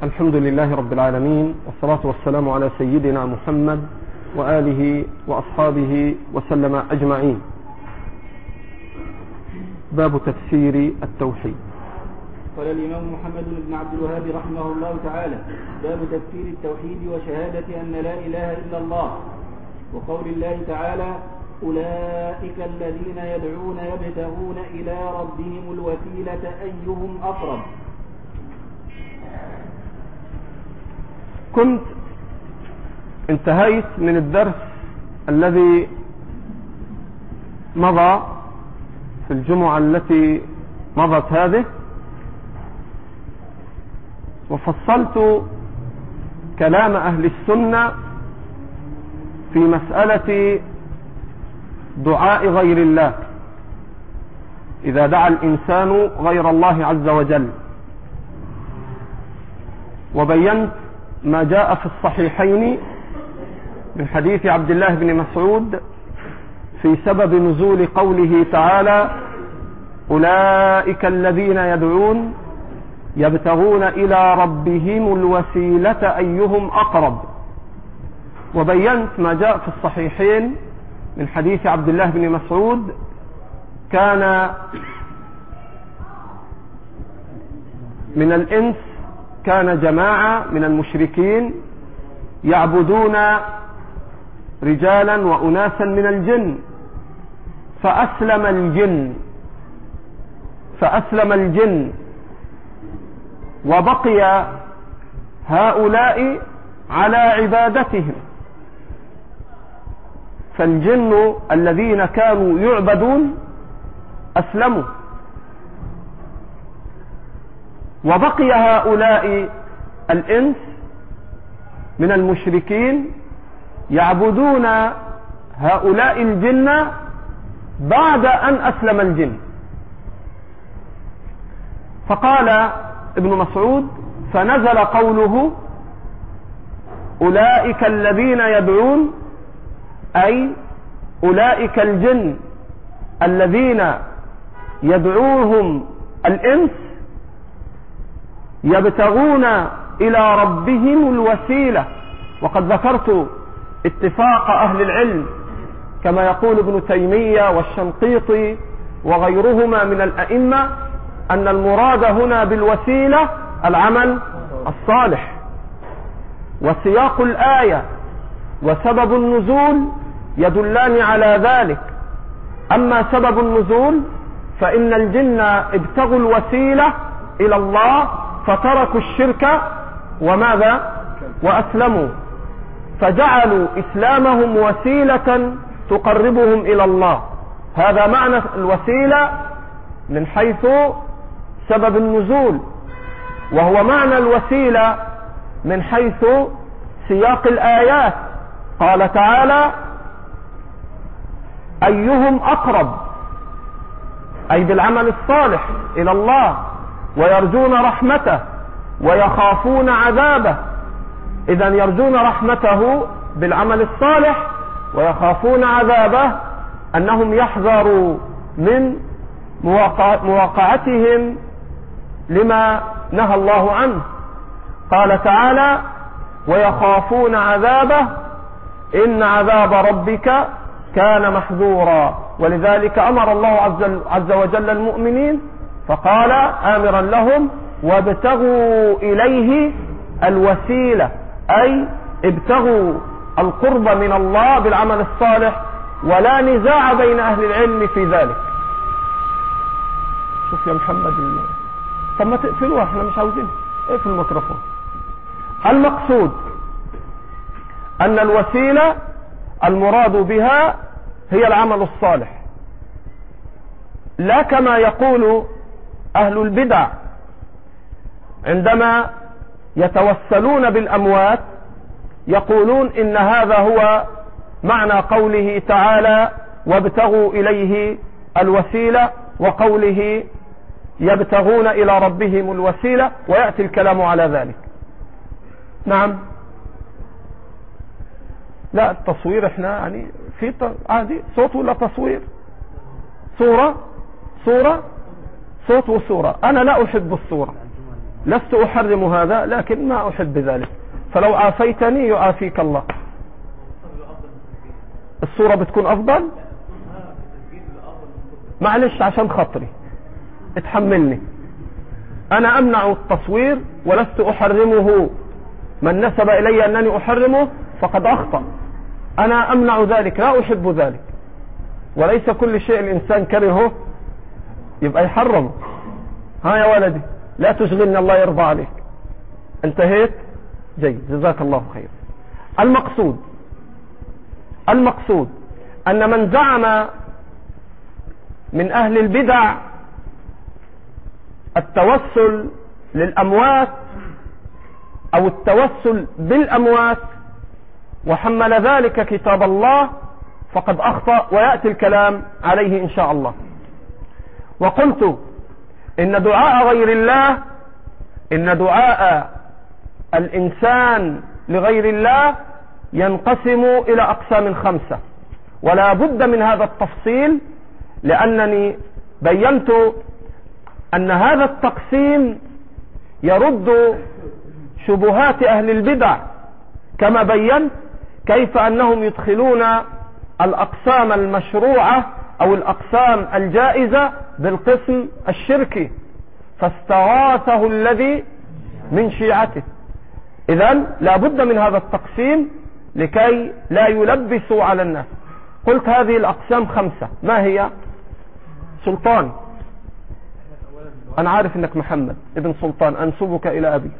الحمد لله رب العالمين، والصلاة والسلام على سيدنا محمد وآله وأصحابه وسلم أجمعين. باب تفسير التوحيد. قال الإمام محمد بن عبد الوهاب رحمه الله تعالى: باب تفسير التوحيد وشهادة أن لا إله إلا الله، وقول الله تعالى: أولئك الذين يدعون يبتغون إلى ربهم الوسيلة أيهم أقرب. كنت انتهيت من الدرس الذي مضى في الجمعة التي مضت هذه، وفصلت كلام أهل السنة في مسألة دعاء غير الله إذا دعا الإنسان غير الله عز وجل، وبينت ما جاء في الصحيحين من حديث عبد الله بن مسعود في سبب نزول قوله تعالى: أولئك الذين يدعون يبتغون إلى ربهم الوسيلة أيهم أقرب. وبينت ما جاء في الصحيحين من حديث عبد الله بن مسعود: كان من الإنس كان جماعة من المشركين يعبدون رجالا وأناسا من الجن، فأسلم الجن وبقي هؤلاء على عبادتهم، فالجن الذين كانوا يعبدون أسلموا، وبقي هؤلاء الإنس من المشركين يعبدون هؤلاء الجن بعد أن أسلم الجن. فقال ابن مسعود: فنزل قوله أولئك الذين يدعون، أي أولئك الجن الذين يدعوهم الإنس يبتغون إلى ربهم الوسيلة. وقد ذكرت اتفاق أهل العلم كما يقول ابن تيمية والشنقيطي وغيرهما من الأئمة أن المراد هنا بالوسيلة العمل الصالح، وسياق الآية وسبب النزول يدلان على ذلك. أما سبب النزول فإن الجن ابتغوا الوسيلة إلى الله فتركوا الشرك وماذا؟ وأسلموا، فجعلوا إسلامهم وسيلة تقربهم إلى الله. هذا معنى الوسيلة من حيث سبب النزول، وهو معنى الوسيلة من حيث سياق الآيات. قال تعالى: أيهم أقرب، أي بالعمل الصالح إلى الله، ويرجون رحمته ويخافون عذابه. إذن يرجون رحمته بالعمل الصالح ويخافون عذابه، أنهم يحذروا من مواقعتهم لما نهى الله عنه. قال تعالى: ويخافون عذابه إن عذاب ربك كان محذورا. ولذلك أمر الله عز وجل المؤمنين فقال آمرا لهم: وابتغوا إليه الوسيلة، أي ابتغوا القرب من الله بالعمل الصالح، ولا نزاع بين أهل العلم في ذلك. شوف يا محمد، طب ما تقفلوها، احنا مش عاوزين. اقفل الميكروفون. المقصود أن الوسيلة المراد بها هي العمل الصالح، لا كما يقول أهل البدع عندما يتوسلون بالأموات، يقولون إن هذا هو معنى قوله تعالى: وابتغوا إليه الوسيلة، وقوله يبتغون إلى ربهم الوسيلة، ويأتي الكلام على ذلك. نعم، لا التصوير احنا يعني في عادي صوت ولا تصوير؟ صورة صوت وصورة. أنا لا أحب الصورة، لست أحرم هذا لكن ما أحب ذلك، فلو عافيتني يعافيك الله. الصورة بتكون أفضل؟ معلش عشان خاطري اتحملني، أنا أمنع التصوير ولست أحرمه، من نسب إلي أنني أحرمه فقد أخطأ، أنا أمنع ذلك، لا أحب ذلك، وليس كل شيء الإنسان كرهه يبقى يحرم. ها يا ولدي لا تشغلني الله يرضى عليك. انتهيت؟ جيد، جزاك الله خير. المقصود أن من زعم من أهل البدع التوسل للأموات أو التوسل بالأموات وحمل ذلك كتاب الله فقد أخطأ، ويأتي الكلام عليه إن شاء الله. وقلت إن دعاء غير الله، إن دعاء الإنسان لغير الله ينقسم إلى أقسام 5، ولا بد من هذا التفصيل لأنني بينت أن هذا التقسيم يرد شبهات أهل البدع، كما بينت كيف أنهم يدخلون الأقسام المشروعة أو الأقسام الجائزة بالقسم الشركي، فاستغاثه الذي من شيعته. إذن لا بد من هذا التقسيم لكي لا يلبسوا على الناس. قلت هذه الأقسام 5، ما هي؟ سلطان، أنا عارف أنك محمد ابن سلطان، أنسبك إلى أبي.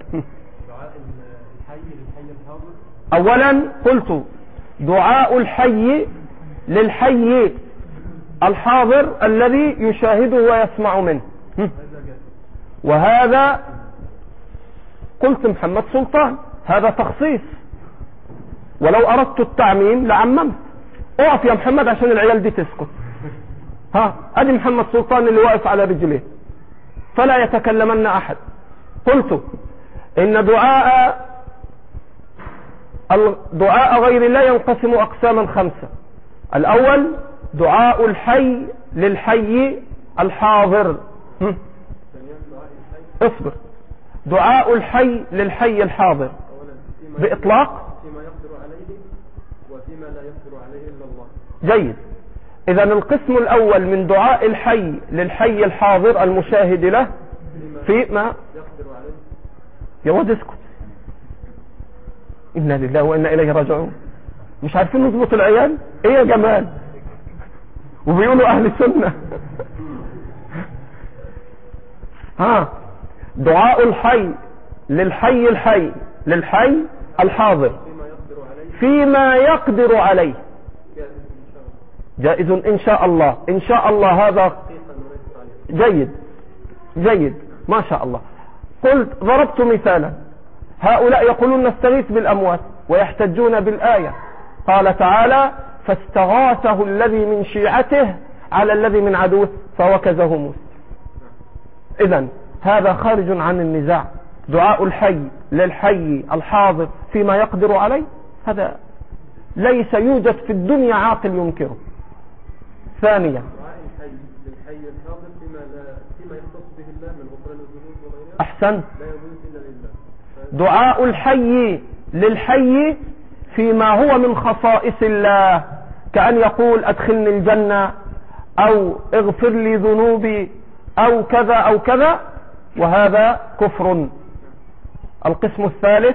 أولا قلت دعاء الحي للحي الحاضر الذي يشاهده ويسمع منه، وهذا قلت محمد سلطان، هذا تخصيص، ولو أردت التعميم لعممت. اقف يا محمد عشان العيال دي تسكت. ها ادي محمد سلطان اللي واقف على رجليه فلا يتكلمن احد. قلت ان دعاء غير الله ينقسم اقساما 5. الاول دعاء الحي للحي الحاضر. اصبر. دعاء الحي للحي الحاضر باطلاق فيما يقدر عليه وفيما لا يقدر عليه الا الله. جيد. إذا القسم الأول من دعاء الحي للحي الحاضر المشاهد له فيما يقدر عليه. يا ولد اسكت، إنا لله وإنا إليه راجعون. مش عارفين نظبط العيال؟ إيه يا جمال؟ وبيقولوا أهل سنة. ها دعاء الحي للحي الحاضر فيما يقدر عليه جائز إن شاء الله. إن شاء الله هذا جيد ما شاء الله. قلت ضربت مثالا، هؤلاء يقولون نستغيث بالأموات ويحتجون بالآية، قال تعالى فاستغاثه الذي من شيعته على الذي من عدوه فوكزه موسى. إذن هذا خارج عن النزاع. دعاء الحي للحي الحاضر فيما يقدر عليه هذا ليس يوجد في الدنيا عاقل ينكره. ثانيا دعاء الحي للحي الحاضر فيما يختص به الله من غفران الذنوب وغيرها. أحسنت. لا يجوز إلا لله. دعاء الحي للحي فيما هو من خصائص الله، كأن يقول أدخلني الجنة أو اغفر لي ذنوبي أو كذا أو كذا، وهذا كفر. القسم الثالث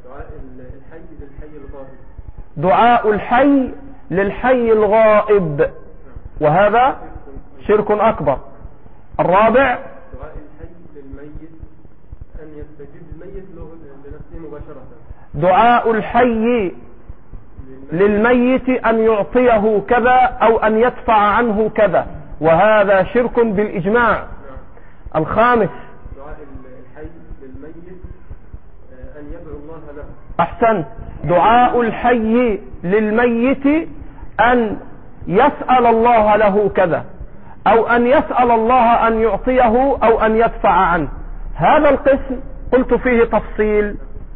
دعاء الحي للحي الغائب، وهذا شرك أكبر. الرابع دعاء الحي للميت أن يستجيب الميت لنفسه مباشرة. دعاء الحي للميت أن يعطيه كذا أو أن يدفع عنه كذا، وهذا شرك بالإجماع. الخامس دعاء الحي للميت أن يدعو الله له. أحسنت. دعاء الحي للميت أن يسأل الله له كذا أو أن يسأل الله أن يعطيه أو أن يدفع عنه. هذا القسم قلت فيه تفصيل،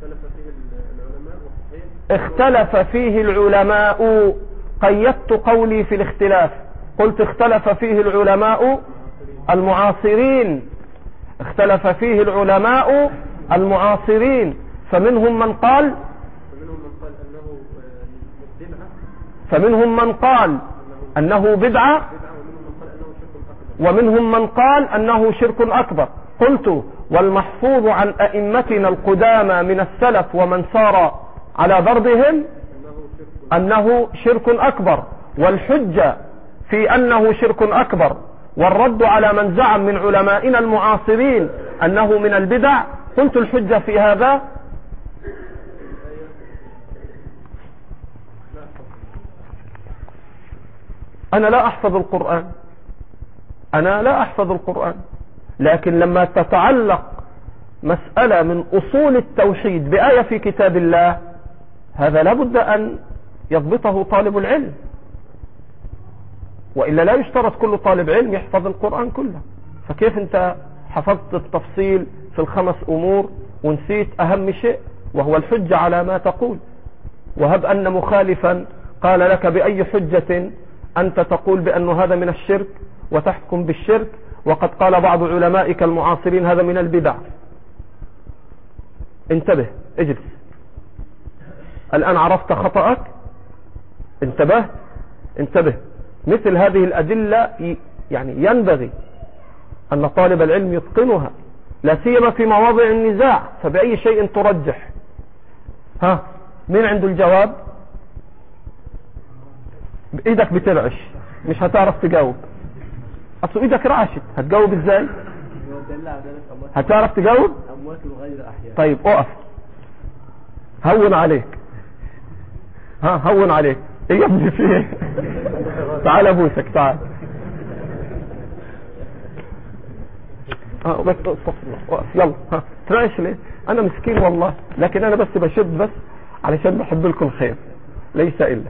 اختلف فيه العلماء. قيدت قولي في الاختلاف، قلت اختلف فيه العلماء المعاصرين، اختلف فيه العلماء المعاصرين، فمنهم من قال أنه بدعة، ومنهم من قال أنه شرك أكبر. قلت: والمحفوظ عن أئمتنا القدامى من السلف ومن سار على ضربهم أنه شرك أكبر، والحجة في أنه شرك أكبر والرد على من زعم من علمائنا المعاصرين أنه من البدع. قلت: الحجة في هذا أنا لا أحفظ القرآن، لكن لما تتعلق مسألة من أصول التوحيد بآية في كتاب الله، هذا لابد أن يضبطه طالب العلم، وإلا لا يشترط كل طالب علم يحفظ القرآن كله. فكيف أنت حفظت التفصيل في ال5 أمور ونسيت أهم شيء وهو الحجة على ما تقول؟ وهب أن مخالفا قال لك: بأي حجة أنت تقول بأن هذا من الشرك وتحكم بالشرك، وقد قال بعض علمائك المعاصرين هذا من البدع؟ انتبه، اجلس، الآن عرفت خطأك، انتبه. مثل هذه الأدلة يعني ينبغي أن طالب العلم يتقنها، لا سيما في مواضع النزاع. فبأي شيء ترجح؟ مين عنده الجواب؟ ايدك بترعش، مش هتعرف تجاوب. اصل ايدك رعشت، هتجاوب ازاي؟ هتعرف تجاوب؟ طيب اقف، هون عليك، هون عليك. ايه يا ابني في ايه؟ تعال ابوسك، تعال. بس استغفر الله، اقف يلا. ترعش ليه؟ انا مسكين والله، لكن انا بس بشد بس علشان بحب لكم الخير، ليس الا.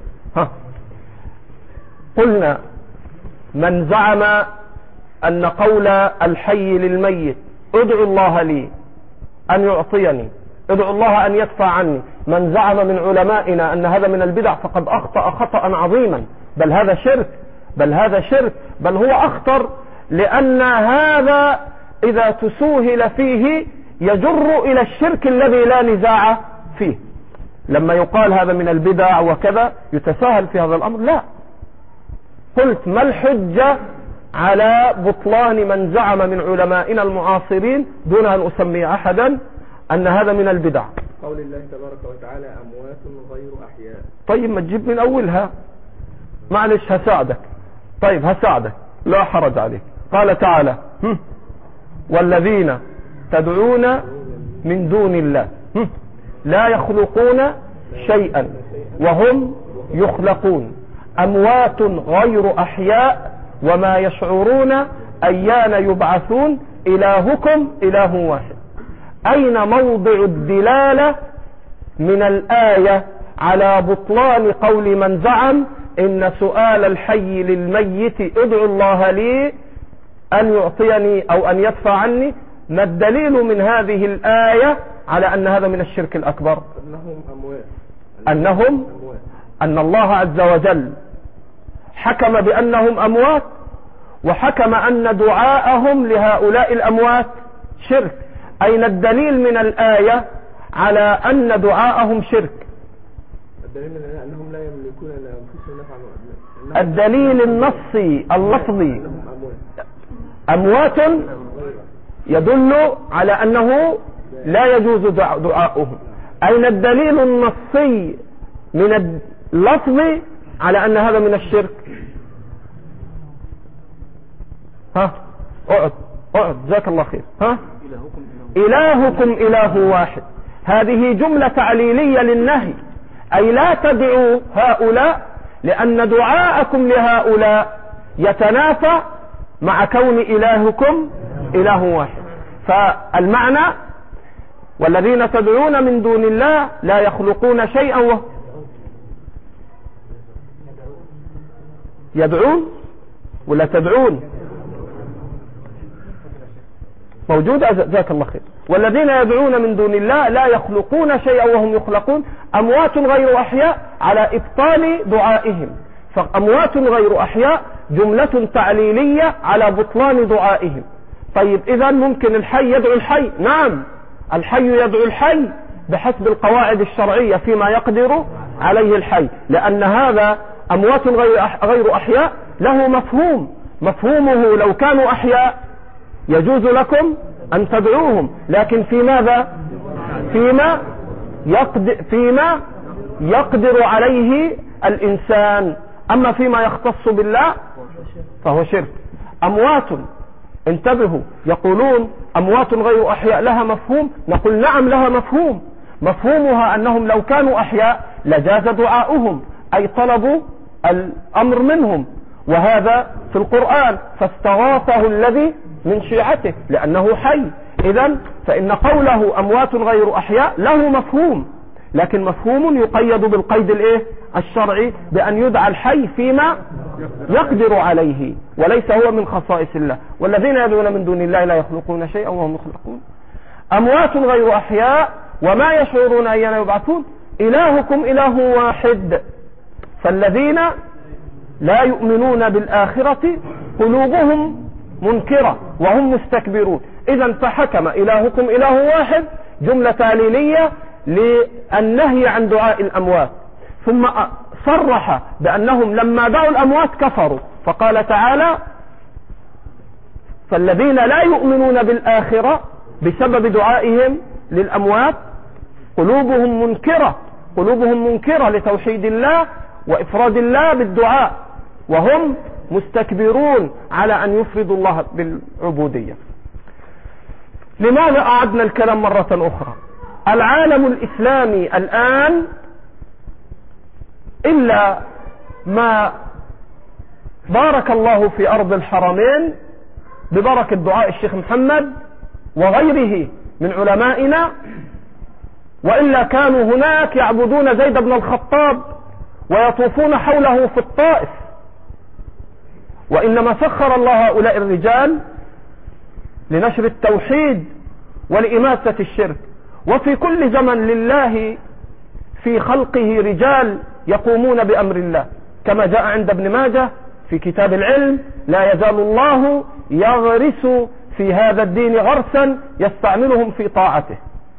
قلنا: من زعم أن قول الحي للميت ادعو الله لي أن يعطيني، ادعو الله أن يدفع عني، من زعم من علمائنا أن هذا من البدع فقد أخطأ خطأ عظيما، بل هذا شرك، بل هو أخطر، لأن هذا إذا تسوهل فيه يجر إلى الشرك الذي لا نزاع فيه. لما يقال هذا من البدع وكذا يتساهل في هذا الأمر، لا. قلت: ما الحجة على بطلان من زعم من علمائنا المعاصرين دون أن أسمي أحدا أن هذا من البدع؟ قول الله تبارك وتعالى: أموات غير أحياء. طيب ما تجيب من أولها، معلش هساعدك. طيب هساعدك، لا حرج عليك. قال تعالى: والذين تدعون من دون الله لا يخلقون شيئا وهم يخلقون، أموات غير أحياء وما يشعرون أيان يبعثون، إلهكم إله واحد. أين موضع الدلالة من الآية على بطلان قول من زعم إن سؤال الحي للميت ادعو الله لي أن يعطيني أو أن يدفع عني؟ ما الدليل من هذه الآية على أن هذا من الشرك الأكبر؟ أن الله عز وجل حكم بأنهم أموات، وحكم أن دعاءهم لهؤلاء الأموات شرك. أين الدليل من الآية على أن دعاءهم شرك؟ الدليل أنهم لا يملكون لأنفسهم نفعا. الدليل النصي اللفظي أموات يدل على أنه لا يجوز دعاؤهم. أين الدليل النصي من اللفظ على أن هذا من الشرك؟ اقعد جزاك الله خير. إلهكم إله واحد، هذه جملة تعليلية للنهي، أي لا تدعوا هؤلاء، لأن دعاءكم لهؤلاء يتنافى مع كون إلهكم إله واحد. فالمعنى: والذين تدعون من دون الله لا يخلقون شيئا يدعون ولا تدعون؟ موجودة، جزاك الله خير. والذين يدعون من دون الله لا يخلقون شيئا وهم يخلقون، أموات غير أحياء، على إبطال دعائهم. فأموات غير أحياء جملة تعليلية على بطلان دعائهم. طيب إذا ممكن الحي يدعو الحي؟ نعم، الحي يدعو الحي بحسب القواعد الشرعية فيما يقدر عليه الحي، لأن هذا أموات غير أحياء له مفهوم، مفهومه لو كانوا أحياء يجوز لكم أن تدعوهم، لكن في ماذا؟ فيما يقدر عليه الإنسان، أما فيما يختص بالله فهو شرك. أموات، انتبهوا، يقولون أموات غير أحياء لها مفهوم، نقول نعم لها مفهوم، مفهومها أنهم لو كانوا أحياء لجاز دعاؤهم، أي طلبوا الأمر منهم، وهذا في القرآن، فاستغاثه الذي من شيعته لأنه حي. إذن فإن قوله أموات غير أحياء له مفهوم، لكن مفهوم يقيد بالقيد الشرعي بأن يدعى الحي فيما يقدر عليه، وليس هو من خصائص الله. والذين يدعون من دون الله لا يخلقون شيئا وهم يخلقون. أموات غير أحياء وما يشعرون أيان يبعثون. إلهكم إله واحد، فالذين لا يؤمنون بالآخرة قلوبهم منكرة وهم مستكبرون. إذا فحكم إلهكم إله واحد جملة تعليلية للنهي عن دعاء الأموات، ثم صرح بأنهم لما دعوا الأموات كفروا، فقال تعالى فالذين لا يؤمنون بالآخرة بسبب دعائهم للأموات قلوبهم منكرة لتوحيد الله وإفراد الله بالدعاء، وهم مستكبرون على أن يفردوا الله بالعبودية. لماذا أعدنا الكلام مرة أخرى؟ العالم الإسلامي الآن إلا ما بارك الله في أرض الحرمين ببركة دعاء الشيخ محمد وغيره من علمائنا، وإلا كانوا هناك يعبدون زيد بن الخطاب ويطوفون حوله في الطائف، وإنما سخر الله هؤلاء الرجال لنشر التوحيد ولإماتة الشرك. وفي كل زمن لله في خلقه رجال يقومون بأمر الله، كما جاء عند ابن ماجه في كتاب العلم: لا يزال الله يغرس في هذا الدين غرسا يستعملهم في طاعته.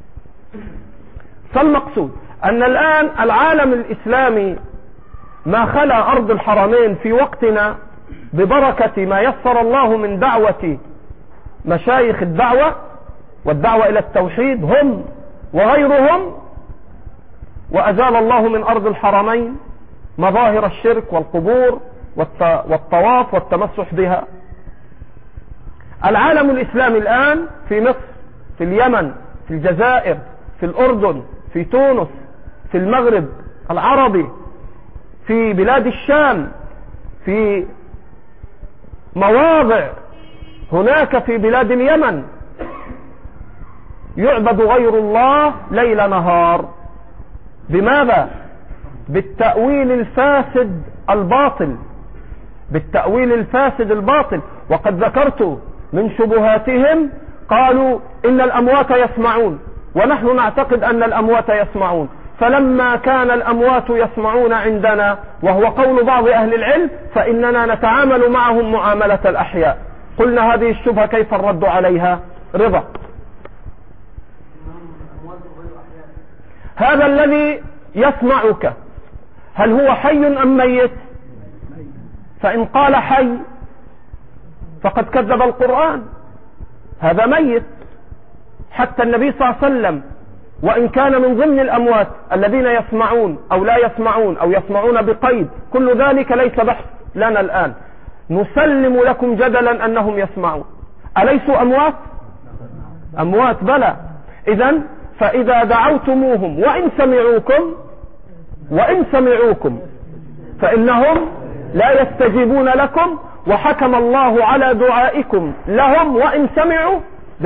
فالمقصود أن الآن العالم الإسلامي ما خلا أرض الحرمين في وقتنا ببركة ما يسر الله من دعوة مشايخ الدعوة والدعوة إلى التوحيد هم وغيرهم، وأزال الله من أرض الحرمين مظاهر الشرك والقبور والطواف والتمسح بها. العالم الإسلامي الآن في مصر، في اليمن، في الجزائر، في الأردن، في تونس، في المغرب العربي، في بلاد الشام، في مواضع هناك في بلاد اليمن يعبد غير الله ليل نهار. بماذا؟ بالتأويل الفاسد الباطل. وقد ذكرت من شبهاتهم، قالوا إن الأموات يسمعون، ونحن نعتقد أن الأموات يسمعون، فلما كان الأموات يسمعون عندنا وهو قول بعض أهل العلم فإننا نتعامل معهم معاملة الأحياء. قلنا هذه الشبهة كيف الرد عليها؟ رضا، هذا الذي يسمعك هل هو حي أم ميت؟ فإن قال حي فقد كذب القرآن، هذا ميت. حتى النبي صلى الله عليه وسلم وإن كان من ضمن الأموات الذين يسمعون أو لا يسمعون أو يسمعون بقيد، كل ذلك ليس بحث لنا الآن، نسلم لكم جدلا أنهم يسمعون. أليسوا أموات؟ أموات بلى. إذن فإذا دعوتموهم وإن سمعوكم فإنهم لا يستجيبون لكم، وحكم الله على دعائكم لهم وإن سمعوا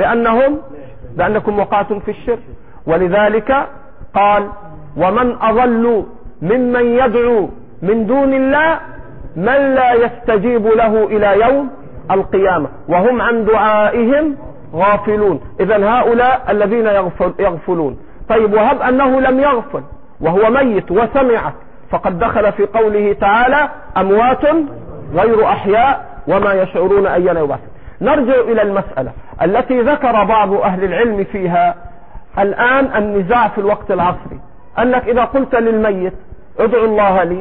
بأنكم وقعتم في الشرك. ولذلك قال: ومن أضل ممن يدعو من دون الله من لا يستجيب له إلى يوم القيامة وهم عن دعائهم غافلون. إذن هؤلاء الذين يغفلون. طيب، وهب أنه لم يغفل وهو ميت وسمعك، فقد دخل في قوله تعالى: أموات غير أحياء وما يشعرون أيان يبعثون. نرجع إلى المسألة التي ذكر بعض أهل العلم فيها الآن النزاع في الوقت العصري، أنك إذا قلت للميت ادعو الله لي،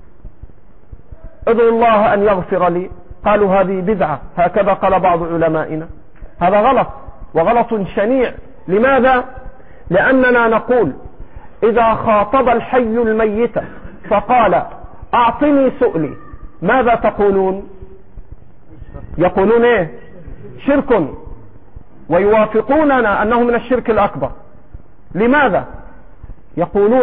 ادعو الله أن يغفر لي، قالوا هذه بدعة، هكذا قال بعض علمائنا. هذا غلط وغلط شنيع. لماذا؟ لأننا نقول إذا خاطب الحي الميت فقال أعطني سؤلي، ماذا تقولون؟ يقولون إيه؟ شرك، ويوافقوننا أنه من الشرك الأكبر. لماذا؟ يقولون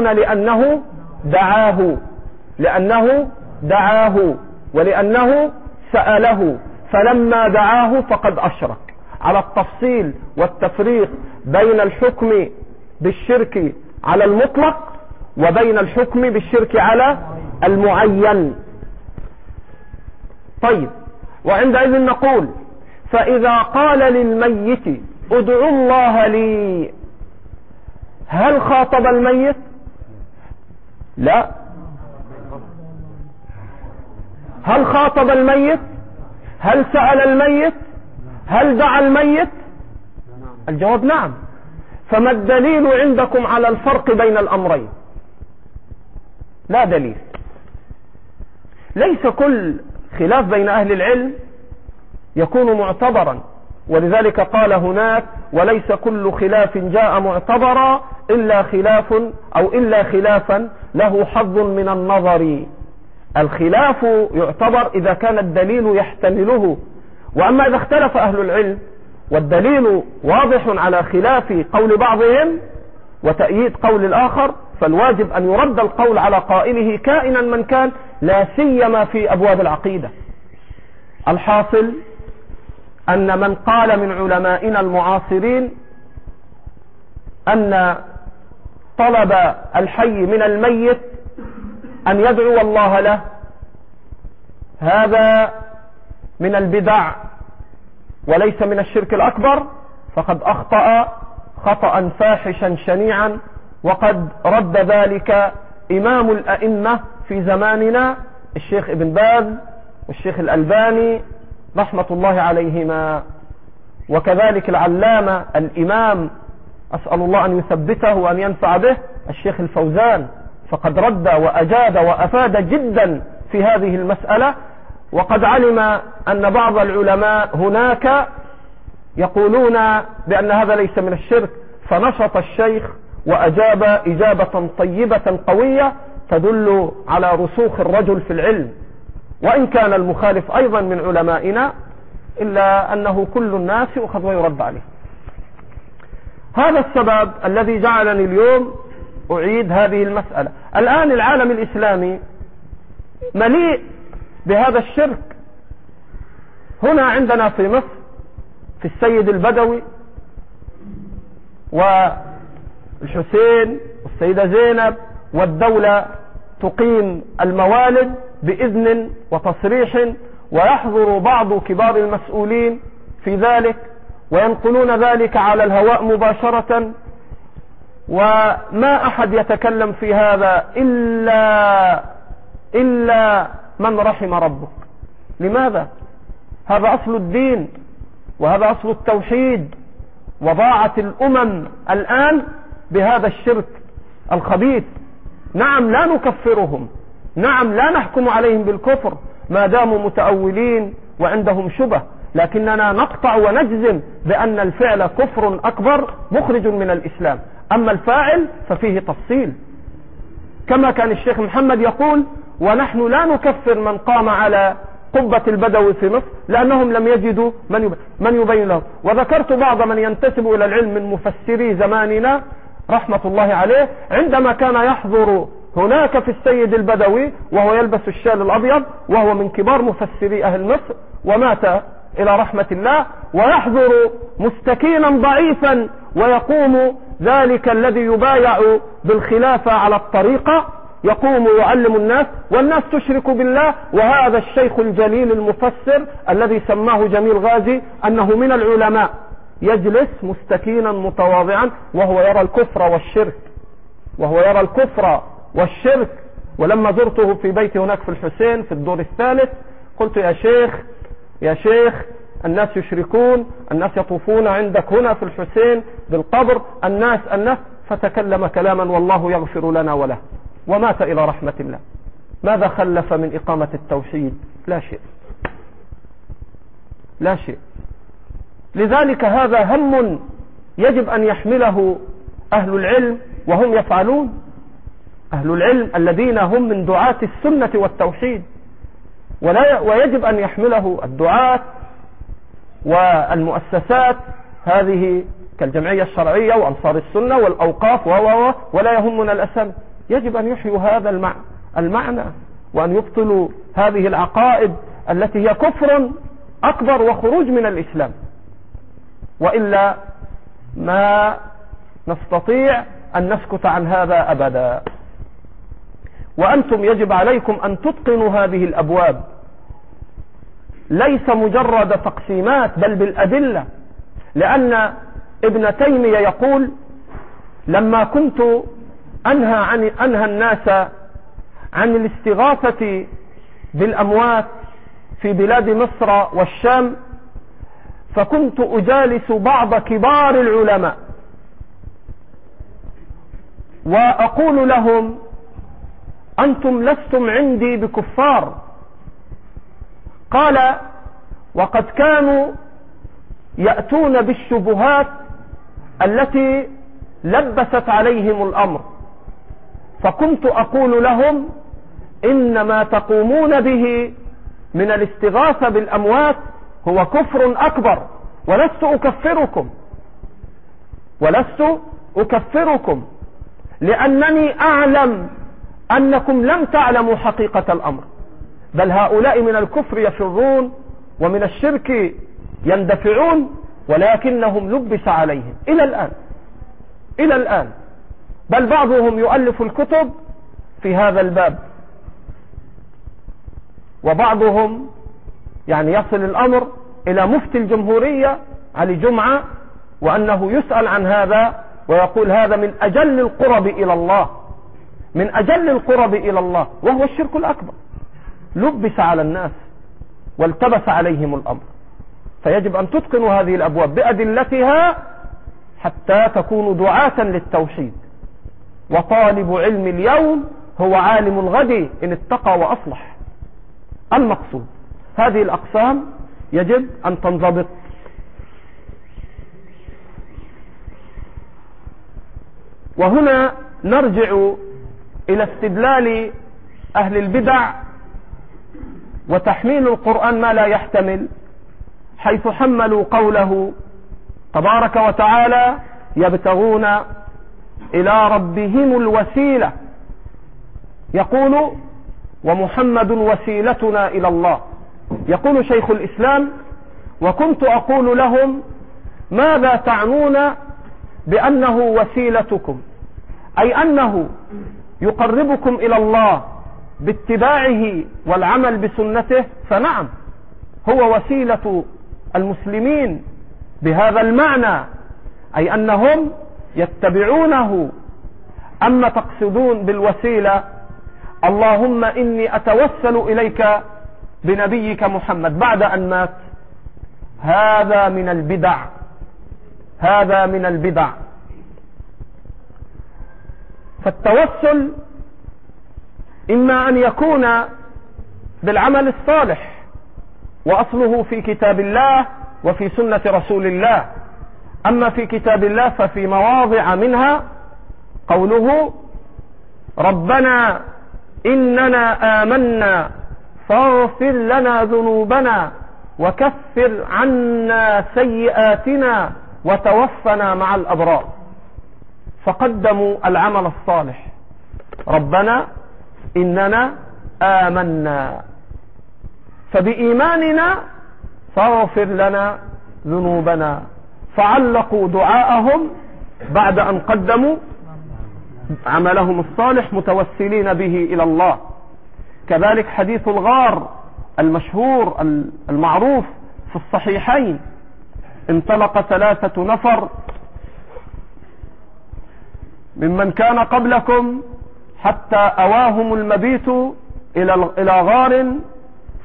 لأنه دعاه ولأنه سأله، فلما دعاه فقد أشرك. على التفصيل والتفريق بين الحكم بالشرك على المطلق وبين الحكم بالشرك على المعين. طيب، وعندئذ نقول فإذا قال للميت ادعو الله لي، هل خاطب الميت؟ لا. هل خاطب الميت؟ هل سأل الميت؟ هل دعا الميت؟ الجواب نعم. فما الدليل عندكم على الفرق بين الأمرين؟ لا دليل. ليس كل خلاف بين أهل العلم يكون معتبرا، ولذلك قال هناك وليس كل خلاف جاء معتبرا إلا خلافا له حظ من النظر. الخلاف يعتبر إذا كان الدليل يحتمله، وأما إذا اختلف أهل العلم والدليل واضح على خلاف قول بعضهم وتأييد قول الآخر، فالواجب أن يرد القول على قائله كائنا من كان، لا سيما في أبواب العقيدة. الحاصل أن من قال من علمائنا المعاصرين أن طلب الحي من الميت أن يدعو الله له هذا من البدع وليس من الشرك الأكبر، فقد أخطأ خطأ فاحشا شنيعا، وقد رد ذلك إمام الأئمة في زماننا الشيخ ابن باز والشيخ الألباني رحمة الله عليهما، وكذلك العلامة الإمام أسأل الله أن يثبته وأن ينفع به الشيخ الفوزان، فقد رد وأجاد وأفاد جدا في هذه المسألة. وقد علم أن بعض العلماء هناك يقولون بأن هذا ليس من الشرك، فنشط الشيخ وأجاب إجابة طيبة قوية تدل على رسوخ الرجل في العلم، وإن كان المخالف أيضا من علمائنا إلا أنه كل الناس يؤخذ ويرد عليه. هذا السبب الذي جعلني اليوم أعيد هذه المسألة. الآن العالم الإسلامي مليء بهذا الشرك. هنا عندنا في مصر في السيد البدوي والحسين والسيدة زينب، والدولة تقيم الموالد بإذن وتصريح، ويحضر بعض كبار المسؤولين في ذلك وينقلون ذلك على الهواء مباشرة، وما أحد يتكلم في هذا إلا من رحم ربك. لماذا؟ هذا أصل الدين وهذا أصل التوحيد، وضاعت الأمم الآن بهذا الشرك الخبيث. نعم لا نكفرهم، نعم لا نحكم عليهم بالكفر ما داموا متأولين وعندهم شبه، لكننا نقطع ونجزم بأن الفعل كفر أكبر مخرج من الإسلام، أما الفاعل ففيه تفصيل. كما كان الشيخ محمد يقول ونحن لا نكفر من قام على قبة البدوي في مصر لأنهم لم يجدوا من يبين لهم. وذكرت بعض من ينتسب إلى العلم من مفسري زماننا رحمة الله عليه، عندما كان يحضر هناك في السيد البدوي وهو يلبس الشال الأبيض وهو من كبار مفسري أهل مصر ومات إلى رحمة الله، ويحضر مستكينا ضعيفا ويقوم ذلك الذي يبايع بالخلافة على الطريقة، يقوم يعلم الناس والناس تشرك بالله، وهذا الشيخ الجليل المفسر الذي سماه جميل غازي أنه من العلماء يجلس مستكينا متواضعا وهو يرى الكفر والشرك. ولما زرته في بيتي هناك في الحسين في الدور الثالث قلت يا شيخ الناس يشركون، الناس يطوفون عندك هنا في الحسين بالقبر، الناس فتكلم كلاما والله يغفر لنا وله ومات إلى رحمة الله. ماذا خلف من إقامة التوحيد؟ لا شيء، لا شيء. لذلك هذا هم يجب أن يحمله أهل العلم وهم يفعلون، أهل العلم الذين هم من دعاة السنة والتوحيد، ويجب أن يحمله الدعاة والمؤسسات هذه كالجمعية الشرعية وأنصار السنة والأوقاف ولا يهمنا الأسم. يجب أن يحيوا هذا المعنى وأن يبطلوا هذه العقائد التي هي كفر أكبر وخروج من الإسلام، وإلا ما نستطيع أن نسكت عن هذا أبدا. وأنتم يجب عليكم أن تتقنوا هذه الأبواب، ليس مجرد تقسيمات بل بالأدلة. لأن ابن تيمية يقول: لما كنت أنهى الناس عن الاستغاثة بالأموات في بلاد مصر والشام، فكنت أجالس بعض كبار العلماء وأقول لهم: أنتم لستم عندي بكفار. قال: وقد كانوا يأتون بالشبهات التي لبست عليهم الأمر، فكنت أقول لهم: إن ما تقومون به من الاستغاثة بالأموات هو كفر أكبر، ولست أكفركم لأنني أعلم أنكم لم تعلموا حقيقة الأمر، بل هؤلاء من الكفر يفرون ومن الشرك يندفعون، ولكنهم لبس عليهم إلى الآن، بل بعضهم يؤلف الكتب في هذا الباب، وبعضهم يصل الأمر إلى مفتي الجمهورية علي جمعة، وأنه يسأل عن هذا ويقول: هذا من أجل القرب إلى الله، وهو الشرك الأكبر. لبس على الناس والتبس عليهم الأمر. فيجب أن تتقنوا هذه الأبواب بأدلتها حتى تكونوا دعاة للتوحيد. وطالب علم اليوم هو عالم الغد إن اتقى وأصلح. المقصود هذه الأقسام يجب أن تنضبط. وهنا نرجع إلى استدلال أهل البدع وتحميل القرآن ما لا يحتمل، حيث حملوا قوله تبارك وتعالى: يبتغون إلى ربهم الوسيلة. يقول: ومحمد وسيلتنا إلى الله. يقول شيخ الإسلام: وكنت أقول لهم: ماذا تعنون بأنه وسيلتكم؟ أي أنه يقربكم إلى الله باتباعه والعمل بسنته، فنعم هو وسيلة المسلمين بهذا المعنى، أي أنهم يتبعونه. أما تقصدون بالوسيلة: اللهم إني أتوسل إليك بنبيك محمد بعد أن مات، هذا من البدع. فالتوسل إما أن يكون بالعمل الصالح، وأصله في كتاب الله وفي سنة رسول الله. أما في كتاب الله ففي مواضع منها قوله: ربنا إننا آمنا فاغفر لنا ذنوبنا وكفر عنا سيئاتنا وتوفنا مع الأبرار. فقدموا العمل الصالح: ربنا إننا آمنا، فبإيماننا فاغفر لنا ذنوبنا. فعلقوا دعاءهم بعد أن قدموا عملهم الصالح متوسلين به إلى الله. كذلك حديث الغار المشهور المعروف في الصحيحين: انطلق 3 نفر ممن كان قبلكم حتى أواهم المبيت إلى غار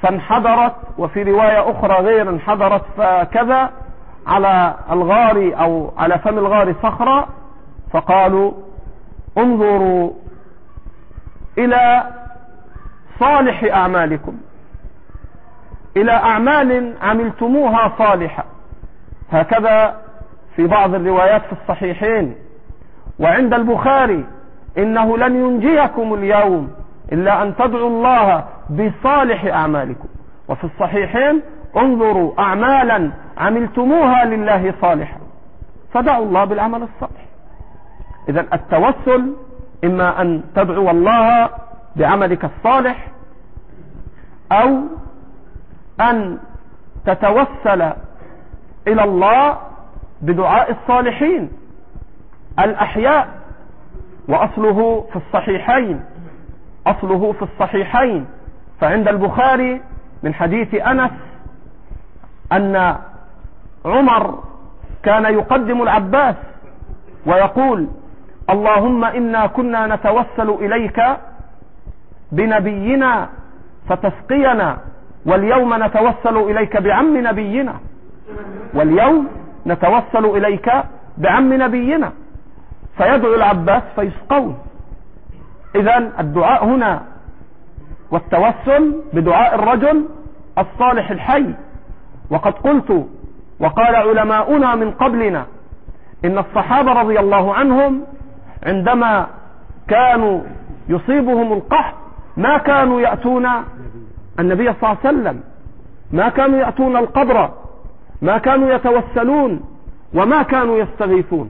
فانحدرت، وفي رواية أخرى غير انحدرت فكذا، على الغار أو على فم الغار صخرة، فقالوا انظروا إلى صالح أعمالكم، إلى أعمال عملتموها صالحة. هكذا في بعض الروايات في الصحيحين. وعند البخاري إنه لن ينجيكم اليوم إلا أن تدعوا الله بصالح أعمالكم. وفي الصحيحين انظروا أعمالا عملتموها لله صالحة، فدعوا الله بالعمل الصالح. إذن التوسل إما أن تدعو الله بعملك الصالح، أو أن تتوسل إلى الله بدعاء الصالحين الأحياء، وأصله في الصحيحين، أصله في الصحيحين. فعند البخاري من حديث أنس أن عمر كان يقدم العباس ويقول اللهم إنا كنا نتوسل إليك بنبينا فتسقينا، واليوم نتوسل إليك بعم نبينا، واليوم نتوسل إليك بعم نبينا، فيدعو العباس فيسقون. إذن الدعاء هنا والتوسل بدعاء الرجل الصالح الحي. وقد قلت وقال علماؤنا من قبلنا إن الصحابة رضي الله عنهم عندما كانوا يصيبهم القحط ما كانوا يأتون النبي صلى الله عليه وسلم، ما كانوا يأتون القبر، ما كانوا يتوسلون، وما كانوا يستغيثون.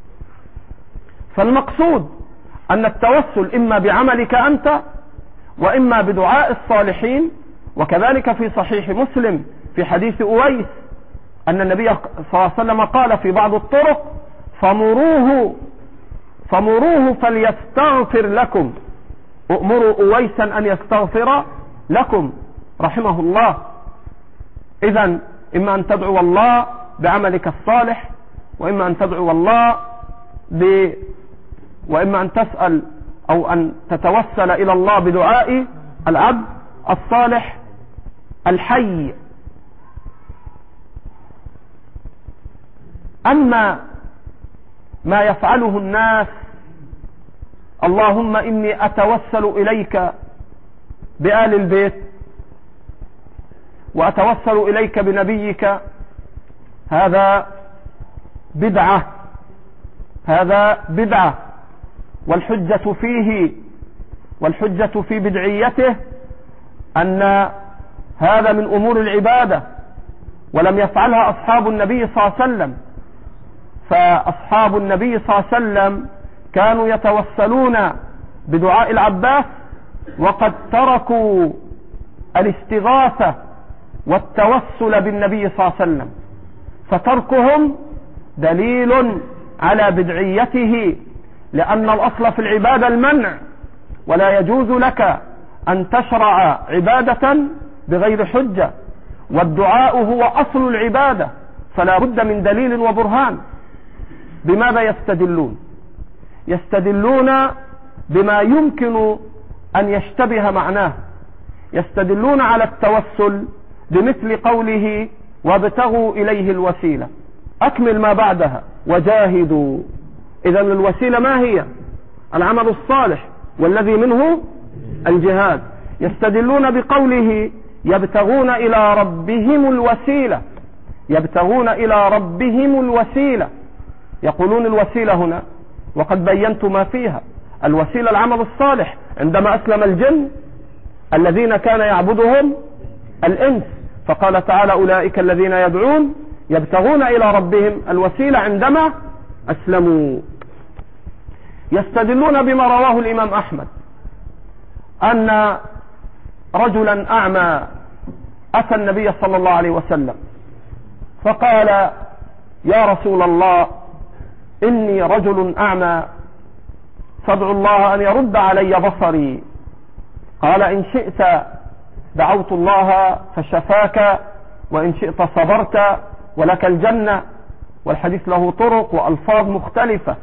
فالمقصود أن التوسل إما بعملك أنت وإما بدعاء الصالحين. وكذلك في صحيح مسلم في حديث أويس أن النبي صلى الله عليه وسلم قال في بعض الطرق فمروه فليستغفر لكم، أؤمروا أويسا أن يستغفر لكم رحمه الله. إذن إما أن تدعو الله بعملك الصالح، وإما أن تدعو الله وإما أن تسأل أو أن تتوسل إلى الله بدعاء العبد الصالح الحي. أما ما يفعله الناس اللهم إني أتوسل إليك بآل البيت، وأتوسل إليك بنبيك، هذا بدعة، هذا بدعة. والحجة في بدعيته أن هذا من أمور العبادة، ولم يفعلها أصحاب النبي صلى الله عليه وسلم. فأصحاب النبي صلى الله عليه وسلم كانوا يتوسلون بدعاء العباس، وقد تركوا الاستغاثة والتوسل بالنبي صلى الله عليه وسلم، فتركهم دليل على بدعيته، لأن الأصل في العبادة المنع، ولا يجوز لك أن تشرع عبادة بغير حجة، والدعاء هو أصل العبادة، فلا بد من دليل وبرهان. بماذا يستدلون؟ يستدلون بما يمكن أن يشتبه معناه. يستدلون على التوسل بمثل قوله وابتغوا إليه الوسيلة، أكمل ما بعدها وجاهدوا. إذن الوسيلة ما هي؟ العمل الصالح، والذي منه الجهاد. يستدلون بقوله يبتغون إلى ربهم الوسيلة، يبتغون إلى ربهم الوسيلة، يقولون الوسيلة هنا وقد بينت ما فيها. الوسيلة العمل الصالح. عندما أسلم الجن الذين كان يعبدهم الإنس، فقال تعالى أولئك الذين يدعون يبتغون إلى ربهم الوسيلة عندما أسلموا. يستدلون بما رواه الإمام أحمد أن رجلا أعمى أتى النبي صلى الله عليه وسلم فقال يا رسول الله إني رجل أعمى فادعو الله أن يرد علي بصري. قال إن شئت دعوت الله فشفاك، وإن شئت صبرت ولك الجنة. والحديث له طرق وألفاظ مختلفة.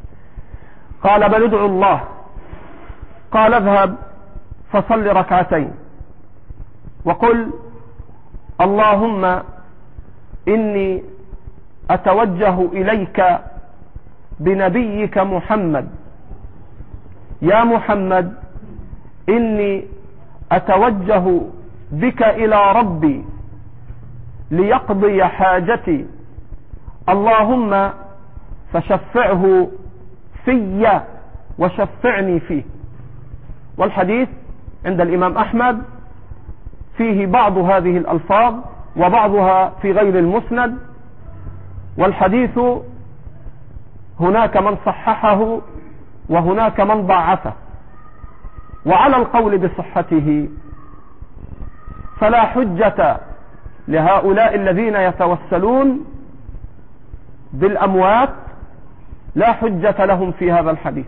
قال بل ادعو الله. قال اذهب فصل ركعتين. وقل اللهم إني أتوجه إليك بنبيك محمد، يا محمد إني أتوجه بك إلى ربي ليقضي حاجتي، اللهم فشفعه في وشفعني فيه. والحديث عند الإمام أحمد فيه بعض هذه الألفاظ وبعضها في غير المسند، والحديث هناك من صححه وهناك من ضعفه، وعلى القول بصحته فلا حجة لهؤلاء الذين يتوسلون بالأموات، لا حجة لهم في هذا الحديث.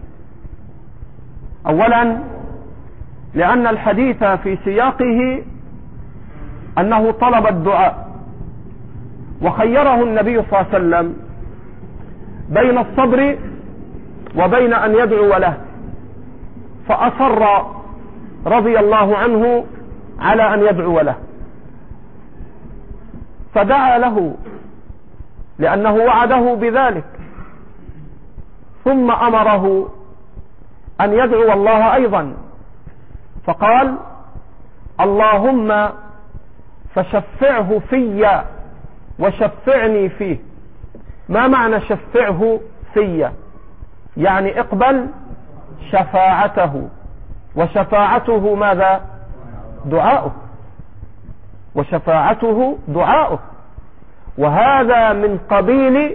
أولا لأن الحديث في سياقه أنه طلب الدعاء، وخيره النبي صلى الله عليه وسلم بين الصبر وبين أن يدعو له، فأصر رضي الله عنه على أن يدعو له، فدعا له لأنه وعده بذلك، ثم أمره أن يدعو الله أيضا، فقال اللهم فشفعه في وشفعني فيه. ما معنى شفعه في؟ يعني اقبل شفاعته، وشفاعته ماذا؟ دعاؤه، وشفاعته دعاؤه، وهذا من قبيل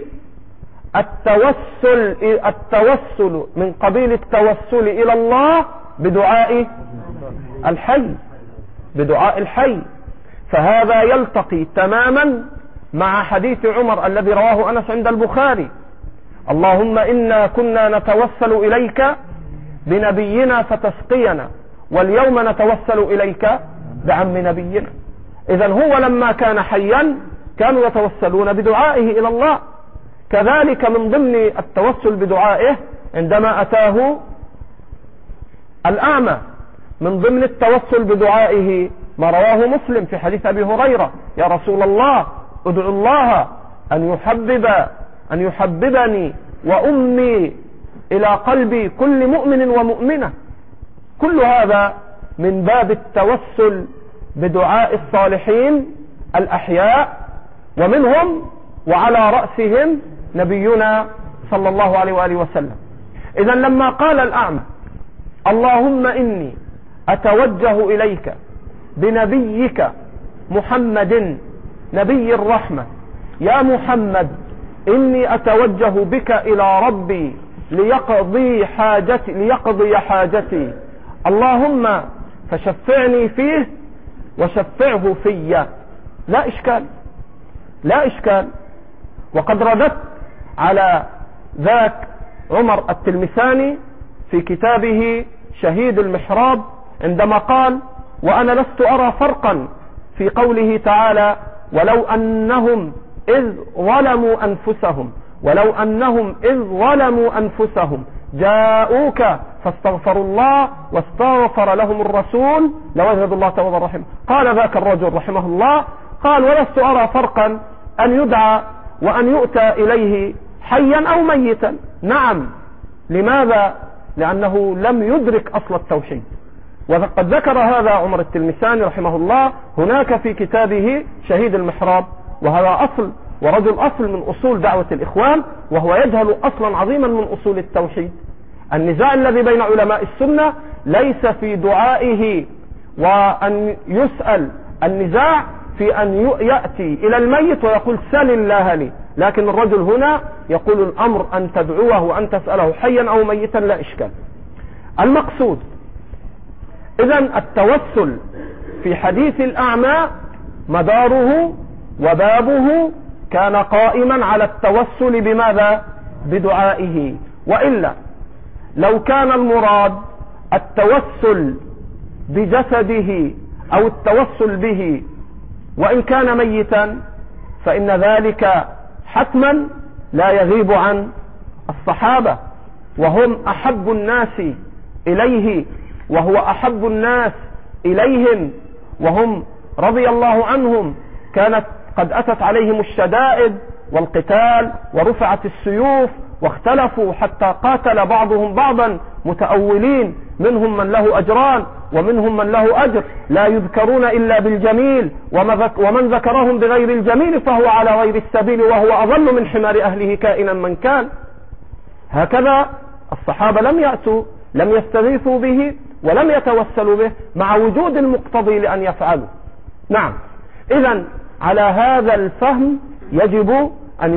التوسل من قبيل التوسل إلى الله بدعاء الحي، بدعاء الحي. فهذا يلتقي تماما مع حديث عمر الذي رواه أنس عند البخاري: اللهم إنا كنا نتوسل إليك بنبينا فتسقينا، واليوم نتوسل إليك بعم نبينا. إذن هو لما كان حيا كانوا يتوسلون بدعائه إلى الله. كذلك من ضمن التوسل بدعائه عندما أتاه الأعمى، من ضمن التوسل بدعائه ما رواه مسلم في حديث أبي هريرة: يا رسول الله ادعو الله أن يحببني وأمي إلى قلب كل مؤمن ومؤمنة. كل هذا من باب التوسل بدعاء الصالحين الأحياء، ومنهم وعلى رأسهم نبينا صلى الله عليه وآله وسلم. إذن لما قال الأعمى اللهم إني أتوجه إليك بنبيك محمد نبي الرحمة، يا محمد إني أتوجه بك إلى ربي ليقضي حاجتي، اللهم فشفعني فيه وشفعه في. لا إشكال، لا إشكال. وقد ردت على ذاك عمر التلمساني في كتابه شهيد المحراب عندما قال: وأنا لست أرى فرقا في قوله تعالى: ولو أنهم إذ ظلموا أنفسهم جاءوك فاستغفروا الله واستغفر لهم الرسول لوجدوا الله توابا رحيما. قال ذاك الرجل رحمه الله، قال: ولست أرى فرقا أن يدعى وأن يؤتى إليه حيا أو ميتا. نعم، لماذا؟ لأنه لم يدرك أصل التوحيد. وقد ذكر هذا عمر التلمساني رحمه الله هناك في كتابه شهيد المحراب، وهذا أصل ورجل أصل من أصول دعوة الإخوان، وهو يجهل أصلا عظيما من أصول التوحيد. النزاع الذي بين علماء السنة ليس في دعائه وأن يسأل، النزاع في أن يأتي إلى الميت ويقول سل الله لي، لكن الرجل هنا يقول الأمر أن تدعوه وأن تسأله حيا أو ميتا، لا إشكال. المقصود إذن التوسل في حديث الأعمى مداره وبابه كان قائما على التوسل بماذا؟ بدعائه. وإلا لو كان المراد التوسل بجسده أو التوسل به وإن كان ميتا، فإن ذلك حتما لا يغيب عن الصحابة، وهم أحب الناس إليه وهو أحب الناس إليهم، وهم رضي الله عنهم كانت قد أتت عليهم الشدائد والقتال ورفعت السيوف واختلفوا حتى قاتل بعضهم بعضا متأولين، منهم من له أجران ومنهم من له أجر، لا يذكرون إلا بالجميل، ومن ذكرهم بغير الجميل فهو على غير السبيل وهو أضل من حمار أهله كائنا من كان. هكذا الصحابة لم يأتوا، لم يستغيثوا به ولم يتوسلوا به مع وجود المقتضي لأن يفعلوا. نعم، إذن على هذا الفهم يجب أن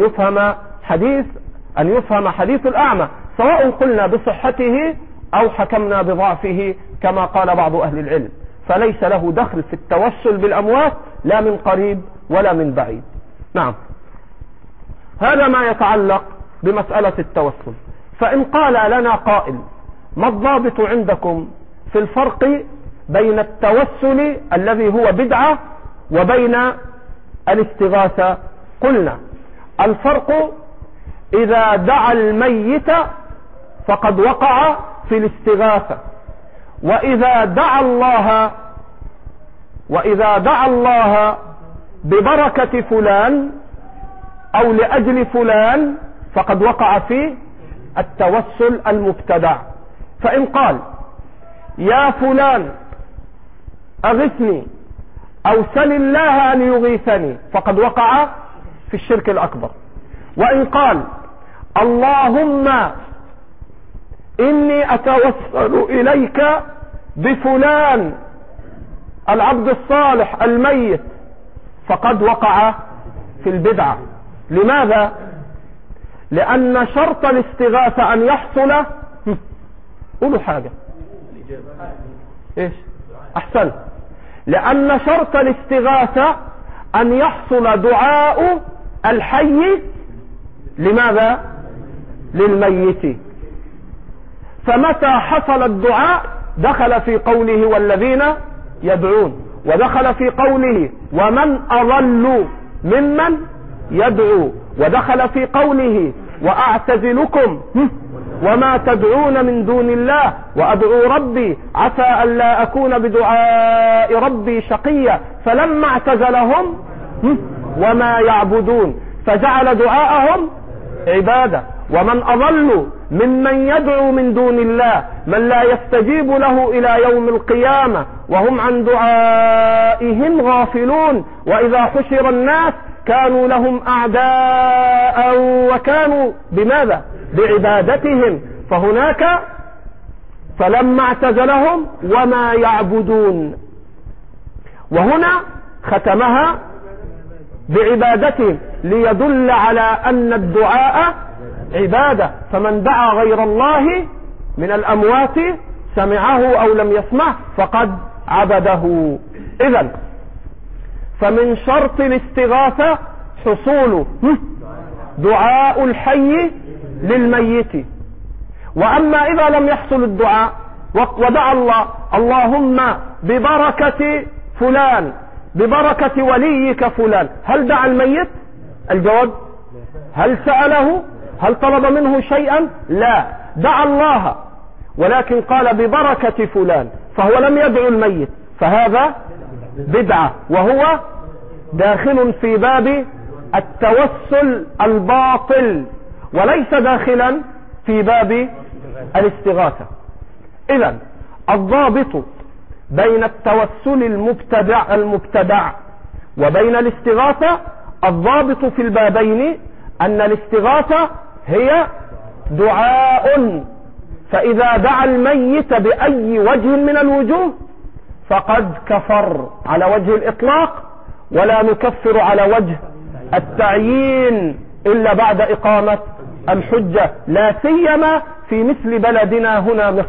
يفهم حديث الأعمى، سواء قلنا بصحته أو حكمنا بضعفه كما قال بعض أهل العلم، فليس له دخل في التوسل بالأموات لا من قريب ولا من بعيد. نعم، هذا ما يتعلق بمسألة التوسل. فإن قال لنا قائل: ما الضابط عندكم في الفرق بين التوسل الذي هو بدعة وبين الاستغاثة؟ قلنا: الفرق إذا دعا الميت فقد وقع في الاستغاثة، وإذا دعا الله ببركة فلان أو لأجل فلان فقد وقع في التوسل المبتدع. فإن قال: يا فلان أغثني أو سل الله أن يغيثني فقد وقع في الشرك الأكبر. وإن قال: اللهم إني أتوسل إليك بفلان العبد الصالح الميت فقد وقع في البدعة. لماذا؟ لأن شرط الاستغاثة أن يحصل قولوا حاجة إيش؟ أحسن. لأن شرط الاستغاثة أن يحصل دعاء الحي لماذا؟ للميت. فمتى حصل الدعاء دخل في قوله والذين يدعون، ودخل في قوله ومن أضل ممن يدعو، ودخل في قوله وأعتزلكم وما تدعون من دون الله وأدعو ربي عسى ألا أكون بدعاء ربي شقيا، فلما اعتزلهم وما يعبدون فجعل دعاءهم عبادة. ومن أضل ممن يدعو من دون الله من لا يستجيب له إلى يوم القيامة وهم عن دعائهم غافلون، وإذا حشر الناس كانوا لهم أعداء وكانوا بماذا؟ بعبادتهم. فهناك فلما اعتزلهم وما يعبدون، وهنا ختمها بعبادتهم ليدل على أن الدعاء عبادة، فمن دعا غير الله من الأموات سمعه أو لم يسمعه فقد عبده. إذن فمن شرط الاستغاثة حصول دعاء الحي للميت. وأما إذا لم يحصل الدعاء ودعا الله اللهم ببركة فلان ببركة وليك فلان، هل دعا الميت؟ الجواب: هل سأله؟ هل طلب منه شيئا؟ لا، دعا الله ولكن قال ببركة فلان، فهو لم يدعو الميت، فهذا بدعة، وهو داخل في باب التوسل الباطل وليس داخلا في باب الاستغاثة. إذن الضابط بين التوسل المبتدع وبين الاستغاثة، الضابط في البابين أن الاستغاثة هي دعاء، فإذا دعا الميت بأي وجه من الوجوه فقد كفر على وجه الإطلاق، ولا نكفر على وجه التعيين إلا بعد إقامة الحجة، لا سيما في مثل بلدنا هنا مصر.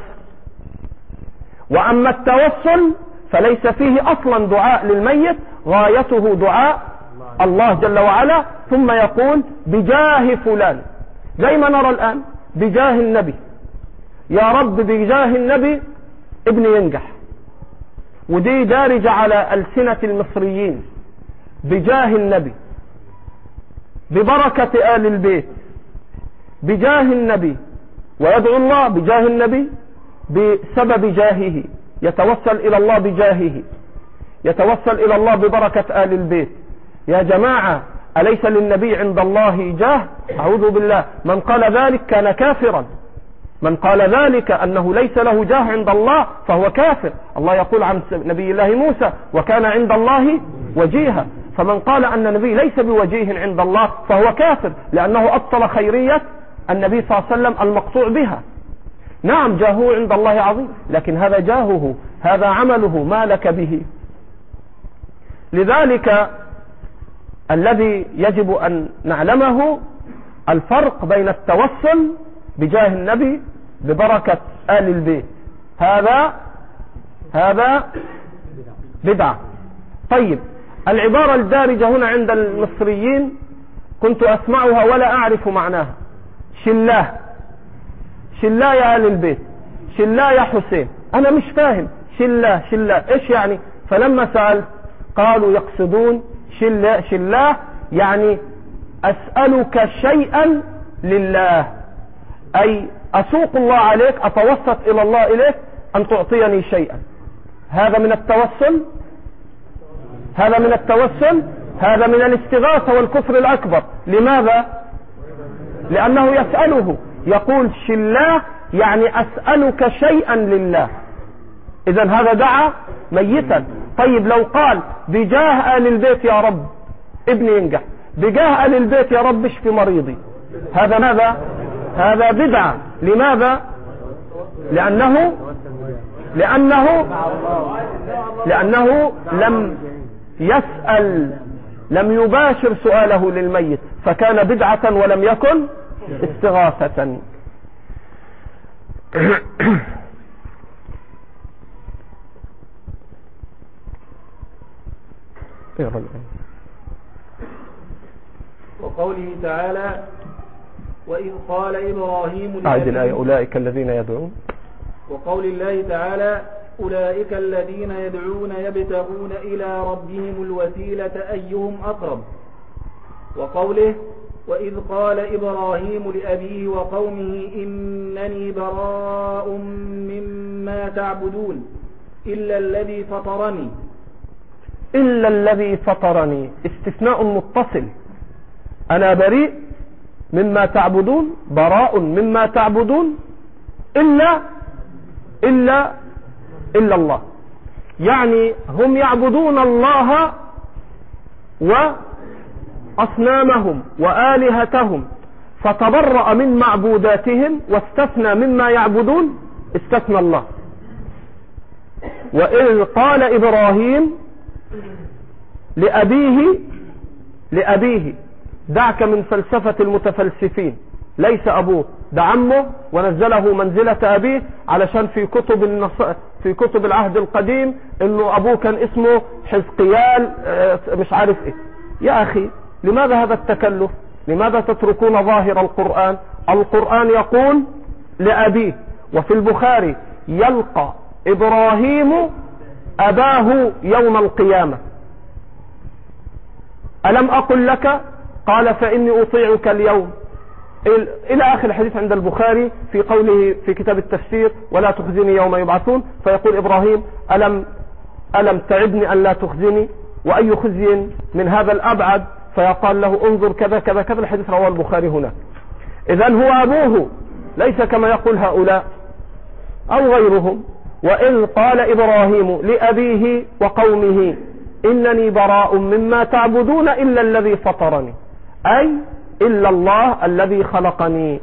وأما التوسل فليس فيه أصلا دعاء للميت، غايته دعاء الله جل وعلا، ثم يقول بجاه فلان، زي ما نرى الآن بجاه النبي، يا رب بجاه النبي ابني ينجح، ودي دارجة على ألسنة المصريين، بجاه النبي، ببركة آل البيت، بجاه النبي، ويدعو الله بجاه النبي بسبب جاهه، يتوسل إلى الله بجاهه. يتوسل إلى الله ببركة آل البيت. يا جماعة أليس للنبي عند الله جاه؟ أعوذ بالله، من قال ذلك كان كافرا. من قال ذلك أنه ليس له جاه عند الله فهو كافر. الله يقول عن نبي الله موسى وكان عند الله وجيها. فمن قال أن النبي ليس بوجيه عند الله فهو كافر، لأنه أبطل خيرية النبي صلى الله عليه وسلم المقطوع بها. نعم جاهه عند الله عظيم، لكن هذا جاهه، هذا عمله، ما لك به. لذلك الذي يجب أن نعلمه الفرق بين التوسل بجاه النبي ببركة آل البيت، هذا بدعة. طيب العبارة الدارجة هنا عند المصريين كنت أسمعها ولا أعرف معناها، شلاه، شلاه يا آل البيت، شلاه يا حسين. أنا مش فاهم شلاه إيش يعني؟ فلما سألت قالوا يقصدون شلاه يعني أسألك شيئا لله، أي أسوق الله عليك، أتوسط إلى الله إليك أن تعطيني شيئا. هذا من التوسل، هذا من التوسل، هذا من الاستغاثة والكفر الأكبر. لماذا؟ لأنه يسأله، يقول شلاه يعني أسألك شيئا لله. إذن هذا دعا ميتا. طيب لو قال بجاه آل البيت يا رب ابني ينجح، بجاه آل البيت يا رب اشفي مريضي، هذا ماذا؟ هذا بدعة. لماذا؟ لأنه لم يسأل، لم يباشر سؤاله للميت، فكان بدعة ولم يكن استغاثة. وقوله تعالى وإذ قال إبراهيم أعد الآية أولئك الذين يدعون. وقول الله تعالى أولئك الذين يدعون يبتغون إلى ربهم الوسيلة أيهم أقرب. وقوله وإذ قال إبراهيم لأبيه وقومه إنني براء مما تعبدون إلا الذي فطرني. إلا الذي فطرني استثناء متصل، أنا بريء مما تعبدون، براء مما تعبدون إلا الله. يعني هم يعبدون الله وأصنامهم وآلهتهم، فتبرأ من معبوداتهم واستثنى مما يعبدون، استثنى الله. وإذ قال إبراهيم لأبيه، دعك من فلسفة المتفلسفين، ليس أبوه، ده عمه ونزله منزلة أبيه، علشان في كتب العهد القديم إنه أبوه كان اسمه حزقيال مش عارف إيه. يا أخي لماذا هذا التكلف؟ لماذا تتركون ظاهر القرآن؟ القرآن يقول لأبيه. وفي البخاري يلقى إبراهيم أباه يوم القيامة، ألم أقل لك؟ قال فإني أطيعك اليوم، إلى آخر الحديث عند البخاري في قوله في كتاب التفسير ولا تخزني يوم يبعثون. فيقول إبراهيم ألم تعدني أن لا تخزني، وأي خزي من هذا الأبعد؟ فيقال له انظر كذا كذا كذا. الحديث رواه البخاري هنا. إذن هو أبوه، ليس كما يقول هؤلاء أو غيرهم. وإذ قال إبراهيم لأبيه وقومه إنني براء مما تعبدون إلا الذي فطرني، أي إلا الله الذي خلقني.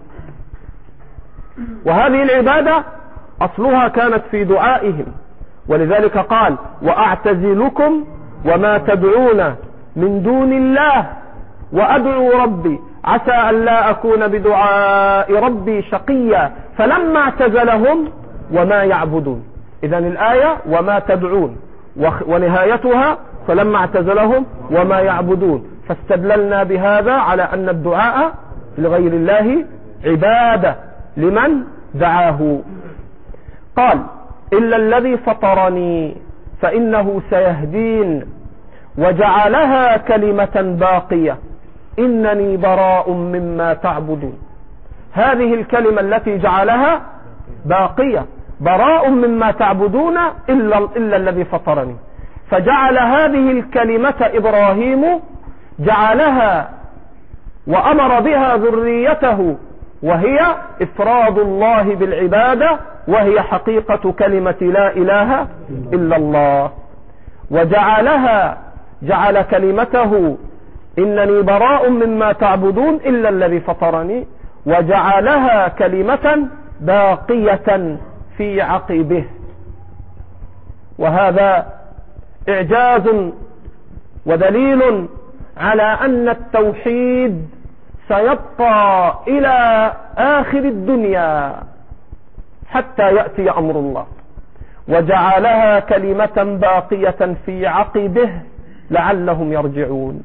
وهذه العبادة أصلها كانت في دعائهم، ولذلك قال وأعتزلكم وما تدعون من دون الله وأدعو ربي عسى أن لا أكون بدعاء ربي شقيا فلما اعتزلهم وما يعبدون. إذن الآية وما تدعون ونهايتها فلما اعتزلهم وما يعبدون، فاستدللنا بهذا على أن الدعاء لغير الله عبادة لمن دعاه. قال إلا الذي فطرني فإنه سيهدين وجعلها كلمة باقية إنني براء مما تعبدون. هذه الكلمة التي جعلها باقية، براء مما تعبدون إلا الذي فطرني. فجعل هذه الكلمة إبراهيم جعلها وأمر بها ذريته، وهي إفراد الله بالعبادة، وهي حقيقة كلمة لا إله إلا الله. جعل كلمته إنني براء مما تعبدون إلا الذي فطرني، وجعلها كلمة باقية في عقبه. وهذا إعجاز ودليل على أن التوحيد سيبقى إلى آخر الدنيا حتى يأتي أمر الله، وجعلها كلمة باقية في عقبه لعلهم يرجعون.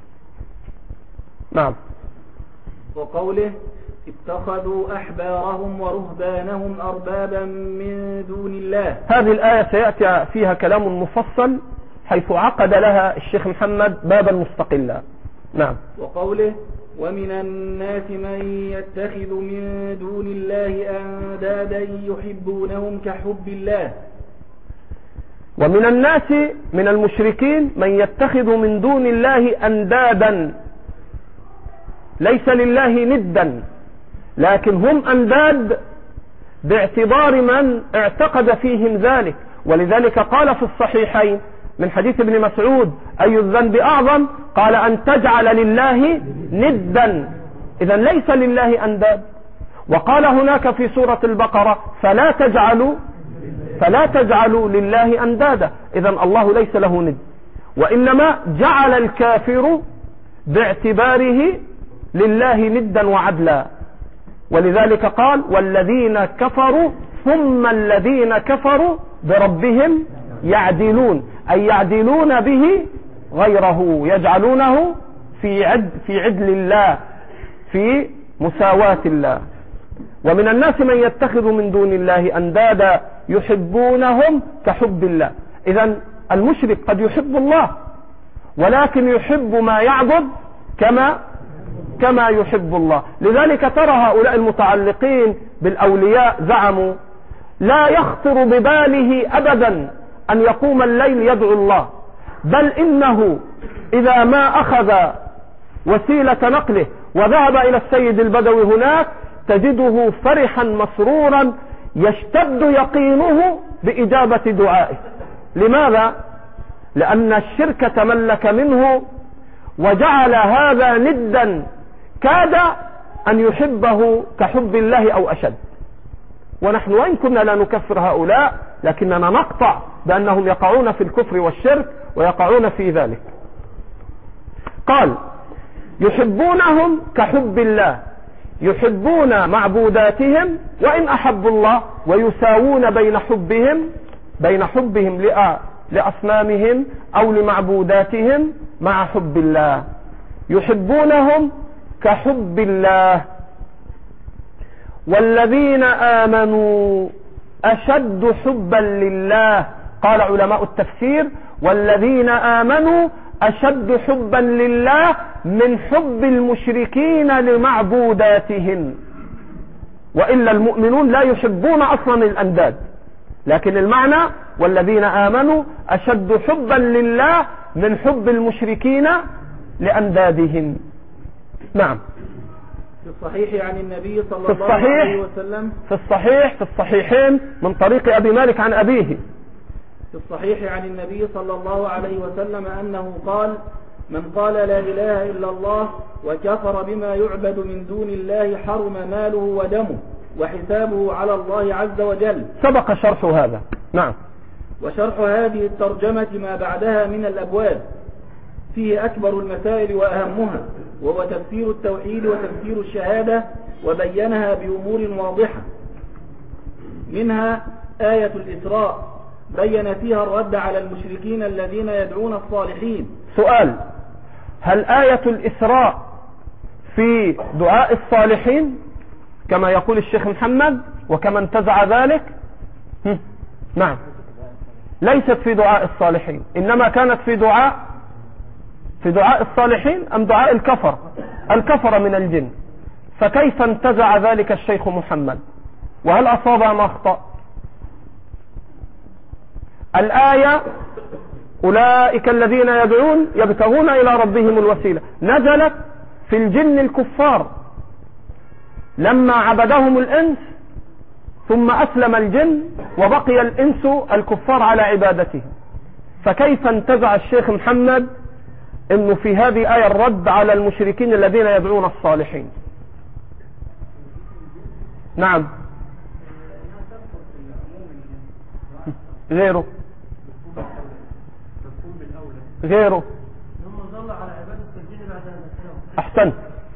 نعم. وقوله اتخذوا أحبارهم ورهبانهم أربابا من دون الله، هذه الآية سيأتي فيها كلام مفصل، حيث عقد لها الشيخ محمد بابا مستقلا. نعم. وقوله ومن الناس من يتخذ من دون الله أندادا يحبونهم كحب الله. ومن الناس من المشركين من يتخذ من دون الله أندادا، ليس لله ندا، لكن هم أنداد باعتبار من اعتقد فيهم ذلك. ولذلك قال في الصحيحين من حديث ابن مسعود أي الذنب أعظم؟ قال أن تجعل لله ندا، إذا ليس لله أنداد. وقال هناك في سورة البقرة فلا تجعلوا لله أندادا، إذا الله ليس له ند، وإنما جعل الكافر باعتباره لله ندا وعدلا. ولذلك قال والذين كفروا ثم الذين كفروا بربهم يعدلون، أي يعدلون به غيره، يجعلونه في عدل الله، في مساواة الله. ومن الناس من يتخذ من دون الله أندادا يحبونهم كحب الله. إذن المشرك قد يحب الله، ولكن يحب ما يعبد كما يحب الله. لذلك ترى هؤلاء المتعلقين بالأولياء زعموا لا يخطر بباله أبدا أن يقوم الليل يدعو الله، بل إنه إذا ما أخذ وسيلة نقله وذهب إلى السيد البدوي هناك تجده فرحا مسرورا يشتد يقينه بإجابة دعائه. لماذا؟ لأن الشرك تملك منه وجعل هذا ندا كاد أن يحبه كحب الله أو أشد. ونحن وإن كنا لا نكفر هؤلاء، لكننا نقطع بأنهم يقعون في الكفر والشرك ويقعون في ذلك. قال يحبونهم كحب الله، يحبون معبوداتهم وإن أحبوا الله، ويساوون بين حبهم لأصنامهم أو لمعبوداتهم مع حب الله. يحبونهم كحب الله. والذين آمنوا أشد حبا لله، قال علماء التفسير والذين آمنوا أشد حبا لله من حب المشركين لمعبوداتهم. وإلا المؤمنون لا يحبون أصلا الأنداد، لكن المعنى والذين آمنوا أشد حبا لله من حب المشركين لأندادهم. نعم. في الصحيح عن النبي صلى الله عليه وسلم، في الصحيحين من طريق أبي مالك عن أبيه، في الصحيح عن النبي صلى الله عليه وسلم أنه قال من قال لا إله إلا الله وكفر بما يعبد من دون الله حرم ماله ودمه وحسابه على الله عز وجل. سبق شرح هذا. نعم. وشرح هذه الترجمة ما بعدها من الأبواب فيه أكبر المسائل وأهمها، وهو تفسير التوحيد وتفسير الشهادة، وبينها بأمور واضحة. منها آية الإسراء بين فيها الرد على المشركين الذين يدعون الصالحين. سؤال: هل آية الإسراء في دعاء الصالحين كما يقول الشيخ محمد وكما انتزع ذلك؟ نعم، ليست في دعاء الصالحين، إنما كانت في دعاء الصالحين أم دعاء الكفر من الجن. فكيف انتزع ذلك الشيخ محمد؟ وهل أصاب أم أخطأ؟ الآية أولئك الذين يدعون يبتغون إلى ربهم الوسيلة نزلت في الجن الكفار لما عبدهم الإنس ثم أسلم الجن وبقي الإنس الكفار على عبادته. فكيف انتزع الشيخ محمد انه في هذه آية الرد على المشركين الذين يدعون الصالحين؟ نعم. غيره احسنت.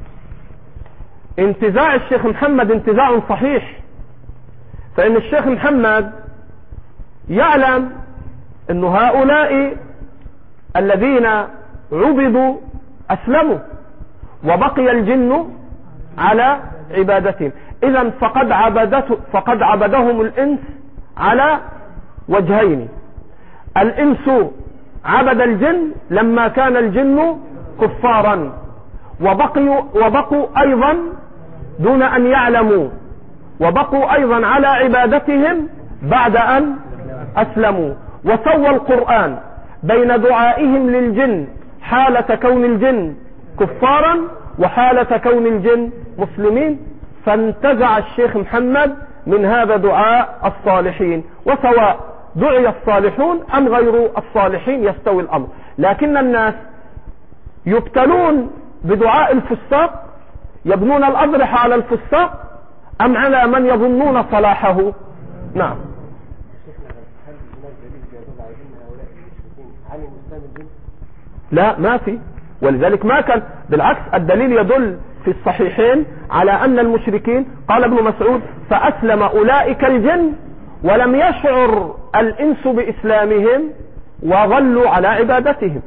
انتزاع الشيخ محمد انتزاع صحيح، فإن الشيخ محمد يعلم أن هؤلاء الذين عبدوا أسلموا وبقي الجن على عبادتهم. إذن فقد عبدهم الإنس على وجهين. الإنس عبد الجن لما كان الجن كفارا، وبقوا أيضا دون أن يعلموا، وبقوا أيضا على عبادتهم بعد أن أسلموا. وسوى القرآن بين دعائهم للجن حالة كون الجن كفارا وحالة كون الجن مسلمين. فانتزع الشيخ محمد من هذا دعاء الصالحين، وسواء دعي الصالحون أم غير الصالحين يستوي الأمر. لكن الناس يبتلون بدعاء الفساق، يبنون الأضرحة على الفساق أم على من يظنون صلاحه؟ نعم. لا، ما في، ولذلك ما كان، بالعكس الدليل يدل في الصحيحين على أن المشركين، قال ابن مسعود: فأسلم أولئك الجن ولم يشعر الإنس بإسلامهم وظلوا على عبادتهم.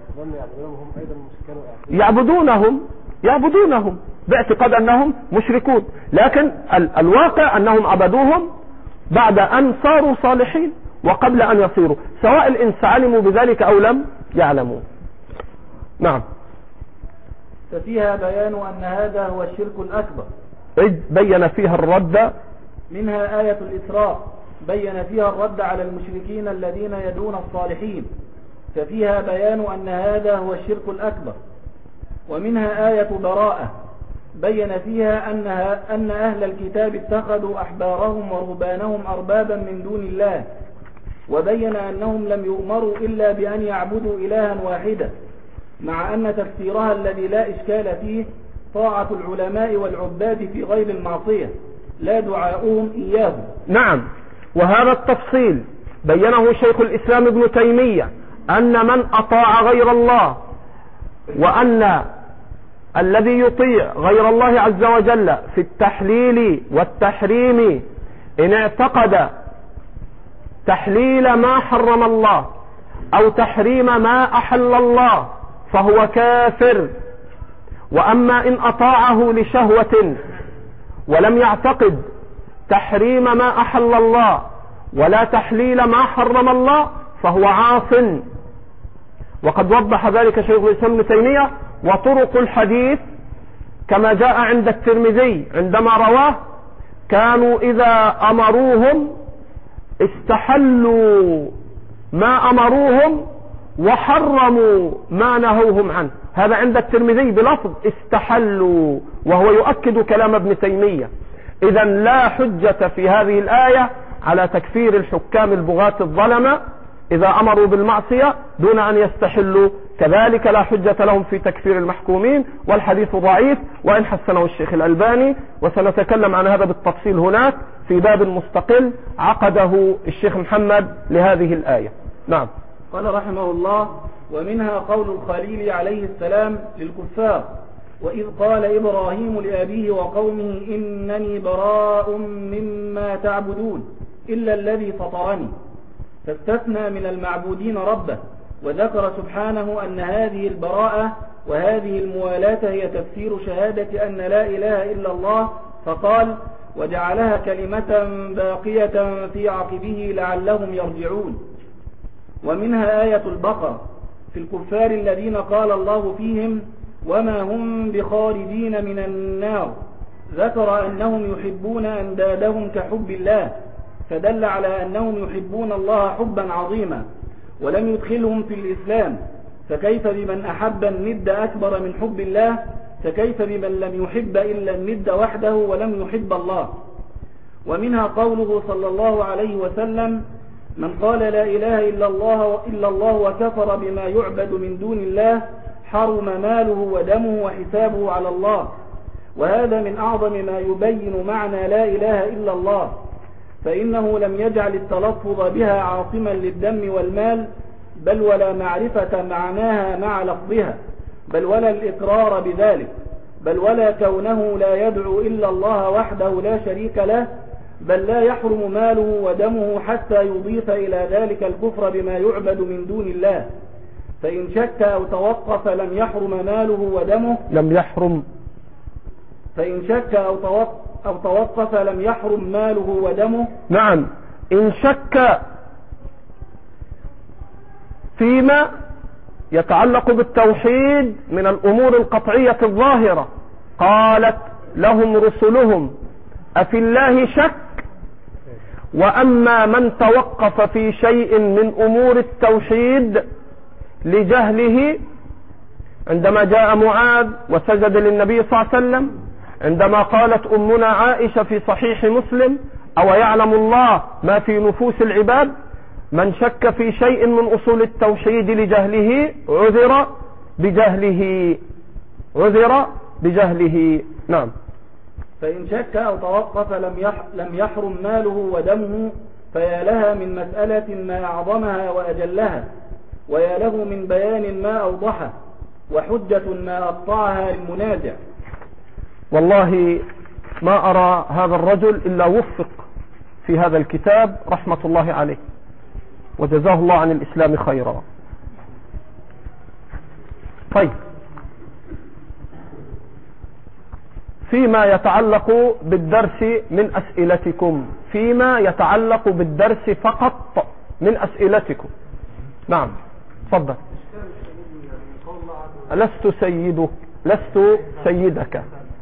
يعبدونهم باعتقاد أنهم مشركون، لكن الواقع أنهم عبدوهم بعد أن صاروا صالحين وقبل أن يصيروا، سواء الإنس علموا بذلك أو لم يعلموا. نعم. ففيها بيان أن هذا هو الشرك الأكبر، إذ بين فيها الرد. منها آية الإسراء بين فيها الرد على المشركين الذين يدعون الصالحين، ففيها بيان أن هذا هو الشرك الأكبر. ومنها آية براءة بين فيها أن أهل الكتاب اتخذوا أحبارهم ورهبانهم أربابا من دون الله، وبين أنهم لم يؤمروا إلا بأن يعبدوا إلها واحدا، مع أن تفسيرها الذي لا إشكال فيه طاعة العلماء والعباد في غير المعصية لا دعاؤهم إياه. نعم. وهذا التفصيل بينه شيخ الإسلام ابن تيمية، أن من أطاع غير الله، وأن الذي يطيع غير الله عز وجل في التحليل والتحريم إن اعتقد تحليل ما حرم الله أو تحريم ما أحل الله فهو كافر. وأما إن أطاعه لشهوة ولم يعتقد تحريم ما أحل الله ولا تحليل ما حرم الله فهو عاص. وقد وضح ذلك شيخ الإسلام ابن تيمية. وطرق الحديث كما جاء عند الترمذي عندما رواه: كانوا إذا أمروهم استحلوا ما أمروهم وحرموا ما نهوهم عنه. هذا عند الترمذي بلفظ استحلوا، وهو يؤكد كلام ابن تيمية. إذن لا حجة في هذه الآية على تكفير الحكام البغاة الظلمة إذا أمروا بالمعصية دون أن يستحلوا، كذلك لا حجة لهم في تكفير المحكومين، والحديث ضعيف وإن حسنه الشيخ الألباني. وسنتكلم عن هذا بالتفصيل هناك في باب مستقل عقده الشيخ محمد لهذه الآية. نعم. قال رحمه الله: ومنها قول الخليل عليه السلام للكفار: وإذ قال إبراهيم لأبيه وقومه إنني براء مما تعبدون إلا الذي فطرني، فاستثنى من المعبودين ربه، وذكر سبحانه أن هذه البراءة وهذه الموالاة هي تفسير شهادة أن لا إله إلا الله، فقال: وجعلها كلمة باقية في عقبه لعلهم يرجعون. ومنها آية البقرة في الكفار الذين قال الله فيهم: وما هم بخارجين من النار، ذكر أنهم يحبون أندادهم كحب الله، فدل على أنهم يحبون الله حبا عظيما. ولم يدخلهم في الإسلام، فكيف بمن أحب الند أكبر من حب الله؟ فكيف بمن لم يحب إلا الند وحده ولم يحب الله؟ ومنها قوله صلى الله عليه وسلم: من قال لا إله إلا الله وكفر بما يعبد من دون الله حرم ماله ودمه وحسابه على الله. وهذا من أعظم ما يبين معنى لا إله إلا الله، فإنه لم يجعل التلفظ بها عاصما للدم والمال، بل ولا معرفة معناها مع لفظها، بل ولا الإقرار بذلك، بل ولا كونه لا يدعو إلا الله وحده لا شريك له، بل لا يحرم ماله ودمه حتى يضيف إلى ذلك الكفر بما يعبد من دون الله. فإن شك أو توقف لم يحرم ماله ودمه، فإن شك أو توقف لم يحرم ماله ودمه. نعم، إن شك فيما يتعلق بالتوحيد من الأمور القطعية الظاهرة، قالت لهم رسلهم أفي الله شك؟ وأما من توقف في شيء من أمور التوحيد لجهله، عندما جاء معاذ وسجد للنبي صلى الله عليه وسلم، عندما قالت أمنا عائشة في صحيح مسلم: أو يعلم الله ما في نفوس العباد، من شك في شيء من أصول التوحيد لجهله عذر بجهله. نعم. فإن شك أو توقف لم يحرم ماله ودمه، فيا لها من مسألة ما أعظمها وأجلها، ويا له من بيان ما أوضحه، وحجة ما أقطعها للمنازع. والله ما أرى هذا الرجل إلا وفق في هذا الكتاب رحمة الله عليه، وجزاه الله عن الإسلام خيرا. طيب، فيما يتعلق بالدرس من أسئلتكم، فيما يتعلق بالدرس فقط من أسئلتكم. نعم، تفضل. لست سيدك،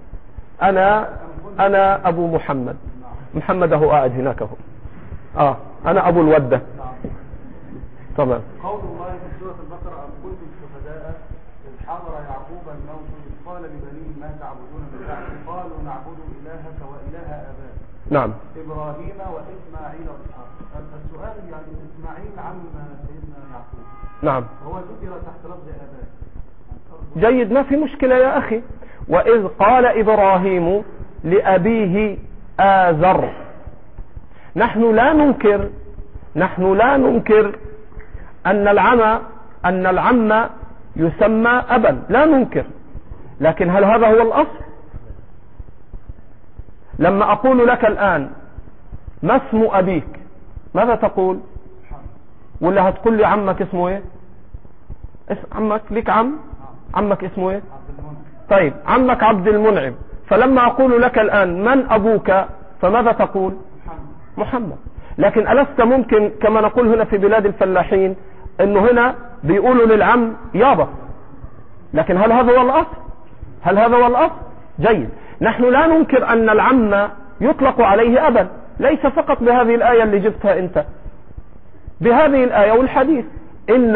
أنا أبو محمد هو قاعد هناك هو. أنا أبو الودة. تمام. قول الله في سورة البقرة: أم كنتم شهداء إذ حضر يعقوب الموت إذ قال لبنيه ما تعبدون من بعدي قالوا نعبد إلهك وإله آبائك. نعم. إبراهيم وإسماعيل وإسحاق. السؤال يعني إسماعيل عم سيدنا يعقوب. نعم. هو ذكر تحت لفظ آبائك. جيد، ما في مشكلة يا أخي. وإذ قال إبراهيم لأبيه آزر. نحن لا ننكر أن العم يسمى أبا، لا ننكر، لكن هل هذا هو الأصل؟ لما أقول لك الآن ما اسم أبيك، ماذا تقول؟ ولا هتقول لي عمك اسمه ايه؟ عمك ليك عمك اسمه ايه؟ طيب، عمك عبد المنعم. فلما أقول لك الآن من أبوك، فماذا تقول؟ محمد. لكن ألست ممكن كما نقول هنا في بلاد الفلاحين انه هنا بيقولوا للعم يابا، لكن هل هذا هو الأصل؟ جيد. نحن لا ننكر أن العم يطلق عليه أبا، ليس فقط بهذه الآية اللي جبتها أنت، بهذه الآية والحديث: إن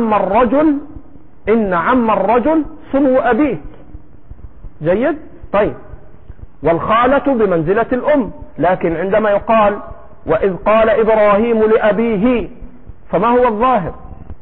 عم الرجل صنو أبيه. جيد. طيب، والخالة بمنزلة الأم، لكن عندما يقال وإذ قال إبراهيم لأبيه، فما هو الظاهر؟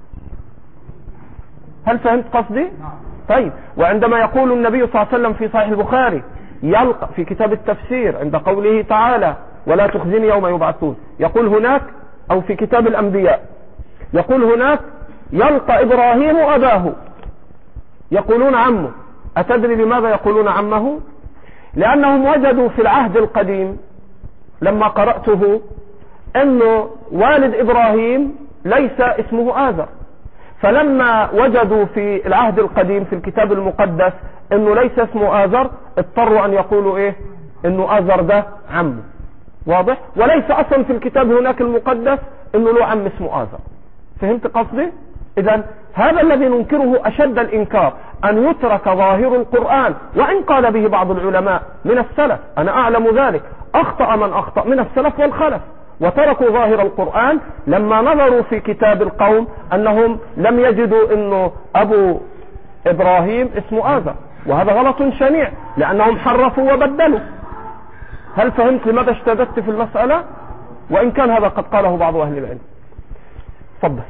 هل فهمت قصدي؟ طيب، وعندما يقول النبي صلى الله عليه وسلم في صحيح البخاري يلقى في كتاب التفسير عند قوله تعالى ولا تخزني يوم يبعثون، يقول هناك، أو في كتاب الأنبياء يقول هناك يلقى إبراهيم أباه، يقولون عمه. أتدري لماذا يقولون عمه؟ لأنهم وجدوا في العهد القديم لما قرأته أنه والد إبراهيم ليس اسمه آزر، فلما وجدوا في العهد القديم في الكتاب المقدس أنه ليس اسمه آزر، اضطروا أن يقولوا إيه؟ أنه آزر ده عمه. واضح؟ وليس أصلا في الكتاب هناك المقدس أنه له عم اسمه آزر. فهمت قصدي؟ إذن هذا الذي ننكره أشد الإنكار، أن يترك ظاهر القرآن، وإن قال به بعض العلماء من السلف، أنا أعلم ذلك، أخطأ من أخطأ من السلف والخلف، وتركوا ظاهر القرآن لما نظروا في كتاب القوم أنهم لم يجدوا أنه أبو إبراهيم اسمه آزر، وهذا غلط شنيع لأنهم حرفوا وبدلوا. هل فهمت لماذا اشتددت في المسألة؟ وإن كان هذا قد قاله بعض أهل العلم. تفضل.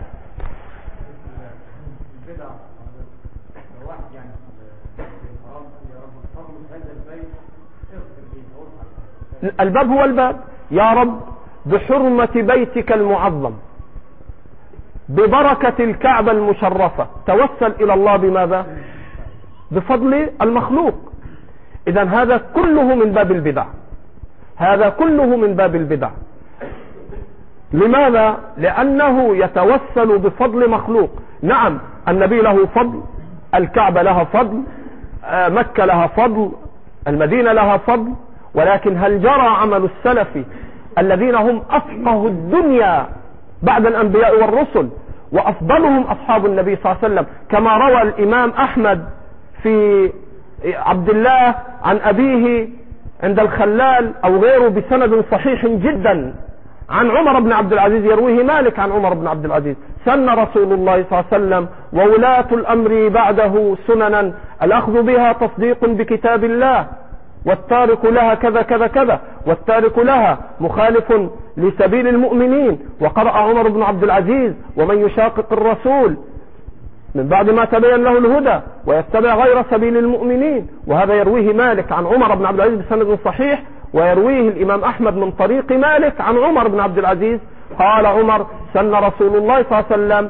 الباب هو الباب. يا رب بحرمة بيتك المعظم ببركة الكعبة المشرفة توسل إلى الله بماذا؟ بفضل المخلوق. إذن هذا كله من باب البدع، هذا كله من باب البدع. لماذا؟ لأنه يتوسل بفضل مخلوق. نعم النبي له فضل، الكعبة لها فضل، مكة لها فضل، المدينة لها فضل، ولكن هل جرى عمل السلف الذين هم أفقه الدنيا بعد الأنبياء والرسل وأفضلهم أصحاب النبي صلى الله عليه وسلم، كما روى الإمام أحمد في عبد الله عن أبيه عند الخلال أو غيره بسند صحيح جدا عن عمر بن عبد العزيز، يرويه مالك عن عمر بن عبد العزيز: سن رسول الله صلى الله عليه وسلم وولاة الأمر بعده سننا الأخذ بها تصديق بكتاب الله، والتارك لها كذا كذا كذا، والتارك لها مخالف لسبيل المؤمنين. وقرأ عمر بن عبد العزيز: ومن يشاقق الرسول من بعد ما تبين له الهدى ويتبع غير سبيل المؤمنين. وهذا يرويه مالك عن عمر بن عبد العزيز بسند صحيح، ويرويه الإمام أحمد من طريق مالك عن عمر بن عبد العزيز قال عمر: سن رسول الله صلى الله عليه وسلم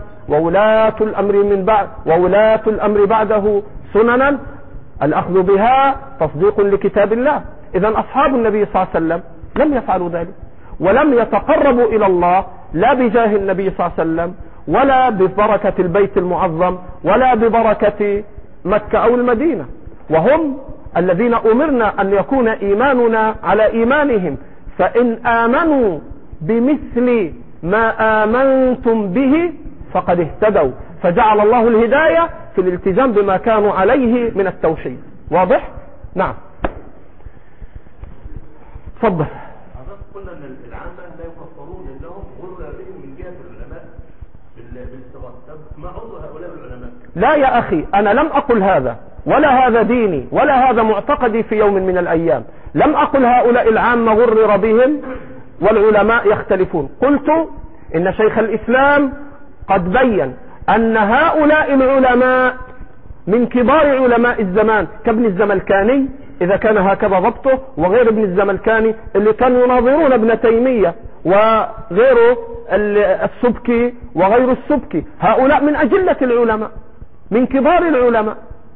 وولاة الأمر بعده سننا الأخذ بها تصديق لكتاب الله. إذن أصحاب النبي صلى الله عليه وسلم لم يفعلوا ذلك، ولم يتقربوا إلى الله لا بجاه النبي صلى الله عليه وسلم، ولا ببركة البيت المعظم، ولا ببركة مكة أو المدينة. وهم الذين أمرنا أن يكون إيماننا على إيمانهم، فإن آمنوا بمثل ما آمنتم به فقد اهتدوا. فجعل الله الهداية في الالتزام بما كانوا عليه من التوحيد. واضح؟ نعم. تفضل. قلنا ان العامة لا يكفرون لانهم غلوا بهم من جهة العلماء بالاستغاثة. طب ما عضو هؤلاء العلماء؟ لا يا أخي، أنا لم أقل هذا، ولا هذا ديني، ولا هذا معتقدي في يوم من الأيام. لم أقل هؤلاء العامة غرر بهم والعلماء يختلفون. قلت إن شيخ الإسلام قد بين أن هؤلاء العلماء من كبار علماء الزمان كابن الزملكاني إذا كان هكذا ضبطه، وغير ابن الزملكاني اللي كانوا يناظرون ابن تيمية، وغيره السبكي وغير السبكي. هؤلاء من أجلة العلماء، من كبار العلماء،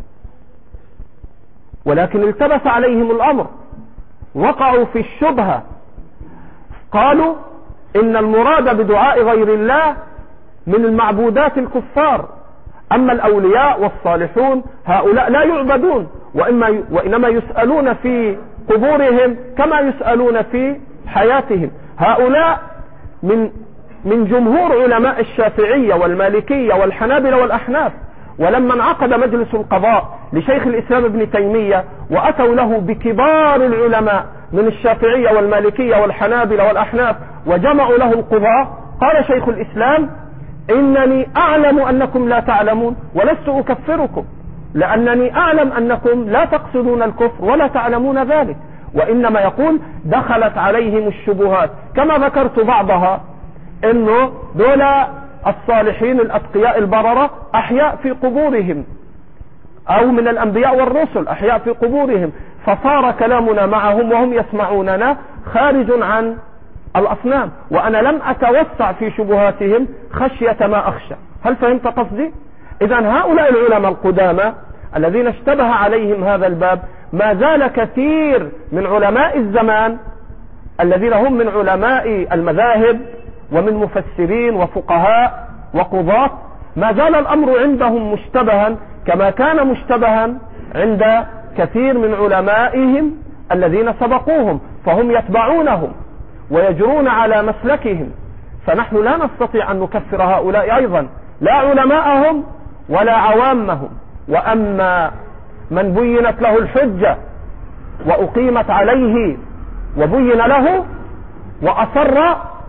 ولكن التبس عليهم الأمر، وقعوا في الشبهة. قالوا إن المراد بدعاء غير الله من المعبودات الكفار، أما الأولياء والصالحون هؤلاء لا يعبدون، وإنما يسألون في قبورهم كما يسألون في حياتهم. هؤلاء من جمهور علماء الشافعية والمالكية والحنابلة والأحناف. ولما انعقد مجلس القضاء لشيخ الإسلام ابن تيمية وأتوا له بكبار العلماء من الشافعية والمالكية والحنابلة والأحناف وجمعوا له القضاء، قال شيخ الإسلام: إنني أعلم أنكم لا تعلمون ولست أكفركم، لأنني أعلم أنكم لا تقصدون الكفر ولا تعلمون ذلك، وإنما يقول دخلت عليهم الشبهات، كما ذكرت بعضها، إنه دول الصالحين الأتقياء البررة أحياء في قبورهم، أو من الأنبياء والرسل أحياء في قبورهم، فصار كلامنا معهم وهم يسمعوننا خارج عن الأصنام، وأنا لم أتوسع في شبهاتهم خشية ما أخشى. هل فهمت قصدي؟ إذن هؤلاء العلماء القدامى الذين اشتبه عليهم هذا الباب، ما زال كثير من علماء الزمان الذين هم من علماء المذاهب ومن مفسرين وفقهاء وقضاة، ما زال الأمر عندهم مشتبها كما كان مشتبها عند كثير من علمائهم الذين سبقوهم، فهم يتبعونهم ويجرون على مسلكهم. فنحن لا نستطيع أن نكفر هؤلاء أيضا، لا علماءهم ولا عوامهم. وأما من بينت له الحجة وأقيمت عليه وبين له وأصر،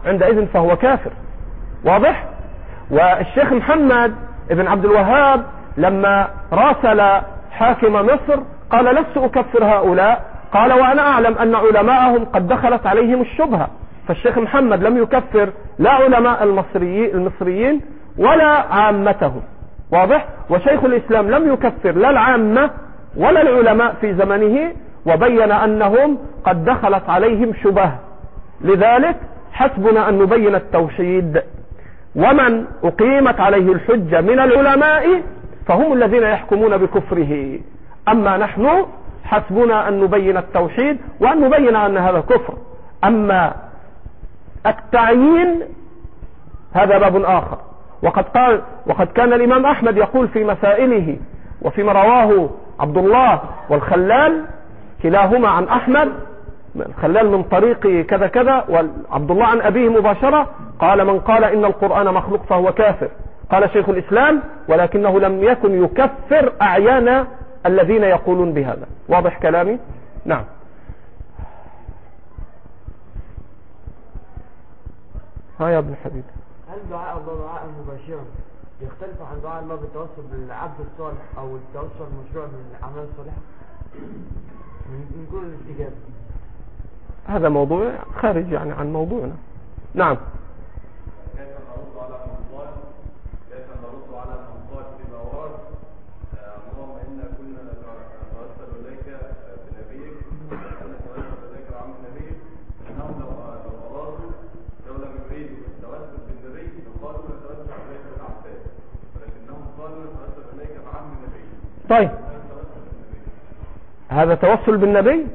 عندئذ فهو كافر. واضح؟ والشيخ محمد ابن عبد الوهاب لما راسل حاكم مصر قال لست أكفر هؤلاء، قال وأنا أعلم أن علماءهم قد دخلت عليهم الشبهة. فالشيخ محمد لم يكفر لا علماء المصريين ولا عامتهم. واضح؟ وشيخ الإسلام لم يكفر لا العامة ولا العلماء في زمنه، وبين أنهم قد دخلت عليهم شبه. لذلك حسبنا أن نبين التوحيد، ومن أقيمت عليه الحجة من العلماء فهم الذين يحكمون بكفره. أما نحن حسبنا أن نبين التوحيد وأن نبين أن هذا كفر. أما التعيين هذا باب آخر. وقد كان الإمام أحمد يقول في مسائله وفيما رواه عبد الله والخلال كلاهما عن أحمد، الخلال من طريق كذا كذا وعبد الله عن أبيه مباشرة، قال من قال إن القرآن مخلوق فهو كافر. قال شيخ الإسلام ولكنه لم يكن يكفر أعيان الذين يقولون بهذا. واضح كلامي؟ نعم. ها يا ابن حبيب، هل دعاء الله دعاء مباشرا يختلف عن دعاء الله بالتوسل بالعبد الصالح او التوسل المشروع بالاعمال الصالحه من كل الاستجابه؟ هذا موضوع خارج يعني عن موضوعنا. نعم. كيف نرد على من قال فيما ورد اللهم انا كنا نتوسل اليك بنبيك ونتوسل اليك بعم نبيك، انهم لو ارادوا لو لم يريدوا التوسل بالنبي فقالوا نتوسل اليك بالعباس، ولكنهم قالوا نتوسل اليك بعم نبيك. طيب هذا توسل بالنبي؟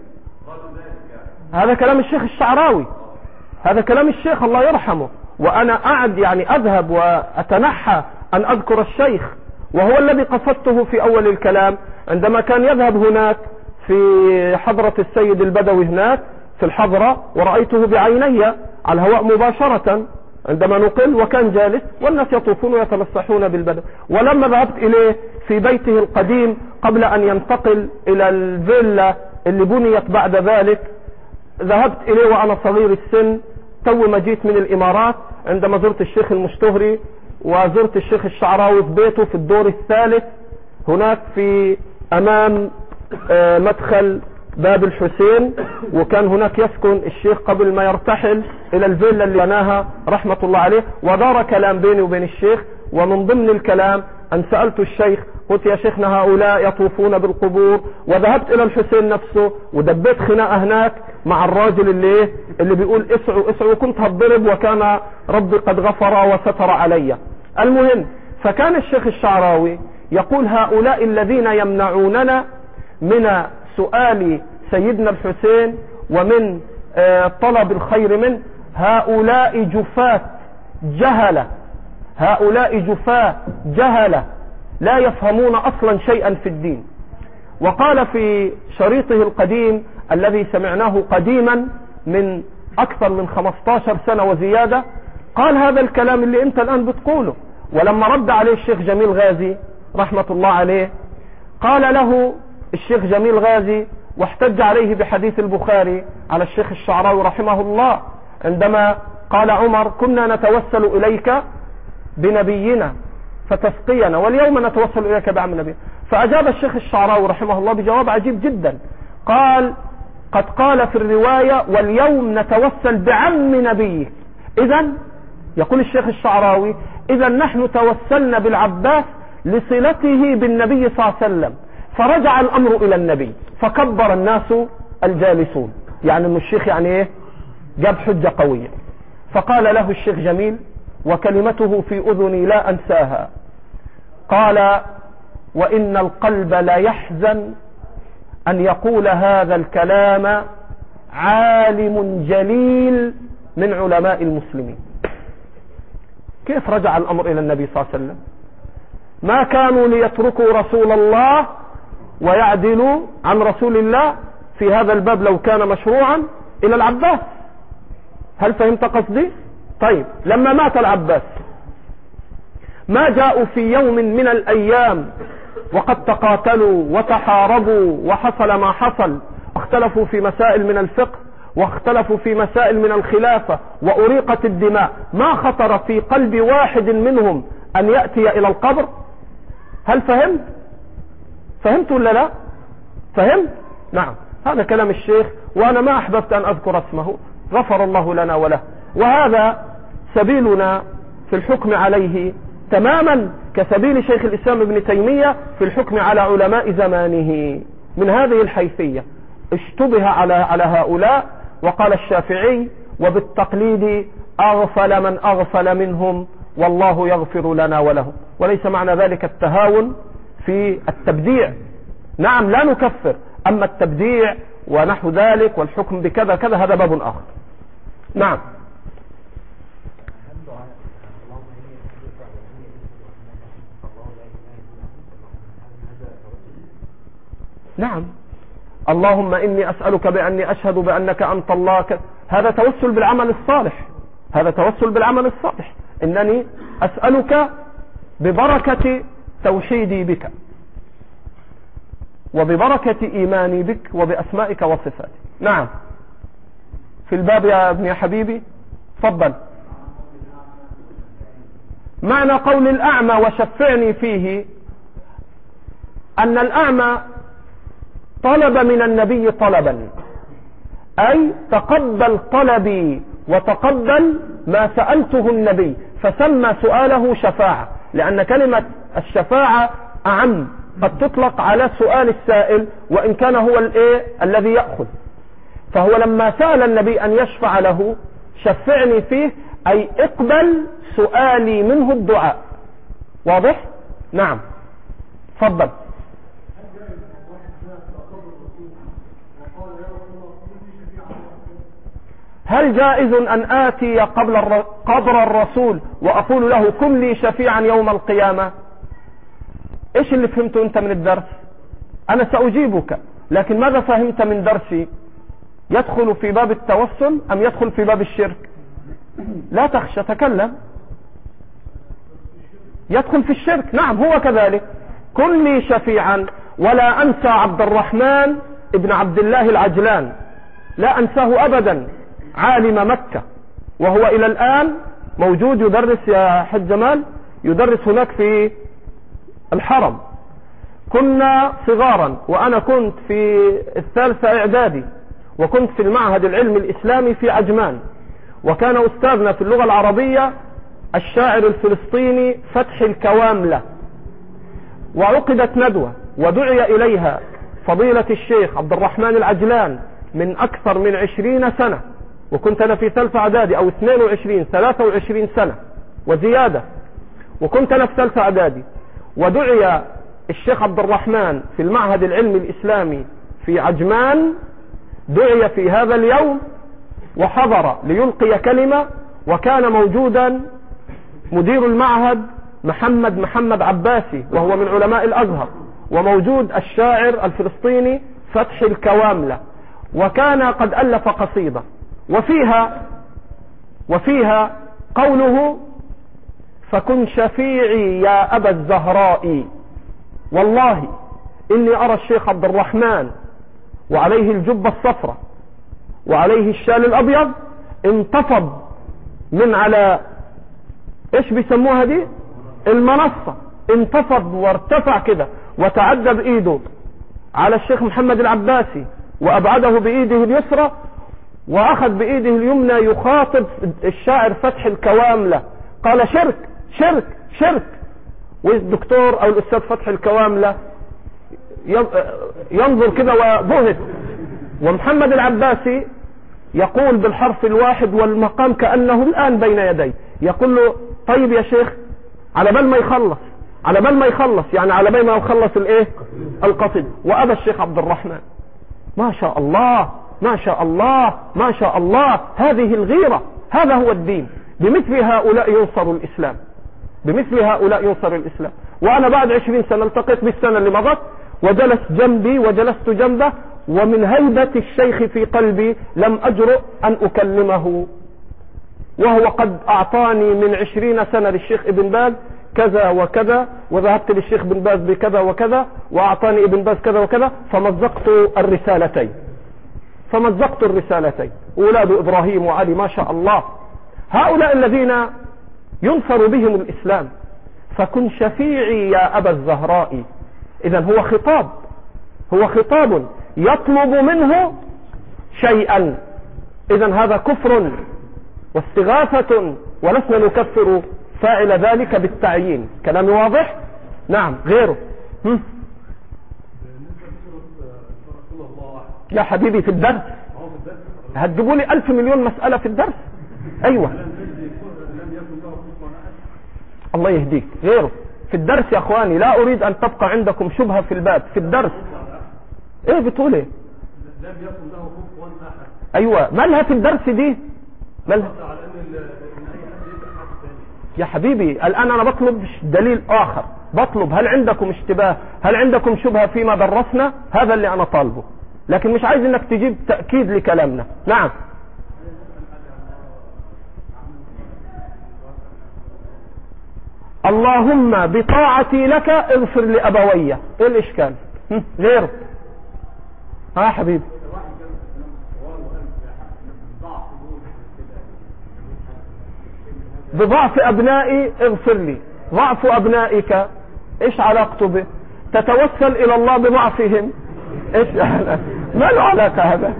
هذا كلام الشيخ الشعراوي، هذا كلام الشيخ الله يرحمه. وأنا أعد يعني أذهب وأتنحى أن أذكر الشيخ، وهو الذي قصدته في أول الكلام عندما كان يذهب هناك في حضرة السيد البدوي هناك في الحضرة، ورأيته بعيني على الهواء مباشرة عندما نقل، وكان جالس والناس يطوفون ويتمسحون بالبدو. ولما ذهبت إليه في بيته القديم قبل أن ينتقل إلى الفيلا اللي بنيت بعد ذلك، ذهبت إليه وأنا صغير السن، تو ما جيت من الإمارات، عندما زرت الشيخ المشتهري وزرت الشيخ الشعراوي في بيته في الدور الثالث هناك في أمام مدخل باب الحسين، وكان هناك يسكن الشيخ قبل ما يرتحل إلى الفيلا اللي بناها رحمة الله عليه. ودار كلام بيني وبين الشيخ، ومن ضمن الكلام أن سألت الشيخ قلت يا شيخنا هؤلاء يطوفون بالقبور، وذهبت إلى الحسين نفسه ودبيت خناقة هناك مع الراجل اللي بيقول اسعوا اسعوا، وكنت هتضرب وكان ربي قد غفر وستر علي. المهم، فكان الشيخ الشعراوي يقول هؤلاء الذين يمنعوننا من سؤال سيدنا الحسين ومن طلب الخير منه، هؤلاء جفاة جهلة، هؤلاء جفاة جهلة لا يفهمون أصلا شيئا في الدين. وقال في شريطه القديم الذي سمعناه قديما من أكثر من 15 سنة وزيادة، قال هذا الكلام اللي أنت الآن بتقوله. ولما رد عليه الشيخ جميل غازي رحمة الله عليه، قال له الشيخ جميل غازي واحتج عليه بحديث البخاري على الشيخ الشعراوي رحمه الله عندما قال عمر كنا نتوسل إليك بنبينا فتسقينا واليوم نتوسل إليك بعم نبينا. فأجاب الشيخ الشعراوي رحمه الله بجواب عجيب جدا، قال قد قال في الرواية واليوم نتوسل بعم نبيك. إذن يقول الشيخ الشعراوي إذا نحن توسلنا بالعباس لصلته بالنبي صلى الله عليه وسلم، فرجع الأمر إلى النبي فكبر الناس الجالسون. يعني أن الشيخ يعني إيه؟ جاب حجة قوية. فقال له الشيخ جميل وكلمته في أذني لا أنساها، قال وإن القلب لا يحزن أن يقول هذا الكلام عالم جليل من علماء المسلمين. كيف رجع الأمر إلى النبي صلى الله عليه وسلم؟ ما كانوا ليتركوا رسول الله ويعدلوا عن رسول الله في هذا الباب لو كان مشروعا إلى العباس. هل فهمت قصدي؟ طيب، لما مات العباس ما جاءوا في يوم من الأيام وقد تقاتلوا وتحاربوا وحصل ما حصل، اختلفوا في مسائل من الفقه واختلفوا في مسائل من الخلافة وأريقت الدماء، ما خطر في قلب واحد منهم أن يأتي إلى القبر؟ هل فهمت ولا لا؟ فهمت؟ نعم، هذا كلام الشيخ، وأنا ما أحببت أن أذكر اسمه، غفر الله لنا وله. وهذا سبيلنا في الحكم عليه تماما كسبيل شيخ الإسلام ابن تيمية في الحكم على علماء زمانه من هذه الحيثية. اشتبه على هؤلاء، وقال الشافعي: وبالتقليد أغفل من أغفل منهم والله يغفر لنا وله. وليس معنى ذلك التهاون في التبديع، نعم لا نكفر، أما التبديع ونحو ذلك والحكم بكذا كذا هذا باب آخر. نعم. نعم، اللهم إني أسألك بأني أشهد بأنك أنت الله، هذا توسل بالعمل الصالح، هذا توسل بالعمل الصالح، إنني أسألك ببركة توحيدي بك وببركة إيماني بك وبأسمائك وصفاتك. نعم، في الباب يا ابن حبيبي، تفضل. معنى قول الأعمى وشفعني فيه أن الأعمى طلب من النبي طلبا، أي تقبل طلبي وتقبل ما سألته النبي، فسمى سؤاله شفاعة، لأن كلمة الشفاعة أعم، قد تطلق على سؤال السائل وإن كان هو الذي يأخذ. فهو لما سأل النبي أن يشفع له شفعني فيه، أي اقبل سؤالي منه الدعاء. واضح؟ نعم، تفضل. هل جائز أن آتي قبر الرسول وأقول له كن لي شفيعا يوم القيامة؟ إيش اللي فهمته أنت من الدرس؟ أنا سأجيبك، لكن ماذا فهمت من درسي؟ يدخل في باب التوسل أم يدخل في باب الشرك؟ لا تخشى، تكلم. يدخل في الشرك، نعم هو كذلك. كن لي شفيعا. ولا أنسى عبد الرحمن ابن عبد الله العجلان، لا أنساه أبدا، عالم مكة، وهو إلى الآن موجود يدرس يا حج جمال، يدرس هناك في الحرم. كنا صغارا وأنا كنت في الثالثة إعدادي، وكنت في المعهد العلمي الإسلامي في عجمان، وكان أستاذنا في اللغة العربية الشاعر الفلسطيني فتحي الكواملة، وعقدت ندوة ودعي إليها فضيلة الشيخ عبد الرحمن العجلان من أكثر من 20 سنة، وكنت أنا في ثالثة إعدادي أو 23 سنة وزيادة، وكنت أنا في ثالثة إعدادي، ودعي الشيخ عبد الرحمن في المعهد العلمي الإسلامي في عجمان، دعي في هذا اليوم وحضر ليلقي كلمة، وكان موجودا مدير المعهد محمد عباسي وهو من علماء الأزهر، وموجود الشاعر الفلسطيني فتحي الكواملة، وكان قد ألف قصيدة وفيها قوله فكن شفيعي يا أبا الزهراء، والله إني أرى الشيخ عبد الرحمن وعليه الجبة الصفراء وعليه الشال الأبيض انتفض من على إيش بيسموها دي المنصة، انتفض وارتفع كده وتعدى بإيده على الشيخ محمد العباسي، وأبعده بإيده اليسرى، وأخذ بإيده اليمنى يخاطب الشاعر فتح الكواملة، قال شرك شرك شرك. والدكتور أو الأستاذ فتح الكواملة ينظر كده وبهت، ومحمد العباسي يقول بالحرف الواحد والمقام كأنه الآن بين يديه، يقول له طيب يا شيخ على بال ما يخلص يعني على بال ما يخلص القصيدة. وأبى الشيخ عبد الرحمن. ما شاء الله ما شاء الله ما شاء الله، هذه الغيرة، هذا هو الدين. بمثل هؤلاء ينصر الإسلام. وأنا بعد 20 سنة التقيت بالسنة اللي مضت وجلس جنبي وجلست جنبه، ومن هيبة الشيخ في قلبي لم أجرؤ أن أكلمه، وهو قد أعطاني من 20 سنة للشيخ ابن باز كذا وكذا، وذهبت للشيخ ابن باز بكذا وكذا، وأعطاني ابن باز كذا وكذا، فمزقت الرسالتين. فمزقت الرسالتين. أولاد إبراهيم وعلي ما شاء الله، هؤلاء الذين ينصر بهم الإسلام، فكن شفيعي يا أبا الزهراء. إذا هو خطاب يطلب منه شيئا. إذا هذا كفر واستغاثة، ولسنا نكفر فاعل ذلك بالتعيين. كلام واضح؟ نعم. غيره يا حبيبي في الدرس هتجيبوا لي 1000 مليون مسألة في الدرس. أيوة الله يهديك. غيره في الدرس يا أخواني، لا أريد أن تبقى عندكم شبهة في الباب. في الدرس إيه بتقول إيه؟ لم يكن له كفوا احد. ايوه مالها في الدرس دي؟ مالها يا حبيبي؟ الان انا بطلب دليل اخر، بطلب هل عندكم اشتباه، هل عندكم شبهة فيما درسنا؟ هذا اللي انا طالبه، لكن مش عايز انك تجيب تأكيد لكلامنا. نعم. اللهم بطاعتي لك اغفر لأبوي. ايه الاشكال؟ غيره ها حبيبي؟ بضعف أبنائي اغفر لي. ضعف أبنائك إيش علاقته به؟ تتوسل إلى الله بضعفهم؟ إيش ما له علاقة هذا؟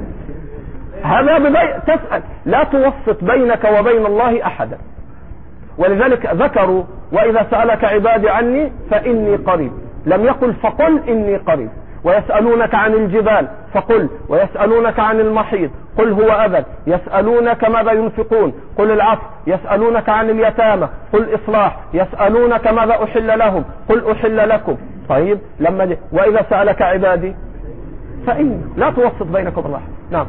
تسأل، لا توسط بينك وبين الله أحدا. ولذلك ذكروا وإذا سألك عبادي عني فإني قريب، لم يقل فقل إني قريب. ويسألونك عن الجبال فقل، ويسألونك عن المحيط قل هو أذى، يسألونك ماذا ينفقون قل العفو، يسألونك عن اليتامى قل إصلاح، يسألونك ماذا أحل لهم قل أحل لكم. طيب لما وإذا سألك عبادي فإني، لا توسط بينك وبين الله. نعم.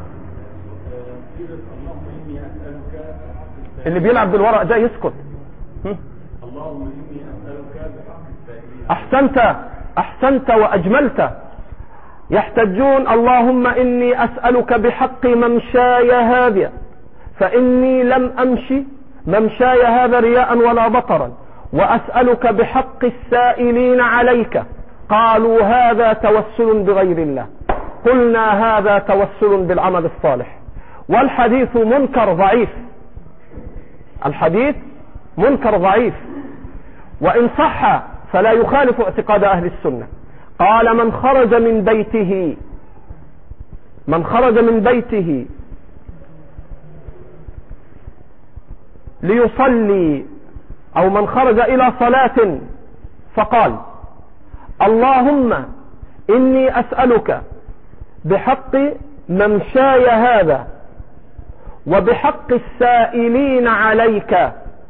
اللي بيلعب بالورق ده يسكت. اللهم إني أسألك بحق السائلين. أحسنت وأجملت. يحتجون اللهم إني أسألك بحق ممشاي هذا فإني لم أمشي ممشاي هذا رياء ولا بطرا، وأسألك بحق السائلين عليك. قالوا هذا توسل بغير الله، قلنا هذا توسل بالعمل الصالح. والحديث منكر ضعيف، الحديث منكر ضعيف، وإن صح فلا يخالف اعتقاد أهل السنة. قال من خرج من بيته ليصلي، أو من خرج إلى صلاة فقال اللهم إني أسألك بحق ممشاي هذا وبحق السائلين عليك.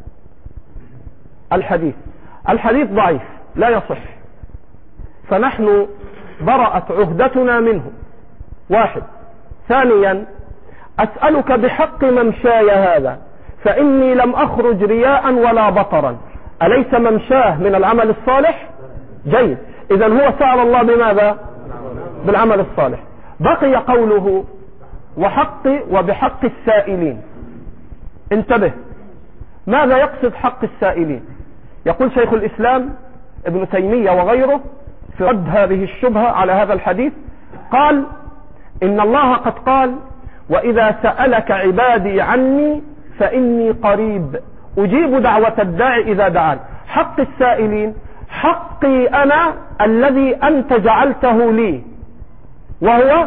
الحديث ضعيف لا يصح، فنحن برأت عهدتنا منه. واحد. ثانيا أسألك بحق ممشاي هذا فإني لم أخرج رياء ولا بطرا. أليس ممشاه من العمل الصالح؟ جيد. إذن هو سأل الله بماذا؟ بالعمل الصالح. بقي قوله وبحق السائلين. انتبه، ماذا يقصد حق السائلين؟ يقول شيخ الإسلام ابن تيمية وغيره في رد هذه الشبهة على هذا الحديث، قال إن الله قد قال وإذا سألك عبادي عني فإني قريب أجيب دعوة الداعي إذا دعان. حق السائلين حقي أنا الذي أنت جعلته لي، وهو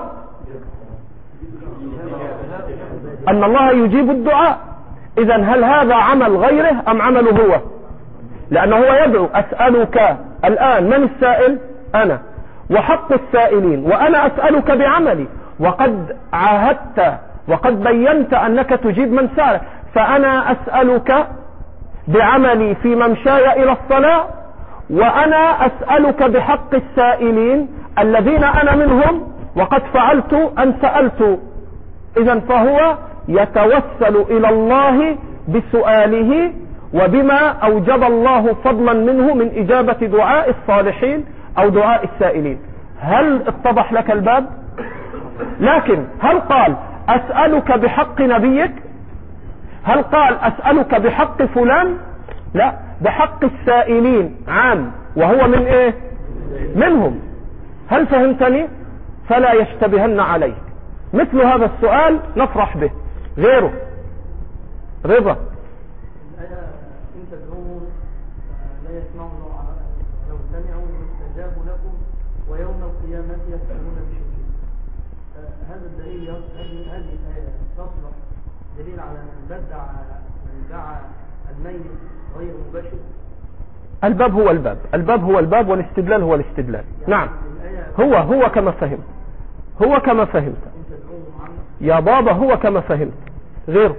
أن الله يجيب الدعاء. إذن هل هذا عمل غيره أم عمله هو؟ لأنه هو يدعو. أسألك الآن، من السائل؟ أنا. وحق السائلين وأنا أسألك بعملي، وقد عاهدت وقد بينت أنك تجيب من سألك، فأنا أسألك بعملي في ممشاي إلى الصلاة، وأنا أسألك بحق السائلين الذين أنا منهم وقد فعلت أن سألت. إذن فهو يتوسل إلى الله بسؤاله وبما أوجب الله فضلا منه من إجابة دعاء الصالحين أو دعاء السائلين. هل اتضح لك الباب؟ لكن هل قال أسألك بحق نبيك؟ هل قال أسألك بحق فلان؟ لا، بحق السائلين عام، وهو من إيه؟ منهم. هل فهمتني؟ فلا يشتبهن عليك. مثل هذا السؤال نفرح به. غيره رضا. الآية إن تدعوهم لا يسمعوا لو سمعوا يستجابوا لكم ويوم القيامة يكفرون بشركهم. هذا الدليل هذه الآية تصبح دليل على من دعا الميت غير مباشر. الباب هو الباب، الباب هو الباب، والاستدلال هو الاستدلال. نعم هو كما فهمت، هو كما فهمت يا بابا، هو كما فهمت. غيره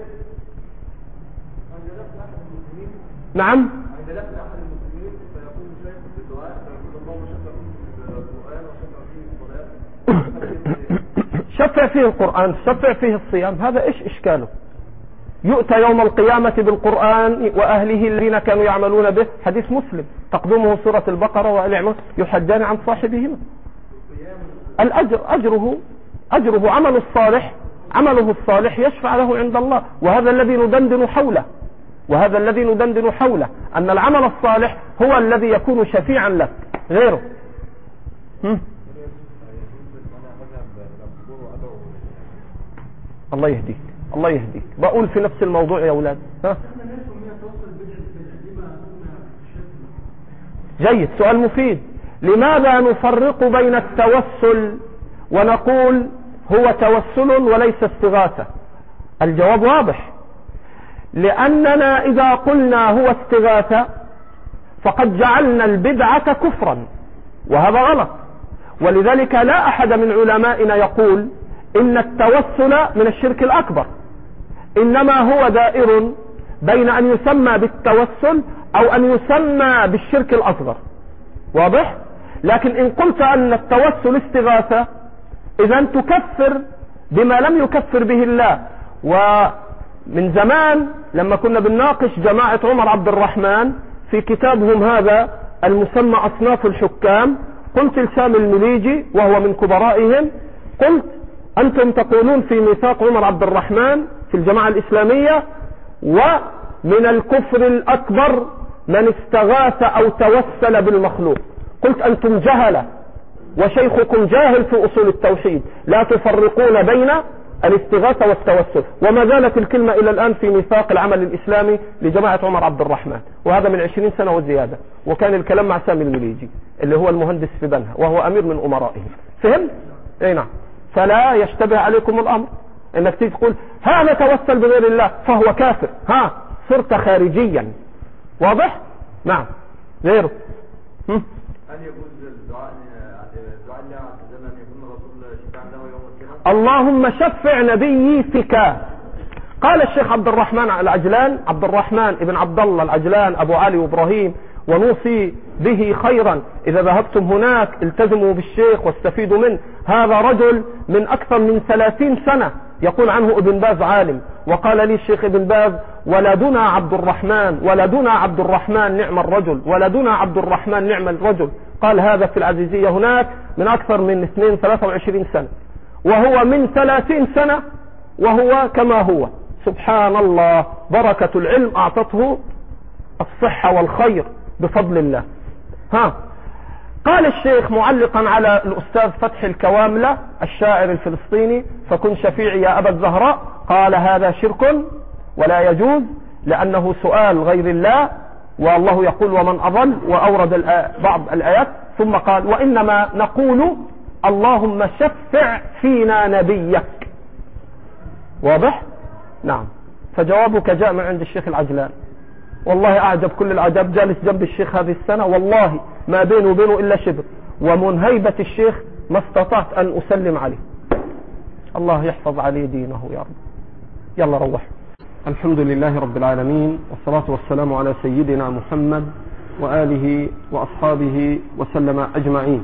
نعم. شفع فيه القرآن، شفع فيه الصيام، هذا ايش اشكاله؟ يؤتى يوم القيامة بالقرآن وأهله الذين كانوا يعملون به، حديث مسلم تقدمه سورة البقرة وآل عمران، يحجان عن صاحبهما. الأجر أجره عمله الصالح يشفع له عند الله، وهذا الذي ندندن حوله، أن العمل الصالح هو الذي يكون شفيعا لك. غيره الله يهديك بقول في نفس الموضوع يا أولاد. جيد، سؤال مفيد. لماذا نفرق بين التوسل ونقول هو توسل وليس استغاثة؟ الجواب واضح، لأننا إذا قلنا هو استغاثة فقد جعلنا البدعة كفرا، وهذا غلط. ولذلك لا أحد من علمائنا يقول إن التوسل من الشرك الأكبر، إنما هو دائر بين أن يسمى بالتوسل أو أن يسمى بالشرك الأصغر. واضح؟ لكن إن قلت أن التوسل استغاثة إذا تكفر بما لم يكفر به الله. ومن زمان لما كنا بنناقش جماعة عمر عبد الرحمن في كتابهم هذا المسمى أصناف الحكام، قلت لسامي المليجي وهو من كبرائهم، قلت أنتم تقولون في ميثاق عمر عبد الرحمن في الجماعة الإسلامية ومن الكفر الأكبر من استغاث أو توسل بالمخلوق. قلت أنتم جهلة وشيخكم جاهل في أصول التوحيد، لا تفرقون بين الاستغاثة والتوسل. وما زالت الكلمة إلى الآن في ميثاق العمل الإسلامي لجماعة عمر عبد الرحمن، وهذا من 20 سنة وزيادة. وكان الكلام مع سامي المليجي اللي هو المهندس في بنها وهو أمير من أمرائهم. فهم؟ أي نعم. فلا يشتبه عليكم الأمر انك تيجي تقول ها نتوسل بغير الله فهو كافر، صرت خارجيا. واضح؟ نعم. غيره هل يجوز الدعاء الله عز وجل ان يكون الرسول شفاعا له يوم القيامة؟ اللهم شفع نبيي فيك. قال الشيخ عبد الرحمن العجلان، عبد الرحمن ابن عبد الله العجلان أبو علي وإبراهيم، ونوصي به خيرا، إذا ذهبتم هناك التزموا بالشيخ واستفيدوا منه. هذا رجل من أكثر من 30 سنة يقول عنه ابن باز عالم، وقال لي الشيخ ابن باز ولدنا عبد الرحمن نعم الرجل، ولدنا عبد الرحمن نعم الرجل. قال هذا في العزيزية هناك من أكثر من 23 سنة، وهو من 30 سنة وهو كما هو. سبحان الله، بركة العلم أعطته الصحة والخير بفضل الله. قال الشيخ معلقا على الأستاذ فتح الكواملة الشاعر الفلسطيني فكن شفيعي يا أبا الزهراء، قال هذا شرك ولا يجوز لأنه سؤال غير الله، والله يقول ومن أضل، وأورد بعض الآيات، ثم قال وإنما نقول اللهم شفع فينا نبيك. واضح؟ نعم. فجوابك جاء من عند الشيخ العجلان، والله أعجب كل العجب، جالس جنب الشيخ هذه السنة، والله ما بينه وبينه إلا شبر، ومن هيبة الشيخ ما استطعت أن أسلم عليه. الله يحفظ عليه دينه يا رب. يلا روح. الحمد لله رب العالمين، والصلاة والسلام على سيدنا محمد وآله وأصحابه وسلم أجمعين.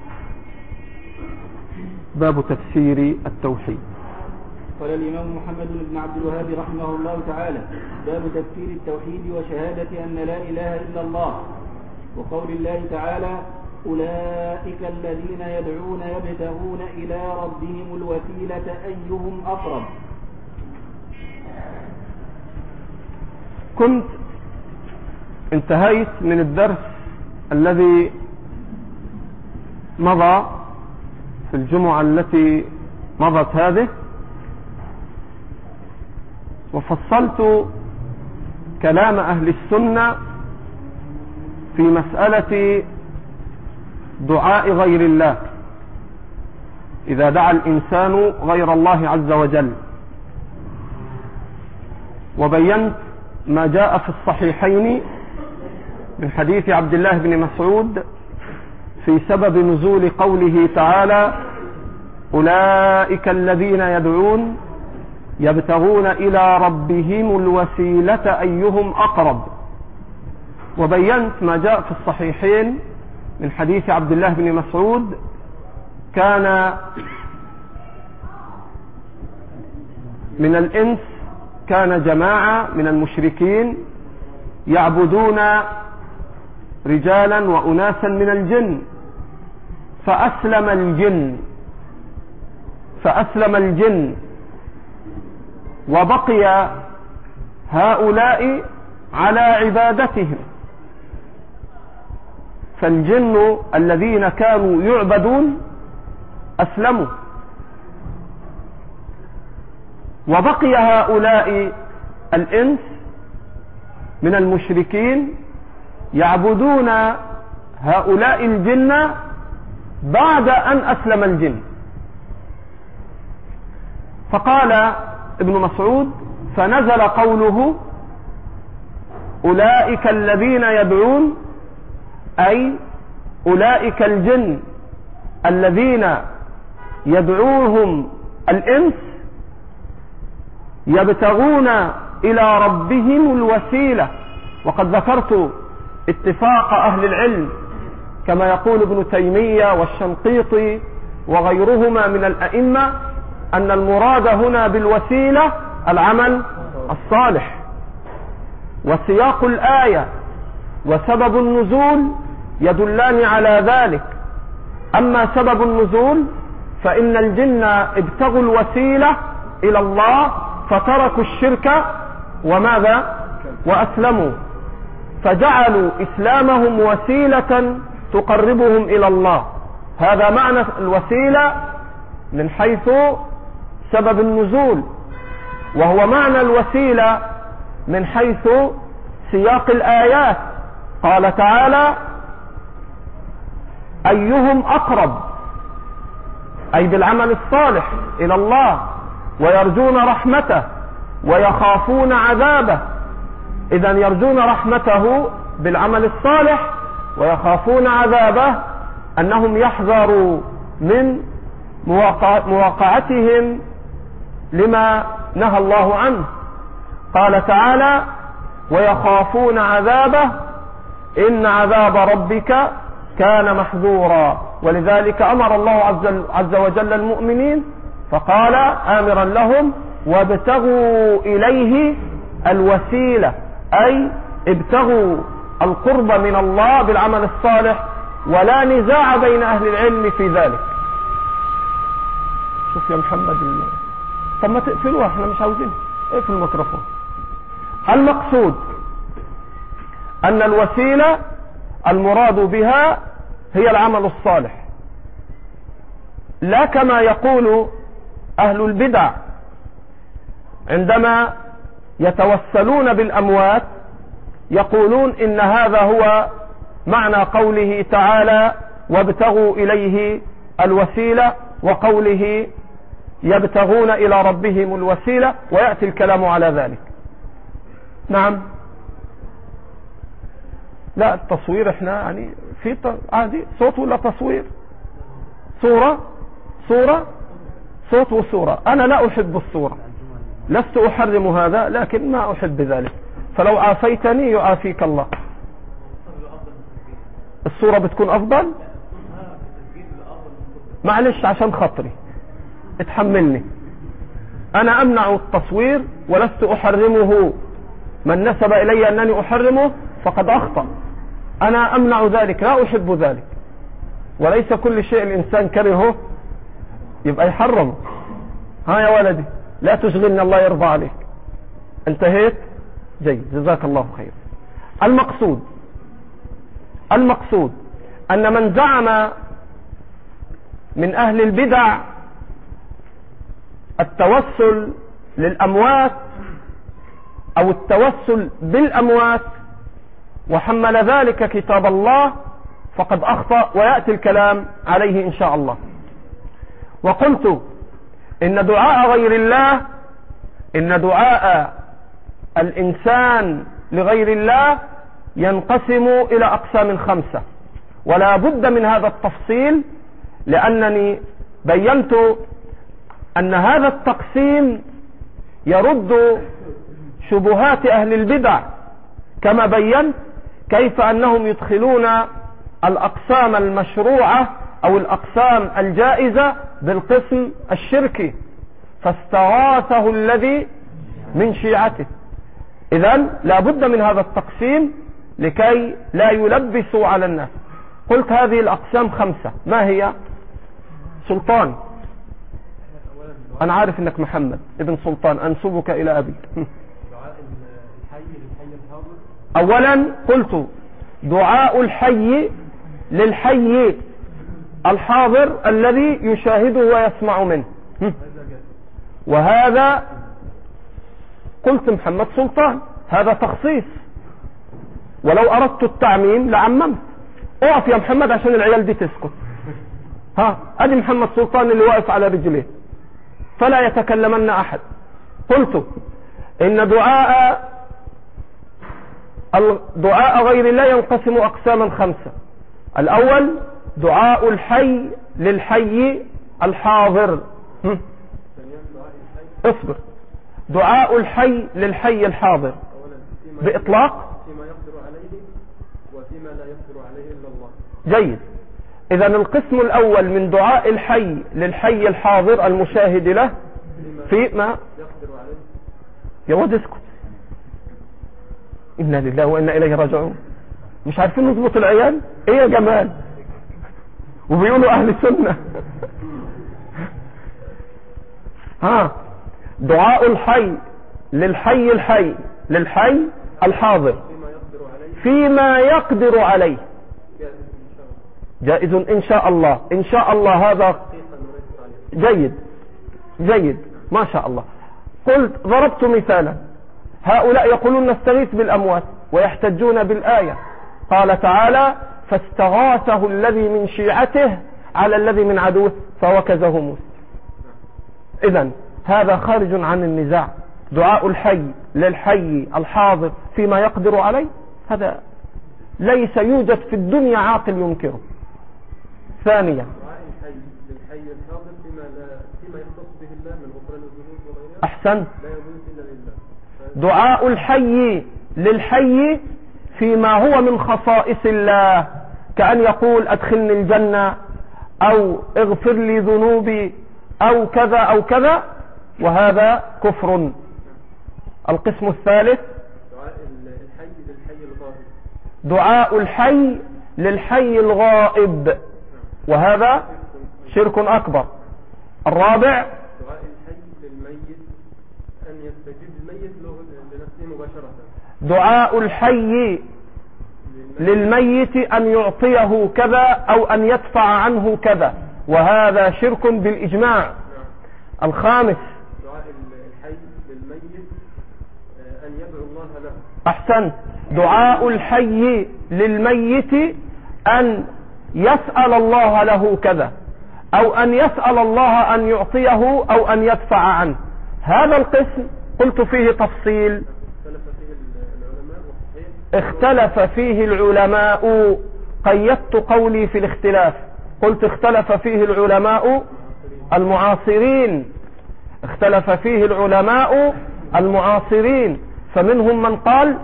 باب تفسير التوحيد. قال الإمام محمد بن عبد الوهاب رحمه الله تعالى: باب تفسير التوحيد وشهادة أن لا إله إلا الله، وقول الله تعالى: أولئك الذين يدعون يبتغون إلى ربهم الوسيلة أيهم أقرب. كنت انتهيت من الدرس الذي مضى في الجمعة التي مضت هذه، وفصلت كلام أهل السنة في مسألة دعاء غير الله إذا دعا الإنسان غير الله عز وجل، وبينت ما جاء في الصحيحين من حديث عبد الله بن مسعود في سبب نزول قوله تعالى: أولئك الذين يدعون يبتغون إلى ربهم الوسيلة أيهم أقرب. وبينت ما جاء في الصحيحين من حديث عبد الله بن مسعود: كان من الإنس كان جماعة من المشركين يعبدون رجالا وأناسا من الجن، فأسلم الجن وبقي هؤلاء على عبادتهم، فالجن الذين كانوا يعبدون أسلموا، وبقي هؤلاء الإنس من المشركين يعبدون هؤلاء الجن بعد أن أسلم الجن. فقال ابن مسعود: فنزل قوله: أولئك الذين يدعون، أي أولئك الجن الذين يدعوهم الإنس يبتغون إلى ربهم الوسيلة. وقد ذكرت اتفاق أهل العلم كما يقول ابن تيمية والشنقيطي وغيرهما من الأئمة أن المراد هنا بالوسيلة العمل الصالح، وسياق الآية وسبب النزول يدلان على ذلك. أما سبب النزول فإن الجن ابتغوا الوسيلة إلى الله فتركوا الشرك وماذا؟ وأسلموا، فجعلوا إسلامهم وسيلة تقربهم إلى الله. هذا معنى الوسيلة من حيث سبب النزول، وهو معنى الوسيلة من حيث سياق الآيات. قال تعالى: أيهم أقرب، أي بالعمل الصالح إلى الله، ويرجون رحمته ويخافون عذابه. إذن يرجون رحمته بالعمل الصالح ويخافون عذابه، أنهم يحذروا من مواقعتهم لما نهى الله عنه. قال تعالى: ويخافون عذابه إن عذاب ربك كان محذورا. ولذلك أمر الله عز وجل المؤمنين فقال آمرا لهم: وابتغوا إليه الوسيلة، أي ابتغوا القرب من الله بالعمل الصالح، ولا نزاع بين أهل العلم في ذلك. شوف يا محمد طب ما تقفلوها، احنا مش عاوزين. اقفل الميكروفون. المقصود أن الوسيلة المراد بها هي العمل الصالح، لا كما يقول أهل البدع عندما يتوسلون بالأموات، يقولون إن هذا هو معنى قوله تعالى: وابتغوا إليه الوسيلة، وقوله يبتغون إلى ربهم الوسيلة، ويأتي الكلام على ذلك. نعم، لا التصوير احنا يعني في عادي صوت ولا تصوير؟ صورة صوت وصورة. أنا لا أحب الصورة، لست أحرم هذا، لكن ما أحب ذلك، فلو عافيتني يعافيك الله. الصورة بتكون أفضل؟ معلش عشان خاطري اتحملني، أنا أمنع التصوير ولست أحرمه. من نسب إلي أنني أحرمه فقد أخطأ. أنا أمنع ذلك، لا أحب ذلك، وليس كل شيء الإنسان كرهه يبقى يحرم. ها يا ولدي لا تشغلني، الله يرضى عليك. انتهيت؟ جيد، جزاك الله خير. المقصود أن من زعم من أهل البدع التوسل للأموات أو التوسل بالأموات وحمل ذلك كتاب الله فقد أخطأ، ويأتي الكلام عليه إن شاء الله. وقلت إن دعاء غير الله، إن دعاء الإنسان لغير الله ينقسم إلى أقسام 5، ولا بد من هذا التفصيل، لأنني بينت أن هذا التقسيم يرد شبهات أهل البدع، كما بينت كيف أنهم يدخلون الأقسام المشروعة أو الأقسام الجائزة بالقسم الشركي، فاستغاثه الذي من شيعته. إذن لا بد من هذا التقسيم لكي لا يلبسوا على الناس. قلت هذه الأقسام 5. ما هي؟ سلطان، أنا عارف أنك محمد ابن سلطان، أنسبك إلى أبي. أولا قلت دعاء الحي للحي الحاضر الذي يشاهده ويسمع منه، وهذا قلت محمد سلطان، هذا تخصيص، ولو أردت التعميم لعممت. اقف يا محمد عشان العيال دي تسكت. ادي محمد سلطان اللي واقف على رجليه فلا يتكلمن احد. قلت ان دعاء غير الله ينقسم اقساما 5. الاول دعاء الحي للحي الحاضر. اصبر. دعاء الحي للحي الحاضر باطلاق فيما يقدر عليه وفيما لا يقدر عليه الا الله. جيد. إذن القسم الأول من دعاء الحي للحي الحاضر المشاهد له فيما يقدر عليه. يا ولد اسكت. إنا لله وإنا إليه راجعون. مش عارفين نظبط العيال؟ إيه يا جمال؟ وبيقولوا أهل السنة. دعاء الحي للحي للحي الحاضر فيما يقدر عليه جائز إن شاء الله. إن شاء الله هذا جيد ما شاء الله. قلت ضربت مثالا، هؤلاء يقولون نستغيث بالأموات ويحتجون بالآية، قال تعالى فاستغاثه الذي من شيعته على الذي من عدوه فوكزه موسى. إذن هذا خارج عن النزاع. دعاء الحي للحي الحاضر فيما يقدر عليه هذا ليس يوجد في الدنيا عاقل ينكره. ثانيا دعاء الحي للحي الحاضر فيما يختص به الله من غفران الذنوب وغيرها. أحسنت. لا يجوز إلا لله. دعاء الحي للحي فيما هو من خصائص الله، كأن يقول أدخلني الجنة أو اغفر لي ذنوبي أو كذا أو كذا، وهذا كفر. القسم الثالث دعاء الحي للحي الغائب، وهذا شرك أكبر. الرابع دعاء الحي للميت أن يستجيب الميت لنفسه مباشرة. دعاء الحي للميت أن يعطيه كذا أو أن يدفع عنه كذا، وهذا شرك بالإجماع. الخامس دعاء الحي للميت أن يدعو الله له. أحسنت. دعاء الحي للميت أن يسأل الله له كذا أو أن يسأل الله أن يعطيه أو أن يدفع عنه. هذا القسم قلت فيه تفصيل، اختلف فيه العلماء. قيدت قولي في الاختلاف، قلت اختلف فيه العلماء المعاصرين، اختلف فيه العلماء المعاصرين، فمنهم من قال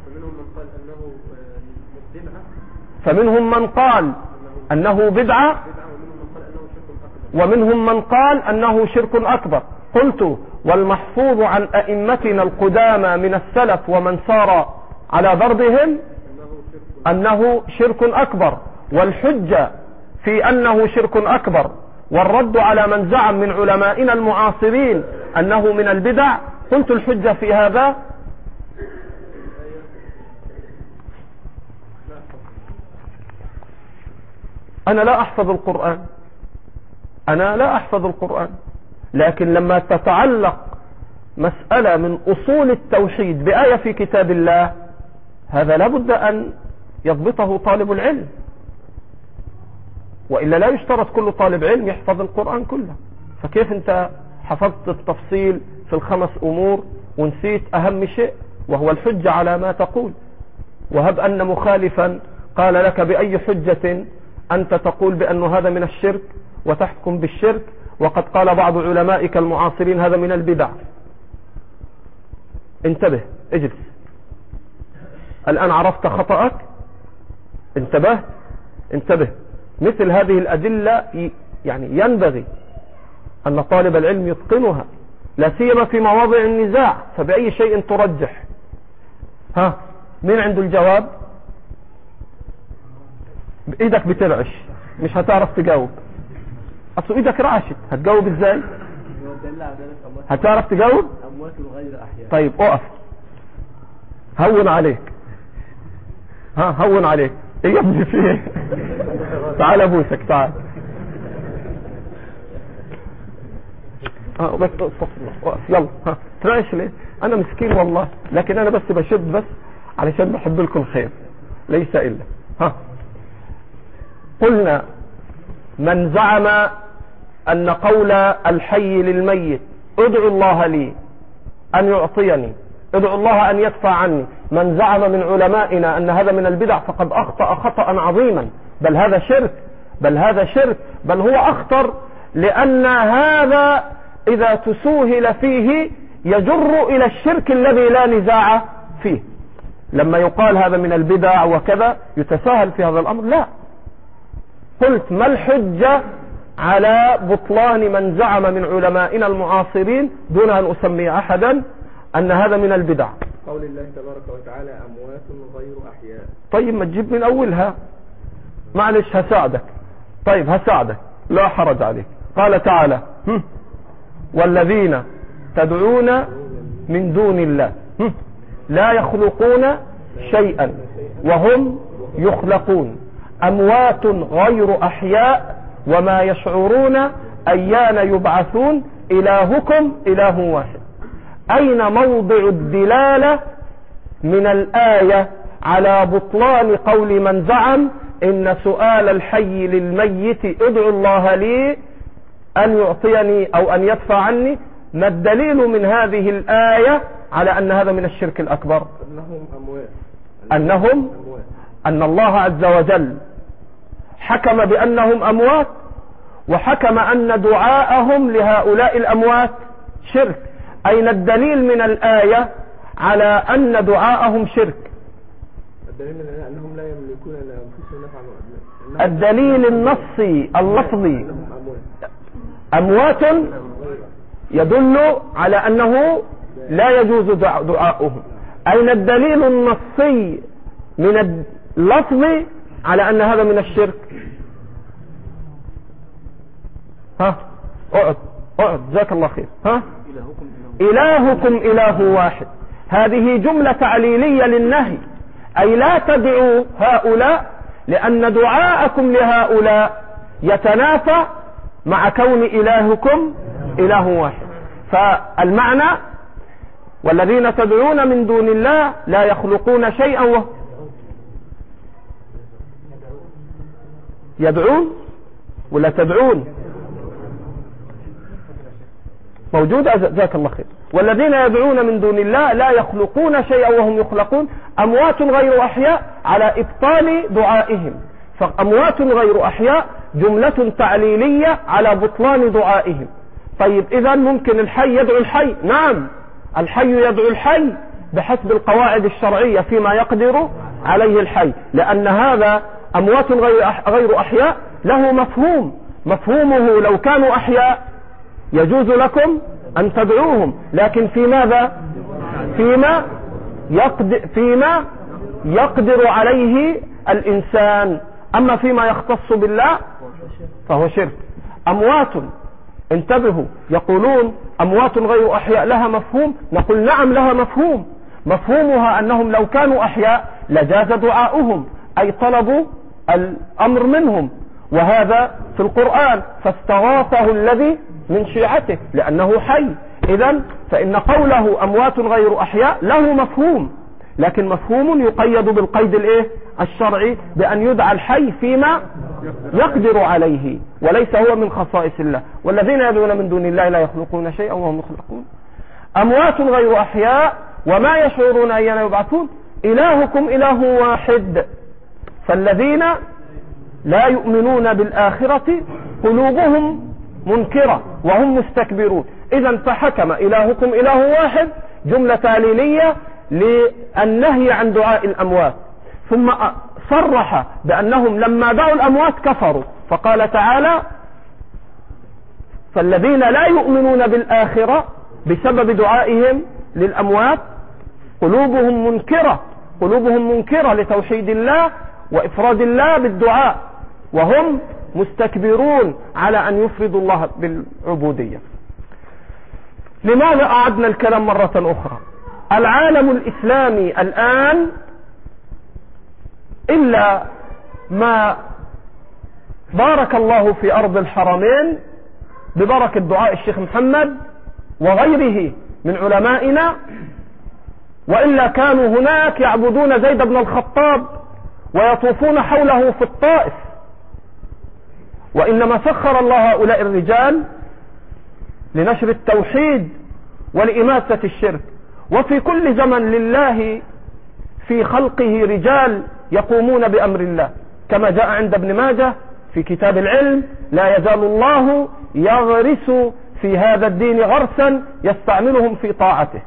أنه بدعة، ومنهم من قال أنه شرك أكبر. قلت والمحفوظ عن أئمتنا القدامى من السلف ومن سار على ضربهم أنه شرك أكبر، والحجة في أنه شرك أكبر والرد على من زعم من علمائنا المعاصرين أنه من البدع. قلت الحجة في هذا أنا لا أحفظ القرآن، لكن لما تتعلق مسألة من أصول التوحيد بآية في كتاب الله، هذا لابد أن يضبطه طالب العلم، وإلا لا يشترط كل طالب علم يحفظ القرآن كله. فكيف أنت حفظت التفصيل في ال5 أمور ونسيت أهم شيء وهو الحجة على ما تقول؟ وهب أن مخالفا قال لك بأي حجة أنت تقول بأن هذا من الشرك وتحكم بالشرك، وقد قال بعض علمائك المعاصرين هذا من البدع. انتبه، اجلس، الآن عرفت خطأك، انتبه. مثل هذه الأدلة يعني ينبغي أن طالب العلم يتقنها، لا سيما في مواضع النزاع. فبأي شيء ترجح؟ مين عنده الجواب؟ ايدك بترعش، مش هتعرف تجاوب. اصل ايدك رعشت، هتجاوب ازاي؟ هتعرف تجاوب؟ أموات غير أحياء. طيب اقف، هون عليك، هون عليك. ايه يا ابني في ايه؟ تعال ابوسك، تعال. بس استغفر الله، وقف يلا. ترعش ليه؟ انا مسكين والله، لكن انا بس بشد بس علشان بحب لكم الخير، ليس الا. قلنا من زعم ان قول الحي للميت ادعو الله لي ان يعطيني، ادعو الله ان يدفع عني، من زعم من علمائنا ان هذا من البدع فقد اخطأ خطأ عظيما، بل هذا شرك، بل هو اخطر، لان هذا اذا تسوهل فيه يجر الى الشرك الذي لا نزاع فيه. لما يقال هذا من البدع وكذا يتساهل في هذا الامر. لا، قلت ما الحجة على بطلان من زعم من علمائنا المعاصرين دون ان اسمي احدا ان هذا من البدع؟ قول الله تبارك وتعالى اموات غير احياء. طيب ما تجيب من اولها، معلش هساعدك. طيب هساعدك، لا حرج عليك. قال تعالى والذين تدعون من دون الله لا يخلقون شيئا وهم يخلقون أموات غير أحياء وما يشعرون أيان يبعثون إلهكم إله واحد. أين موضع الدلالة من الآية على بطلان قول من زعم إن سؤال الحي للميت ادعو الله لي أن يعطيني أو أن يدفع عني؟ ما الدليل من هذه الآية على أن هذا من الشرك الأكبر؟ أن الله عز وجل حكم بأنهم أموات، وحكم أن دعاءهم لهؤلاء الأموات شرك. أين الدليل من الآية على أن دعاءهم شرك؟ الدليل من الآية أنهم لا يملكون لأنفسهم نفعا. الدليل النصي اللفظي أموات يدل على أنه لا يجوز دعاؤهم. أين الدليل النصي من اللفظ على أن هذا من الشرك؟ اقعد جزاك الله خير. إلهكم إله واحد، هذه جملة تعليلية للنهي، أي لا تدعوا هؤلاء، لأن دعاءكم لهؤلاء يتنافى مع كون إلهكم إله واحد. فالمعنى والذين تدعون من دون الله لا يخلقون شيئا يدعون ولا تدعون؟ موجودة، جزاك الله خير. والذين يدعون من دون الله لا يخلقون شيئا وهم يخلقون أموات غير أحياء، على إبطال دعائهم. فأموات غير أحياء جملة تعليلية على بطلان دعائهم. طيب إذا ممكن الحي يدعو الحي؟ نعم، الحي يدعو الحي بحسب القواعد الشرعية فيما يقدر عليه الحي، لأن هذا أموات غير أحياء له مفهومه لو كانوا أحياء يجوز لكم أن تدعوهم، لكن في ماذا؟ فيما يقدر عليه الإنسان. أما فيما يختص بالله فهو شرك. أموات، انتبهوا، يقولون أموات غير أحياء لها مفهوم، نقول نعم لها مفهومها أنهم لو كانوا أحياء لجاز دعاؤهم، أي طلبوا الأمر منهم، وهذا في القرآن. فاستغاثه الذي من شيعته لأنه حي. إذن فإن قوله أموات غير أحياء له مفهوم، لكن مفهوم يقيد بالقيد الشرعي بأن يدعى الحي فيما يقدر عليه، وليس هو من خصائص الله. والذين يدعون من دون الله لا يخلقون شيئا وهم يخلقون. أموات غير أحياء وما يشعرون أيان يبعثون. إلهكم إله واحد، فالذين لا يؤمنون بالآخرة قلوبهم منكرة وهم مستكبرون. إذن فحكم إلهكم إله واحد جملة تعليلية للنهي عن دعاء الأموات، ثم صرح بأنهم لما دعوا الأموات كفروا، فقال تعالى فالذين لا يؤمنون بالآخرة بسبب دعائهم للأموات قلوبهم منكرة لتوحيد الله وإفراد الله بالدعاء، وهم مستكبرون على أن يفردوا الله بالعبودية. لماذا أعدنا الكلام مرة أخرى؟ العالم الإسلامي الآن إلا ما بارك الله في أرض الحرمين ببركة دعاء الشيخ محمد وغيره من علمائنا، وإلا كانوا هناك يعبدون زيد بن الخطاب ويطوفون حوله في الطائف. وإنما سخر الله هؤلاء الرجال لنشر التوحيد ولإماتة الشرك. وفي كل زمن لله في خلقه رجال يقومون بأمر الله، كما جاء عند ابن ماجه في كتاب العلم: لا يزال الله يغرس في هذا الدين غرسا يستعملهم في طاعته.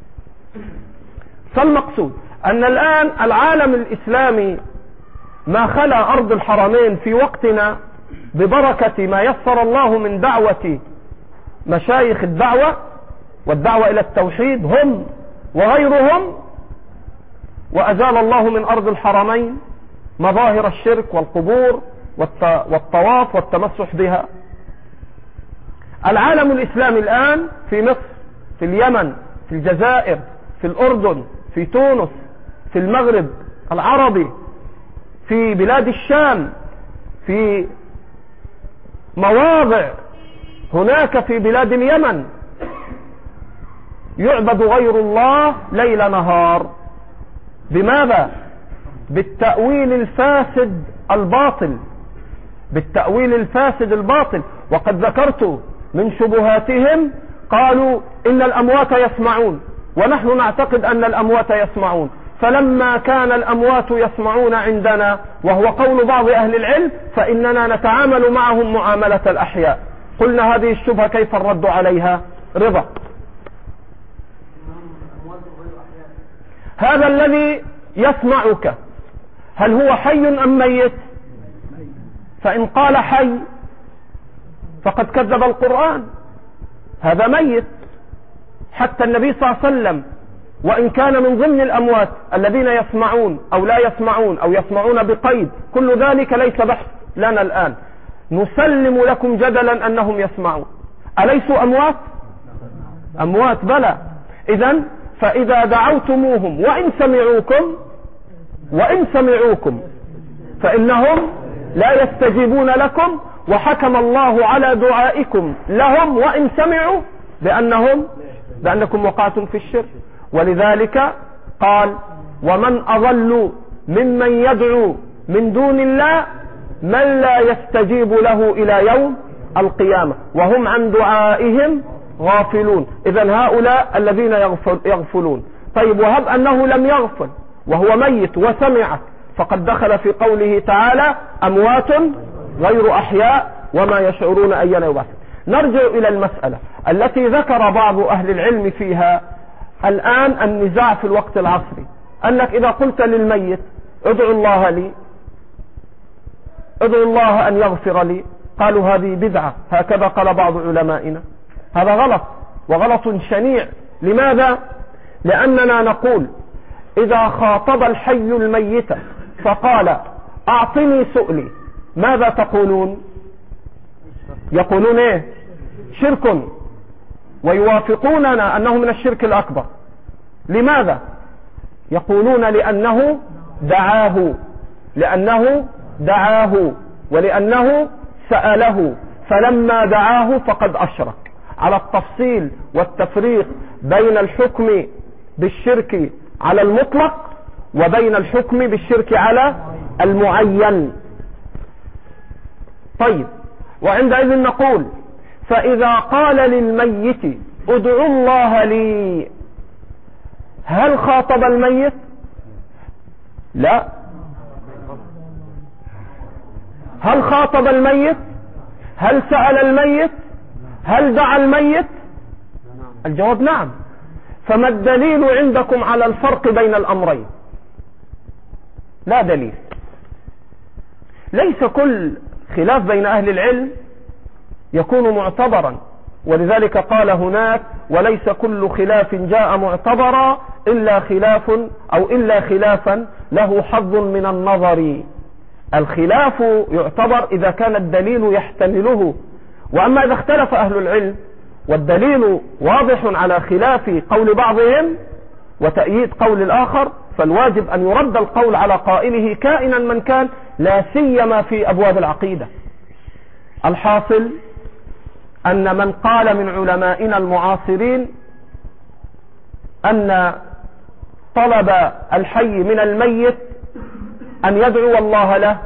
فالمقصود أن الآن العالم الإسلامي ما خلا أرض الحرمين في وقتنا ببركة ما يسر الله من دعوة مشايخ الدعوة والدعوة إلى التوحيد هم وغيرهم، وأزال الله من أرض الحرمين مظاهر الشرك والقبور والطواف والتمسح بها. العالم الإسلامي الآن في مصر، في اليمن، في الجزائر، في الأردن، في تونس، في المغرب العربي، في بلاد الشام، في مواضع هناك في بلاد اليمن يعبد غير الله ليل نهار. بماذا؟ بالتأويل الفاسد الباطل. وقد ذكرت من شبهاتهم، قالوا إن الأموات يسمعون، ونحن نعتقد أن الأموات يسمعون. فلما كان الأموات يسمعون عندنا، وهو قول بعض أهل العلم، فإننا نتعامل معهم معاملة الأحياء. قلنا هذه الشبهة كيف الرد عليها؟ رضا. هذا الذي يسمعك هل هو حي أم ميت؟ فإن قال حي فقد كذب القرآن، هذا ميت. حتى النبي صلى الله عليه وسلم وإن كان من ضمن الأموات الذين يسمعون أو لا يسمعون أو يسمعون بقيد، كل ذلك ليس بحث لنا الآن. نسلم لكم جدلا أنهم يسمعون. أليسوا أموات؟ أموات بلى. إذن فإذا دعوتموهم وإن سمعوكم فإنهم لا يستجيبون لكم، وحكم الله على دعائكم لهم وإن سمعوا بأنكم وقعتم في الشرك. ولذلك قال: ومن أضل ممن يدعو من دون الله من لا يستجيب له إلى يوم القيامة وهم عن دعائهم غافلون. إذن هؤلاء الذين يغفلون. طيب، وهب أنه لم يغفل وهو ميت وسمعك، فقد دخل في قوله تعالى: أموات غير أحياء وما يشعرون أيان يبعثون. نرجع إلى المسألة التي ذكر بعض أهل العلم فيها الآن النزاع في الوقت العصري، أنك إذا قلت للميت: ادعو الله لي، ادعو الله أن يغفر لي، قالوا هذه بدعة، هكذا قال بعض علمائنا. هذا غلط، وغلط شنيع. لماذا؟ لأننا نقول: إذا خاطب الحي الميت فقال: أعطني سؤلي، ماذا تقولون؟ يقولون إيه؟ شرك، ويوافقوننا أنه من الشرك الأكبر. لماذا؟ يقولون لأنه دعاه ولأنه سأله، فلما دعاه فقد أشرك. على التفصيل والتفريق بين الحكم بالشرك على المطلق وبين الحكم بالشرك على المعين. طيب، وعندئذ نقول فإذا قال للميت ادعوا الله لي، هل خاطب الميت؟ لا. هل خاطب الميت؟ هل سأل الميت؟ هل دعا الميت؟ الجواب نعم. فما الدليل عندكم على الفرق بين الأمرين؟ لا دليل. ليس كل خلاف بين أهل العلم يكون معتبرا، ولذلك قال هناك وليس كل خلاف جاء معتبرا إلا خلافا له حظ من النظر. الخلاف يعتبر إذا كان الدليل يحتمله، وأما إذا اختلف أهل العلم والدليل واضح على خلاف قول بعضهم وتأييد قول الآخر، فالواجب أن يرد القول على قائله كائنا من كان، لا سيما في أبواب العقيدة. الحاصل أن من قال من علمائنا المعاصرين أن طلب الحي من الميت أن يدعو الله له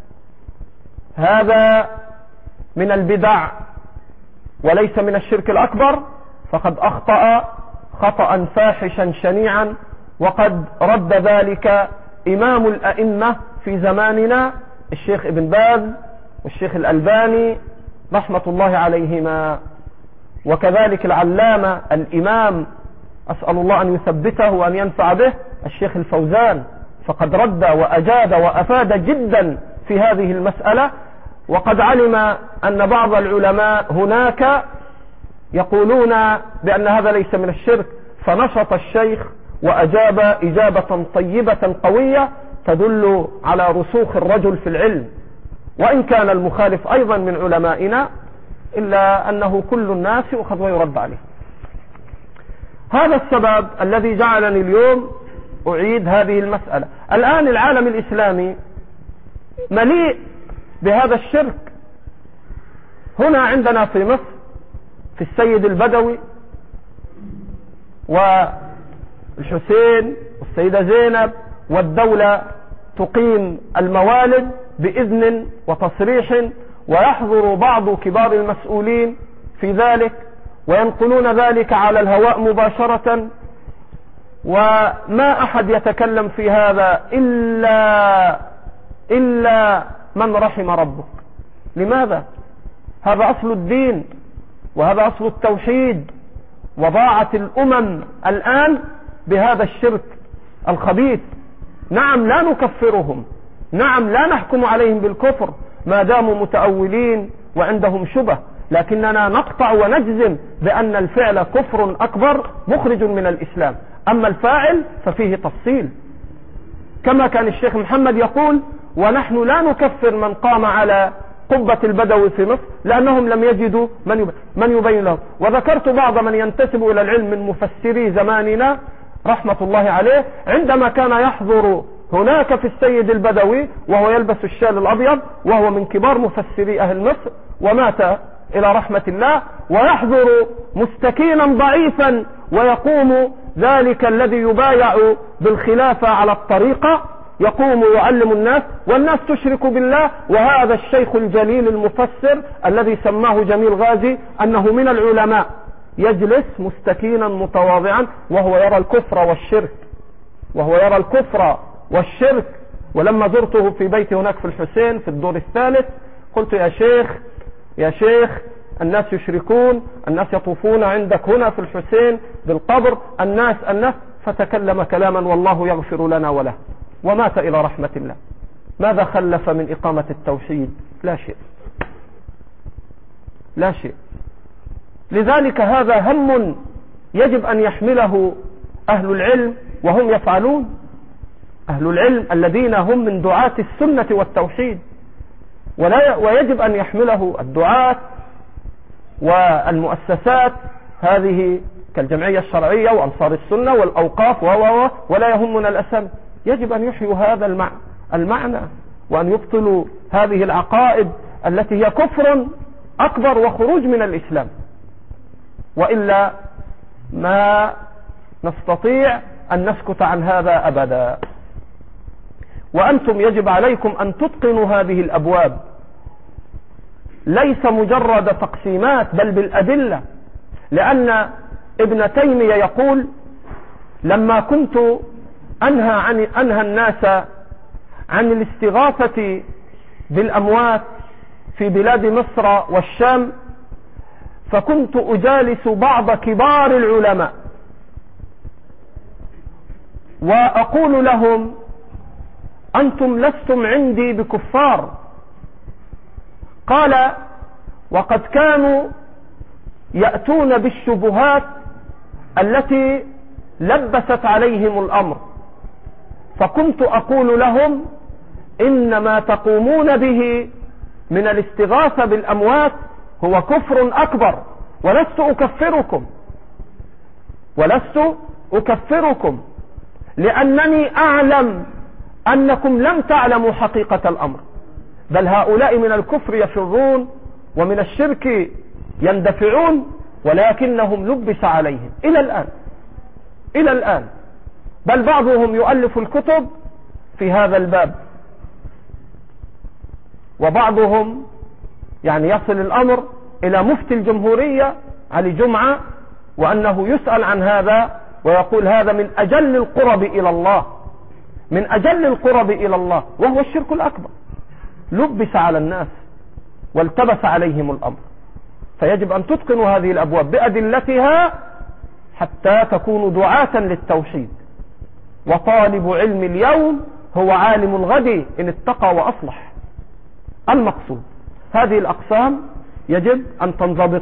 هذا من البدع وليس من الشرك الأكبر، فقد أخطأ خطأ فاحشا شنيعا، وقد رد ذلك إمام الأئمة في زماننا الشيخ ابن باز والشيخ الألباني رحمة الله عليهما، وكذلك العلامة الإمام أسأل الله أن يثبته وأن ينفع به الشيخ الفوزان، فقد رد وأجاد وأفاد جدا في هذه المسألة. وقد علم أن بعض العلماء هناك يقولون بأن هذا ليس من الشرك، فنشط الشيخ وأجاب إجابة طيبة قوية تدل على رسوخ الرجل في العلم، وإن كان المخالف أيضا من علمائنا إلا أنه كل الناس يؤخذ ويرد عليه. هذا السبب الذي جعلني اليوم أعيد هذه المسألة. الآن العالم الإسلامي مليء بهذا الشرك. هنا عندنا في مصر في السيد البدوي والحسين والسيدة زينب، والدولة تقيم الموالد بإذن وتصريح، ويحضر بعض كبار المسؤولين في ذلك وينقلون ذلك على الهواء مباشرة، وما أحد يتكلم في هذا إلا من رحم ربك. لماذا؟ هذا أصل الدين وهذا أصل التوحيد، وضاعت الأمم الآن بهذا الشرك الخبيث. نعم لا نكفرهم، نعم لا نحكم عليهم بالكفر ما داموا متأولين وعندهم شبه، لكننا نقطع ونجزم بأن الفعل كفر أكبر مخرج من الإسلام، أما الفاعل ففيه تفصيل، كما كان الشيخ محمد يقول: ونحن لا نكفر من قام على قبة البدوي في مصر لأنهم لم يجدوا من يبين لهم. وذكرت بعض من ينتسب إلى العلم من مفسري زماننا رحمة الله عليه، عندما كان يحضر هناك في السيد البدوي وهو يلبس الشال الأبيض، وهو من كبار مفسري أهل مصر ومات إلى رحمة الله، ويحضر مستكينا ضعيفا ويقوم ذلك الذي يبايع بالخلافة على الطريقة، يقوم يعلم الناس والناس تشرك بالله. وهذا الشيخ الجليل المفسر الذي سماه جميل غازي أنه من العلماء يجلس مستكينا متواضعا وهو يرى الكفر والشرك. ولما زرته في بيتي هناك في الحسين في الدور الثالث قلت: يا شيخ الناس يشركون، الناس يطوفون عندك هنا في الحسين بالقبر، الناس فتكلم كلاما والله يغفر لنا وله، ومات إلى رحمة الله. ماذا خلف من إقامة التوحيد؟ لا شيء. لذلك هذا هم يجب أن يحمله أهل العلم وهم يفعلون، أهل العلم الذين هم من دعاة السنة والتوحيد، ويجب أن يحمله الدعاة والمؤسسات هذه كالجمعية الشرعية وأنصار السنة والأوقاف ولا يهمنا الأسم. يجب أن يحيوا هذا المعنى وأن يبطلوا هذه العقائد التي هي كفر أكبر وخروج من الإسلام، وإلا ما نستطيع أن نسكت عن هذا أبدا. وأنتم يجب عليكم أن تتقنوا هذه الأبواب، ليس مجرد تقسيمات بل بالأدلة. لأن ابن تيمية يقول: لما كنت أنهى الناس عن الاستغاثة بالأموات في بلاد مصر والشام، فكنت أجالس بعض كبار العلماء وأقول لهم: أنتم لستم عندي بكفار. قال: وقد كانوا يأتون بالشبهات التي لبست عليهم الأمر، فكنت أقول لهم: إن ما تقومون به من الاستغاثة بالأموات هو كفر أكبر، ولست أكفركم لأنني أعلم أنكم لم تعلموا حقيقة الأمر، بل هؤلاء من الكفر يفرون ومن الشرك يندفعون، ولكنهم لبس عليهم إلى الآن، بل بعضهم يؤلف الكتب في هذا الباب، وبعضهم يعني يصل الأمر إلى مفتي الجمهورية علي جمعة، وأنه يسأل عن هذا ويقول: هذا من أجل القرب إلى الله، وهو الشرك الأكبر. لبس على الناس والتبس عليهم الأمر. فيجب أن تتقنوا هذه الأبواب بأدلتها حتى تكونوا دعاة للتوحيد. وطالب علم اليوم هو عالم الغد إن اتقى وأصلح. المقصود هذه الأقسام يجب أن تنضبط.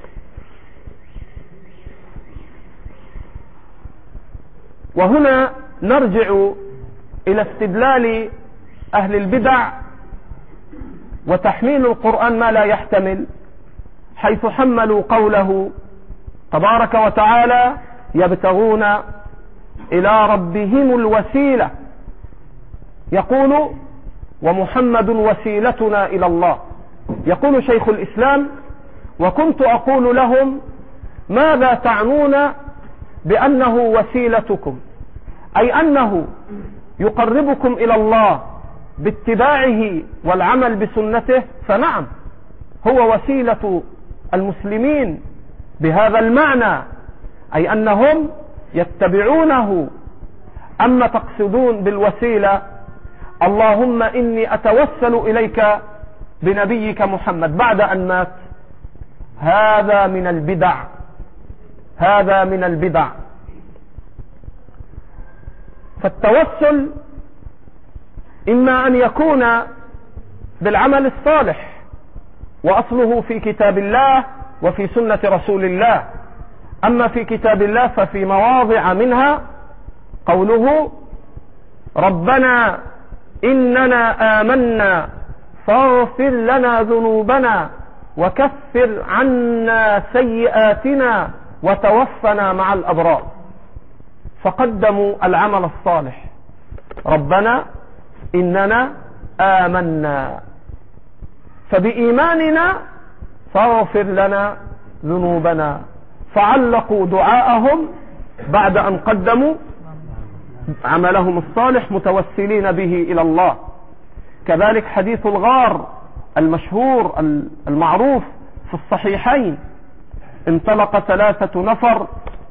وهنا نرجع إلى استدلال أهل البدع وتحميل القرآن ما لا يحتمل، حيث حملوا قوله تبارك وتعالى: يبتغون إلى ربهم الوسيلة. يقول: ومحمد وسيلتنا إلى الله. يقول شيخ الإسلام: وكنت أقول لهم: ماذا تعنون بأنه وسيلتكم؟ أي أنه يقربكم إلى الله باتباعه والعمل بسنته، فنعم هو وسيلة المسلمين بهذا المعنى، أي أنهم يتبعونه. أما تقصدون بالوسيلة: اللهم إني أتوسل إليك بنبيك محمد بعد أن مات، هذا من البدع. فالتوسل إما أن يكون بالعمل الصالح، وأصله في كتاب الله وفي سنة رسول الله. أما في كتاب الله ففي مواضع منها قوله: ربنا إننا آمنا فاغفر لنا ذنوبنا وكفر عنا سيئاتنا وتوفنا مع الأبرار. فقدموا العمل الصالح: ربنا إننا آمنا، فبإيماننا فاغفر لنا ذنوبنا. فعلقوا دعاءهم بعد أن قدموا عملهم الصالح متوسلين به إلى الله. كذلك حديث الغار المشهور المعروف في الصحيحين: انطلق 3 نفر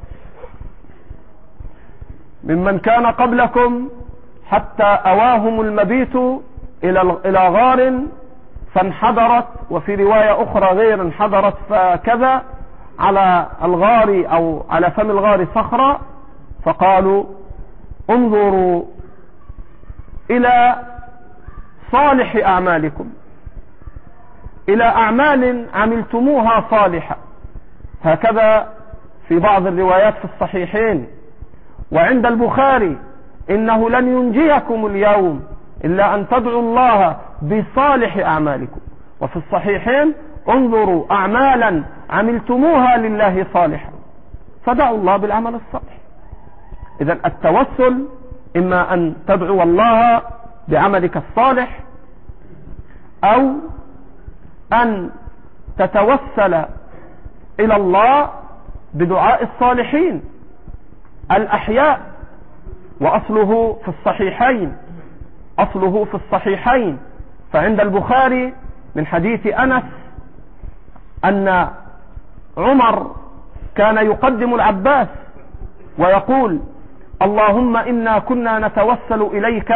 ممن كان قبلكم حتى أواهم المبيت إلى غار فانحدرت، وفي رواية أخرى غير انحدرت فكذا، على الغار أو على فم الغار صخرة، فقالوا: انظروا إلى صالح أعمالكم، إلى أعمال عملتموها صالحة. هكذا في بعض الروايات في الصحيحين. وعند البخاري: إنه لن ينجيكم اليوم إلا أن تدعوا الله بصالح أعمالكم. وفي الصحيحين: انظروا أعمالا عملتموها لله صالحا، فدعوا الله بالعمل الصالح. إذن التوسل إما أن تدعو الله بعملك الصالح، أو أن تتوسل إلى الله بدعاء الصالحين الأحياء، وأصله في الصحيحين. فعند البخاري من حديث أنس أن عمر كان يقدم العباس ويقول: اللهم إنا كنا نتوسل إليك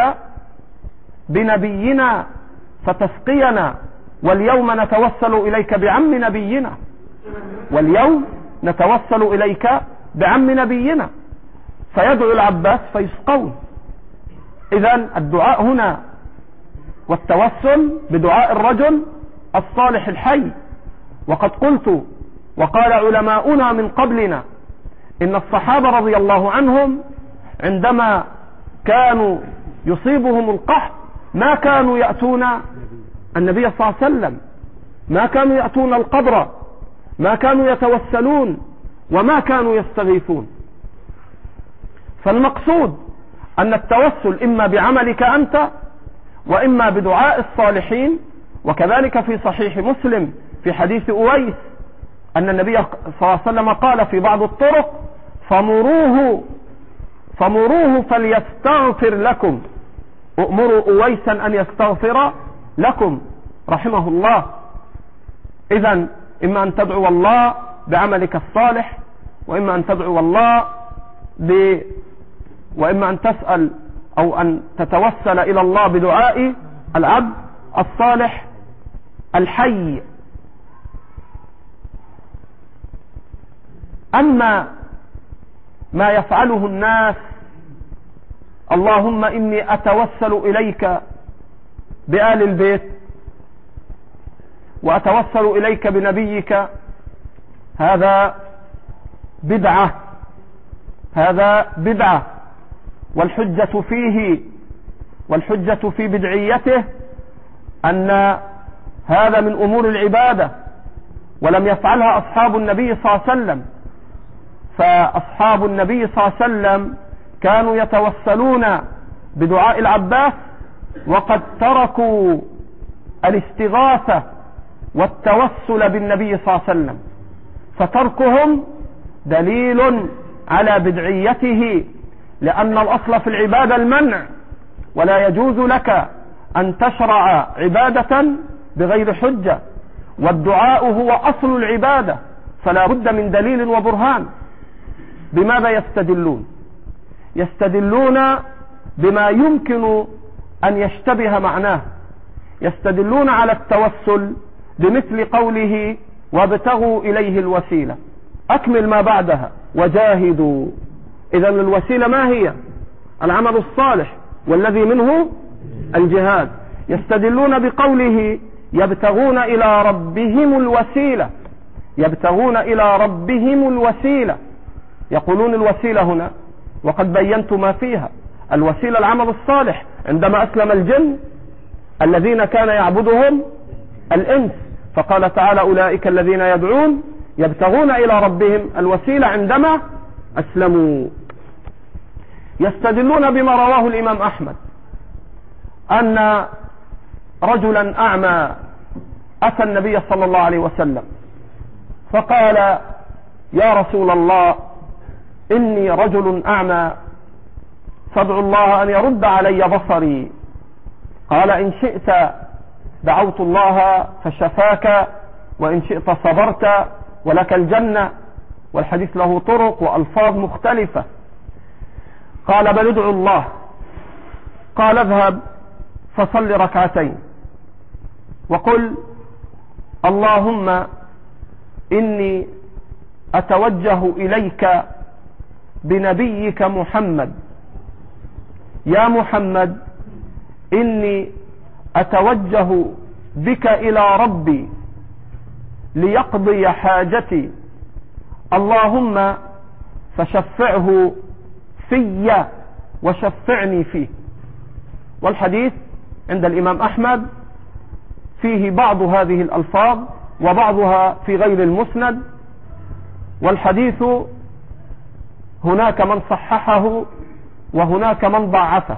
بنبينا فتسقينا، واليوم نتوسل إليك بعم نبينا، فيدعو العباس فيسقون. إذن الدعاء هنا والتوسل بدعاء الرجل الصالح الحي. وقد قلت وقال علماؤنا من قبلنا إن الصحابة رضي الله عنهم عندما كانوا يصيبهم القحط ما كانوا يأتون النبي صلى الله عليه وسلم، ما كانوا يأتون القبر، ما كانوا يتوسلون، وما كانوا يستغيثون. فالمقصود أن التوسل إما بعملك أنت وإما بدعاء الصالحين. وكذلك في صحيح مسلم في حديث أويس أن النبي صلى الله عليه وسلم قال في بعض الطرق: فمروه فليستغفر لكم، أؤمروا أويسا أن يستغفر لكم رحمه الله. إذن إما أن تدعو الله بعملك الصالح، وإما أن تدعو الله وإما أن تسأل أو أن تتوسل إلى الله بدعاء العبد الصالح الحي. أما ما يفعله الناس: اللهم إني أتوسل إليك بآل البيت، وأتوسل إليك بنبيك، هذا بدعة، والحجة في بدعيته أن هذا من أمور العبادة، ولم يفعلها أصحاب النبي صلى الله عليه وسلم. فأصحاب النبي صلى الله عليه وسلم كانوا يتوسلون بدعاء العباس، وقد تركوا الاستغاثة والتوسل بالنبي صلى الله عليه وسلم، فتركهم دليل على بدعيته، لأن الأصل في العبادة المنع، ولا يجوز لك أن تشرع عبادة بغير حجة، والدعاء هو أصل العبادة، فلا بد من دليل وبرهان. بماذا يستدلون بما يمكن أن يشتبه معناه. يستدلون على التوسل بمثل قوله: وابتغوا إليه الوسيلة، أكمل ما بعدها، وجاهدوا. إذن الوسيلة ما هي؟ العمل الصالح، والذي منه الجهاد. يستدلون بقوله: يبتغون إلى ربهم الوسيلة، يقولون الوسيلة هنا، وقد بينت ما فيها. الوسيلة العمل الصالح. عندما أسلم الجن الذين كان يعبدهم الإنس، فقال تعالى: أولئك الذين يدعون يبتغون إلى ربهم الوسيلة عندما أسلموا. يستدلون بما رواه الإمام أحمد أن رجلا أعمى أتى النبي صلى الله عليه وسلم فقال: يا رسول الله، إني رجل أعمى، فادعو الله أن يرد علي بصري. قال: إن شئت دعوت الله فشفاك، وإن شئت صبرت ولك الجنة. والحديث له طرق وألفاظ مختلفة. قال: بل ادعو الله. قال: اذهب فصل ركعتين وقل: اللهم إني أتوجه إليك بنبيك محمد، يا محمد إني أتوجه بك إلى ربي ليقضي حاجتي، اللهم فشفعه في وشفعني فيه. والحديث عند الإمام أحمد فيه بعض هذه الألفاظ وبعضها في غير المسند، والحديث هناك من صححه وهناك من ضعفه.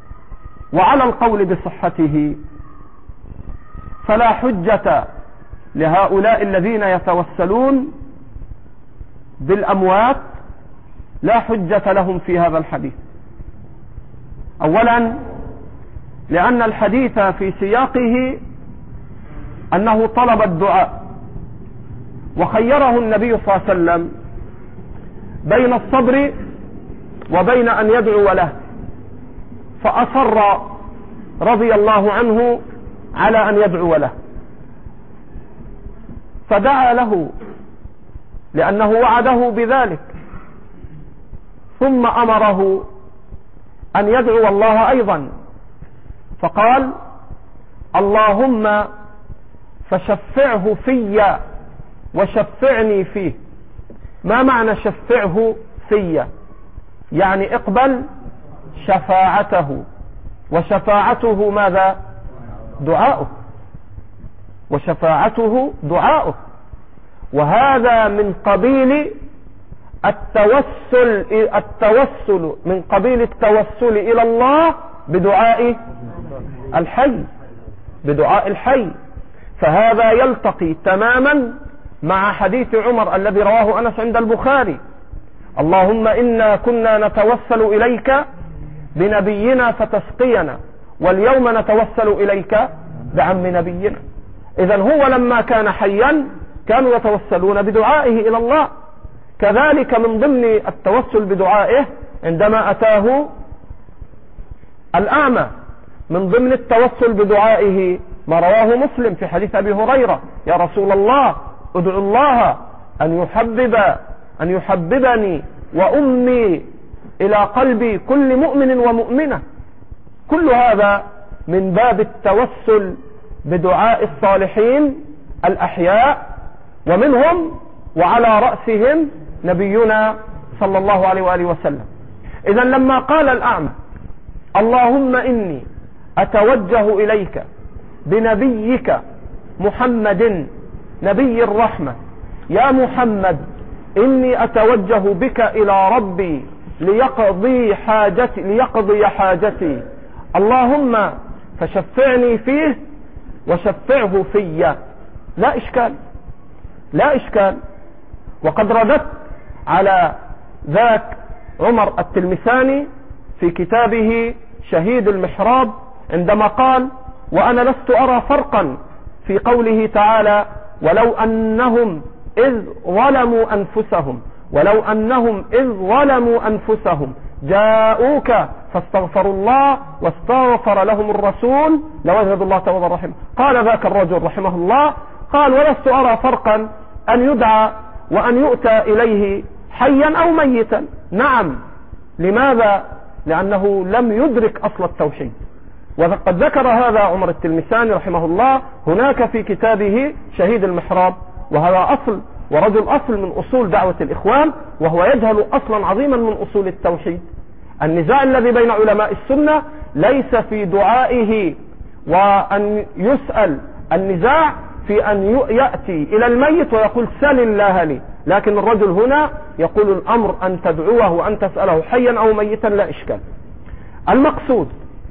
وعلى القول بصحته فلا حجة لهؤلاء الذين يتوسلون بالأموات لا حجة لهم في هذا الحديث. أولا لأن الحديث في سياقه أنه طلب الدعاء، وخيره النبي صلى الله عليه وسلم بين الصبر وبين أن يدعو له، فأصر رضي الله عنه على أن يدعو له، فدعا له لأنه وعده بذلك، ثم أمره أن يدعو الله أيضا، فقال اللهم فشفعه في وشفعني فيه. ما معنى شفعه في؟ يعني اقبل شفاعته، وشفاعته ماذا؟ دعاؤه، وشفاعته دعاؤه، وهذا من قبيل التوسل من قبيل التوسل إلى الله بدعاء الحي، بدعاء الحي. فهذا يلتقي تماما مع حديث عمر الذي رواه أنس عند البخاري: اللهم إنا كنا نتوسل إليك بنبينا فتسقينا، واليوم نتوسل إليك بعم نبينا. إذن هو لما كان حيا كانوا يتوسلون بدعائه إلى الله. كذلك من ضمن التوسل بدعائه عندما أتاه الأعمى، من ضمن التوسل بدعائه ما رواه مسلم في حديث أبي هريرة: يا رسول الله ادعو الله أن يحببني وأمي إلى قلب كل مؤمن ومؤمنة. كل هذا من باب التوسل بدعاء الصالحين الأحياء، ومنهم وعلى رأسهم نبينا صلى الله عليه وآله وسلم. إذن لما قال الأعمى اللهم إني أتوجه إليك بنبيك محمد نبي الرحمة، يا محمد إني أتوجه بك إلى ربي ليقضي حاجتي، اللهم فشفعني فيه وشفعه في. لا إشكال، لا إشكال. وقد ردت على ذاك عمر التلمساني في كتابه شهيد المحراب عندما قال: وأنا لست أرى فرقا في قوله تعالى: ولو أنهم إذ ظلموا أنفسهم جاءوك فاستغفروا الله واستغفر لهم الرسول لوجدوا الله توابا رحيما. قال ذاك الرجل رحمه الله، قال: ولست أرى فرقا أن يدعى وأن يؤتى إليه حيا أو ميتا. نعم، لماذا؟ لأنه لم يدرك أصل التوحيد. وقد ذكر هذا عمر التلمساني رحمه الله هناك في كتابه شهيد المحراب، وهذا أصل ورجل أصل من أصول دعوة الإخوان، وهو يجهل أصلا عظيما من أصول التوحيد. النزاع الذي بين علماء السنة ليس في دعائه وأن يسأل، النزاع في أن يأتي إلى الميت ويقول سل الله لي، لكن الرجل هنا يقول الأمر أن تدعوه وأن تسأله حيا أو ميتا، لا إشكال. المقصود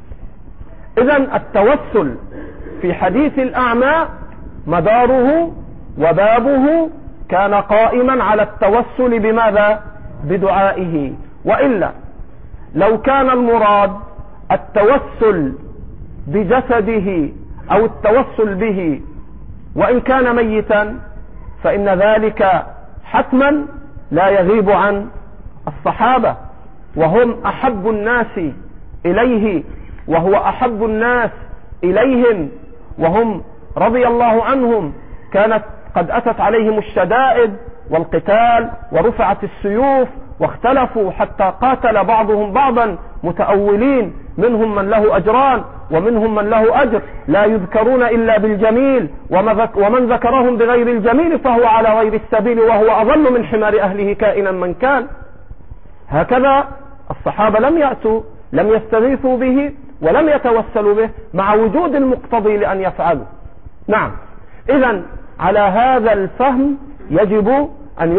إذن التوسل في حديث الأعمى مداره وبابه كان قائما على التوسل بماذا؟ بدعائه. وإلا لو كان المراد التوسل بجسده أو التوسل به وإن كان ميتا، فإن ذلك حتما لا يغيب عن الصحابة، وهم أحب الناس إليه وهو أحب الناس إليهم، وهم رضي الله عنهم كانت قد أتت عليهم الشدائد والقتال ورفعت السيوف واختلفوا حتى قاتل بعضهم بعضا متأولين، منهم من له أجران ومنهم من له أجر، لا يذكرون إلا بالجميل، ومن ذكرهم بغير الجميل فهو على غير السبيل وهو أضل من حمار أهله كائنا من كان. هكذا الصحابة لم يأتوا، لم يستغيثوا به ولم يتوسلوا به مع وجود المقتضي لأن يفعلوا. نعم، إذن على هذا الفهم يجب أن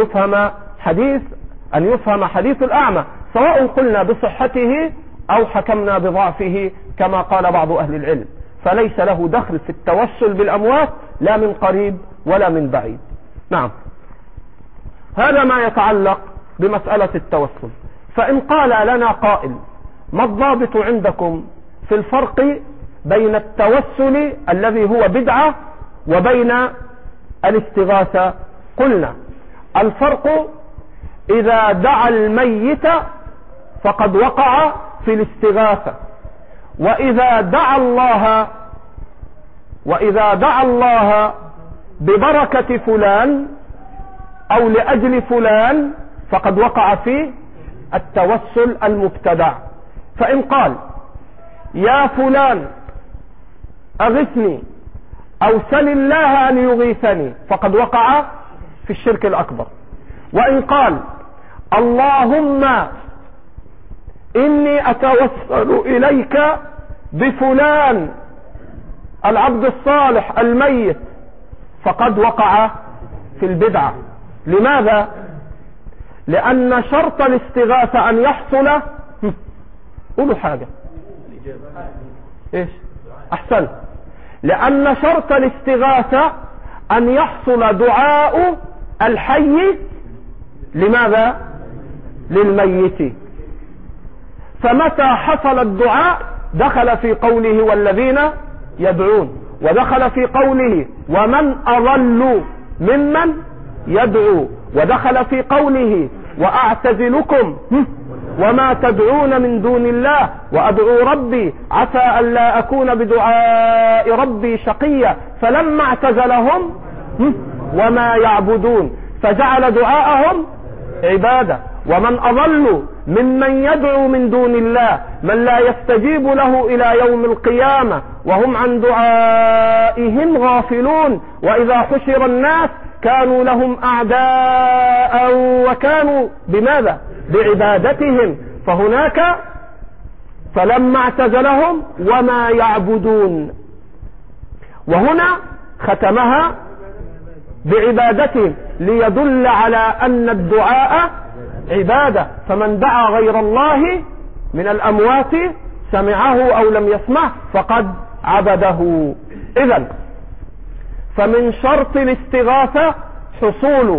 يفهم حديث الأعمى، سواء قلنا بصحته أو حكمنا بضعفه كما قال بعض أهل العلم، فليس له دخل في التوسل بالأموات لا من قريب ولا من بعيد. نعم، هذا ما يتعلق بمسألة التوسل. فإن قال لنا قائل ما الضابط عندكم في الفرق بين التوسل الذي هو بدعة وبين الاستغاثة؟ قلنا الفرق إذا دعا الميت فقد وقع في الاستغاثة، وإذا دعا الله ببركة فلان أو لأجل فلان فقد وقع في التوسل المبتدع. فإن قال يا فلان أغثني أو سل الله أن يغيثني فقد وقع في الشرك الأكبر. وإن قال اللهم إني أتوسل إليك بفلان العبد الصالح الميت فقد وقع في البدعة. لماذا؟ لأن شرط الاستغاثة أن يحصل قولوا حاجة إيش أحسن، لأن شرط الاستغاثة أن يحصل دعاء الحي لماذا؟ للميت. فمتى حصل الدعاء دخل في قوله والذين يدعون، ودخل في قوله ومن أضل ممن يدعو، ودخل في قوله وأعتزلكم وما تدعون من دون الله وأدعو ربي عسى ألا أكون بدعاء ربي شقيا، فلما اعتزلهم وما يعبدون فجعل دعاءهم عبادة. ومن أضل ممن يدعو من دون الله من لا يستجيب له إلى يوم القيامة وهم عن دعائهم غافلون، وإذا حشر الناس كانوا لهم أعداء وكانوا بماذا؟ بعبادتهم. فهناك فلما اعتزلهم وما يعبدون، وهنا ختمها بعبادتهم ليدل على أن الدعاء عبادة. فمن دعا غير الله من الأموات سمعه أو لم يسمع فقد عبده. إذن فمن شرط الاستغاثة حصول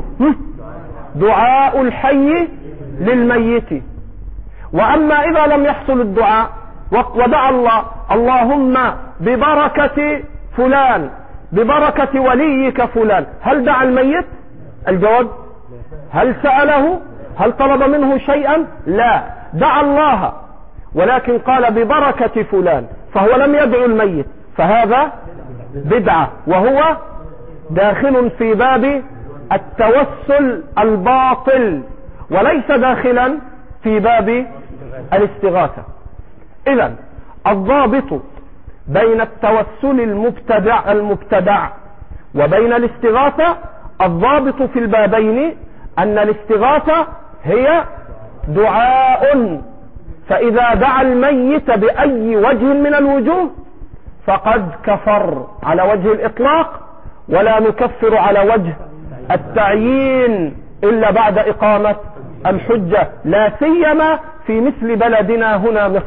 دعاء الحي للميت. وأما إذا لم يحصل الدعاء ودعا الله اللهم ببركة فلان ببركة وليك فلان، هل دعا الميت؟ الجواب هل سأله؟ هل طلب منه شيئا؟ لا، دعا الله ولكن قال ببركة فلان، فهو لم يدعو الميت، فهذا بدعة وهو داخل في باب التوسل الباطل وليس داخلا في باب الاستغاثة. إذن الضابط بين التوسل المبتدع وبين الاستغاثة، الضابط في البابين أن الاستغاثة هي دعاء، فإذا دعا الميت بأي وجه من الوجوه فقد كفر على وجه الإطلاق، ولا نكفر على وجه التعيين إلا بعد إقامة الحجة، لا سيما في مثل بلدنا هنا مصر.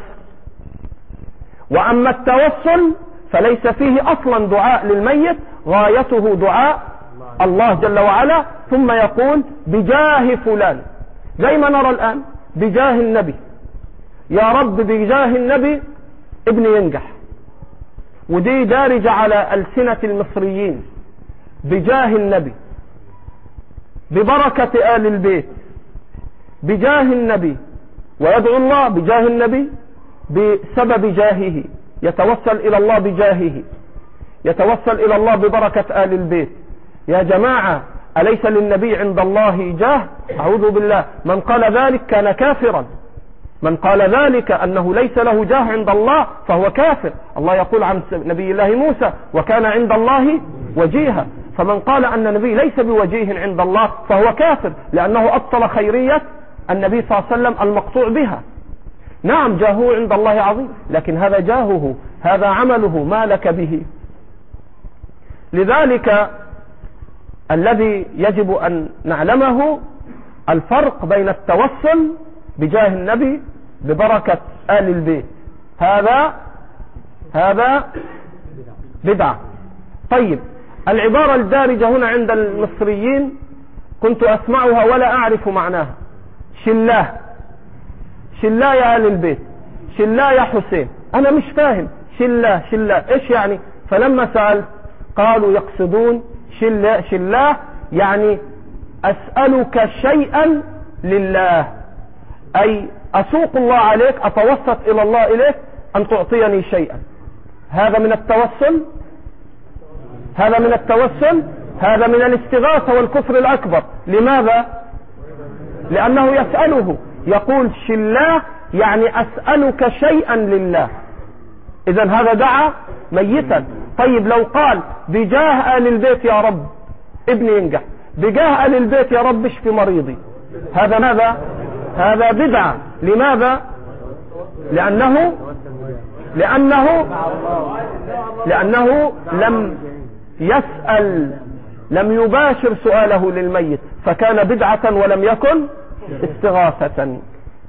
وأما التوسل فليس فيه أصلا دعاء للميت، غايته دعاء الله جل وعلا، ثم يقول بجاه فلان، زي ما نرى الآن بجاه النبي، يا رب بجاه النبي ابني ينجح، ودي دارجة على ألسنة المصريين، بجاه النبي، ببركة آل البيت، بجاه النبي، ويدعو الله بجاه النبي بسبب جاهه، يتوسل إلى الله بجاهه، يتوسل إلى الله ببركة آل البيت. يا جماعة أليس للنبي عند الله جاه؟ أعوذ بالله، من قال ذلك كان كافرا، من قال ذلك أنه ليس له جاه عند الله فهو كافر. الله يقول عن نبي الله موسى وكان عند الله وجيها، فمن قال أن النبي ليس بوجيه عند الله فهو كافر، لأنه أبطل خيرية النبي صلى الله عليه وسلم المقطوع بها. نعم جاهه عند الله عظيم، لكن هذا جاهه، هذا عمله، ما لك به. لذلك الذي يجب أن نعلمه الفرق بين التوسل بجاه النبي ببركة آل البيت، هذا بدعة. طيب العبارة الدارجة هنا عند المصريين كنت أسمعها ولا أعرف معناها. شلاه، شلاه يا آل البيت، شلاه يا حسين. أنا مش فاهم شلاه شلاه إيش يعني. فلما سألت قالوا يقصدون شلاه يعني أسألك شيئا لله، أي أسوق الله عليك، أتوسط إلى الله إليك أن تعطيني شيئا. هذا من التوسل، هذا من التوسل، هذا من الاستغاثة والكفر الأكبر. لماذا؟ لأنه يسأله، يقول شلاه يعني أسألك شيئا لله. إذن هذا دعا ميتا. طيب لو قال بجاه آل البيت يا رب ابني ينجح، بجاه آل البيت يا رب اشفي مريضي، هذا ماذا؟ هذا بدعة. لماذا؟ لأنه لم يسأل، لم يباشر سؤاله للميت، فكان بدعة ولم يكن استغاثة.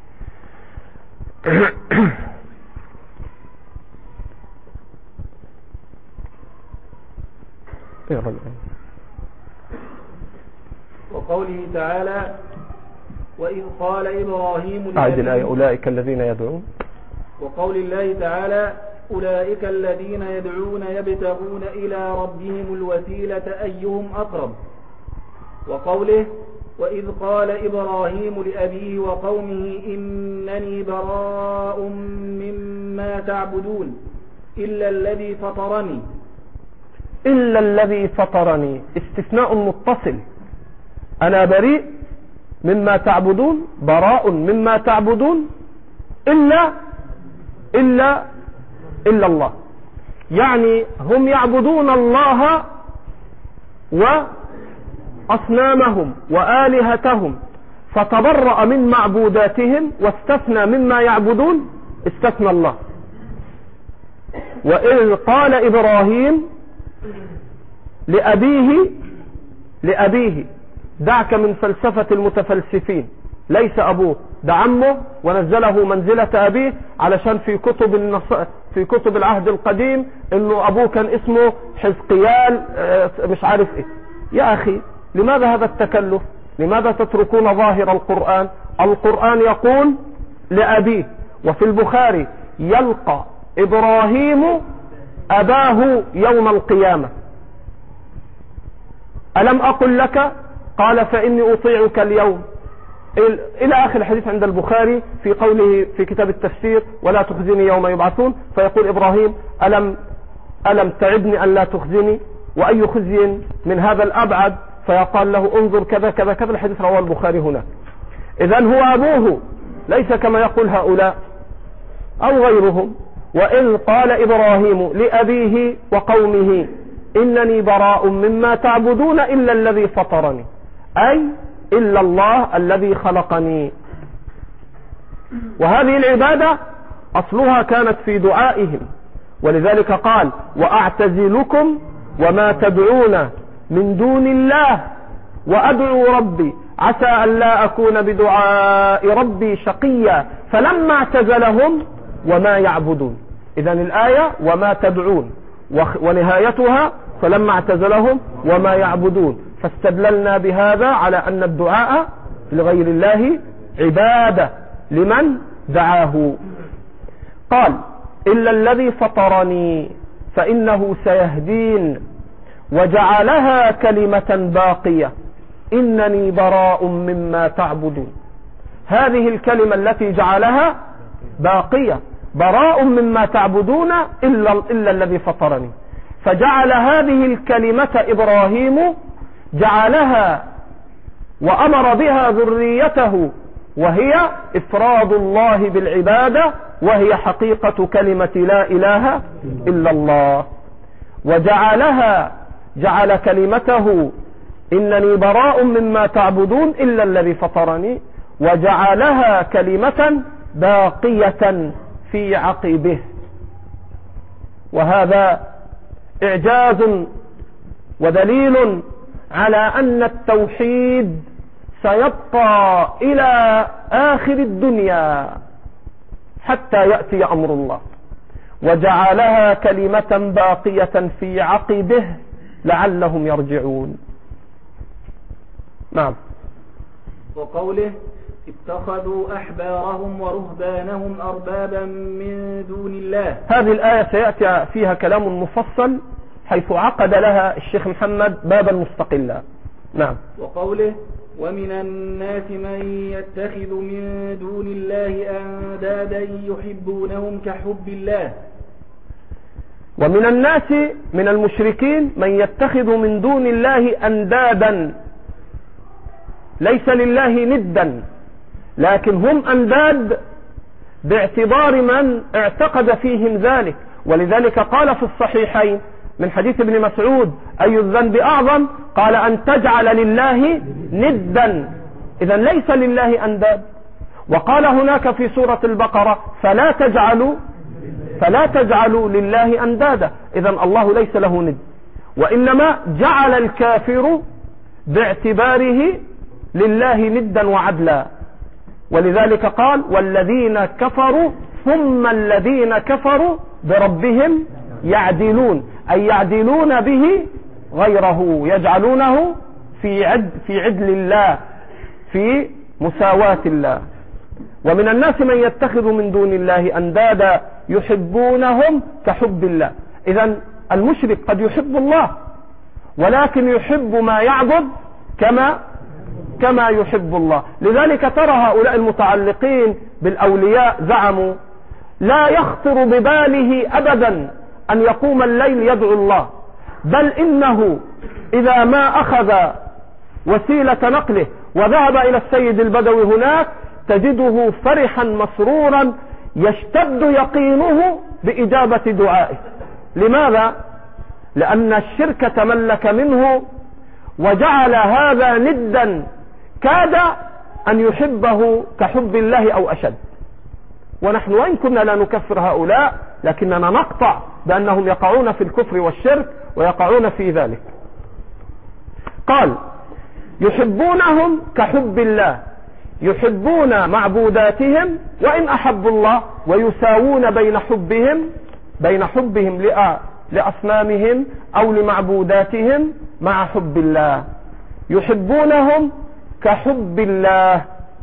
وقوله تعالى وإذ قال إبراهيم أعد الآية أولئك الذين يدعون. وقول الله تعالى أولئك الذين يدعون يبتغون إلى ربهم الوسيلة أيهم أقرب. وقوله وإذ قال إبراهيم لأبيه وقومه إنني براء مما تعبدون إلا الذي فطرني. إلا الذي فطرني استثناء متصل، أنا بريء مما تعبدون، براء مما تعبدون إلا الله. يعني هم يعبدون الله وأصنامهم وآلهتهم، فتبرأ من معبوداتهم واستثنى مما يعبدون، استثنى الله. وإذ قال إبراهيم لأبيه دعك من فلسفة المتفلسفين، ليس أبوه، ده عمه ونزله منزلة أبيه، علشان في كتب العهد القديم إنه أبوه كان اسمه حزقيال مش عارف إيه. يا أخي لماذا هذا التكلف؟ لماذا تتركون ظاهر القرآن؟ القرآن يقول لأبيه. وفي البخاري يلقى إبراهيم أباه يوم القيامة، ألم أقل لك؟ قال فإني أطيعك اليوم، إلى آخر الحديث عند البخاري في قوله في كتاب التفسير ولا تخزني يوم يبعثون. فيقول إبراهيم ألم تعبني أن لا تخزني، وأي خزي من هذا الأبعد؟ فيقال له انظر كذا كذا كذا. الحديث رواه البخاري هنا. إذن هو أبوه، ليس كما يقول هؤلاء أو غيرهم. وإذ قال إبراهيم لأبيه وقومه إنني براء مما تعبدون إلا الذي فطرني، أي إلا الله الذي خلقني. وهذه العبادة أصلها كانت في دعائهم، ولذلك قال وأعتزلكم وما تدعون من دون الله وأدعو ربي عسى أن لا أكون بدعاء ربي شقيا. فلما اعتزلهم وما يعبدون. إذن الآية وما تدعون ونهايتها فلما اعتزلهم وما يعبدون. فاستدللنا بهذا على أن الدعاء لغير الله عبادة لمن دعاه. قال إلا الذي فطرني فإنه سيهدين وجعلها كلمة باقية إنني براء مما تعبدون. هذه الكلمة التي جعلها باقية، براء مما تعبدون إلا الذي فطرني. فجعل هذه الكلمة إبراهيم جعلها وأمر بها ذريته، وهي إفراد الله بالعبادة، وهي حقيقة كلمة لا إله إلا الله. جعل كلمته إنني براء مما تعبدون إلا الذي فطرني، وجعلها كلمة باقية في عقبه. وهذا إعجاز ودليل على أن التوحيد سيبقى إلى آخر الدنيا حتى يأتي أمر الله. وجعلها كلمة باقية في عقبه لعلهم يرجعون. نعم. وقوله اتخذوا أحبارهم ورهبانهم أربابا من دون الله. هذه الآية سيأتي فيها كلام مفصل حيث عقد لها الشيخ محمد بابا مستقلا. نعم. وقوله ومن الناس من يتخذ من دون الله أندادا يحبونهم كحب الله. ومن الناس من المشركين من يتخذ من دون الله أندادا، ليس لله ندا، لكن هم أنداد باعتبار من اعتقد فيهم ذلك. ولذلك قال في الصحيحين من حديث ابن مسعود أي الذنب أعظم؟ قال أن تجعل لله ندا. إذا ليس لله أنداد. وقال هناك في سورة البقرة فلا تجعلوا لله أندادا. إذا الله ليس له ند، وإنما جعل الكافر باعتباره لله ندا وعدلا. ولذلك قال والذين كفروا ثم الذين كفروا بربهم يعدلون، أي يعدلون به غيره، يجعلونه في عدل الله، في مساواة الله. ومن الناس من يتخذ من دون الله أندادا يحبونهم كحب الله. إذن المشرك قد يحب الله، ولكن يحب ما يعبد كما يحب الله. لذلك ترى هؤلاء المتعلقين بالأولياء زعموا لا يخطر بباله أبدا أن يقوم الليل يدعو الله، بل إنه إذا ما أخذ وسيلة نقله وذهب إلى السيد البدوي هناك تجده فرحا مسرورا يشتد يقينه بإجابة دعائه. لماذا؟ لأن الشرك تملك منه وجعل هذا ندا كاد أن يحبه كحب الله أو أشد. ونحن وإن كنا لا نكفر هؤلاء لكننا نقطع بأنهم يقعون في الكفر والشرك ويقعون في ذلك. قال يحبونهم كحب الله، يحبون معبوداتهم وإن أحبوا الله، ويساوون بين حبهم لأصنامهم أو لمعبوداتهم مع حب الله. يحبونهم كحب الله.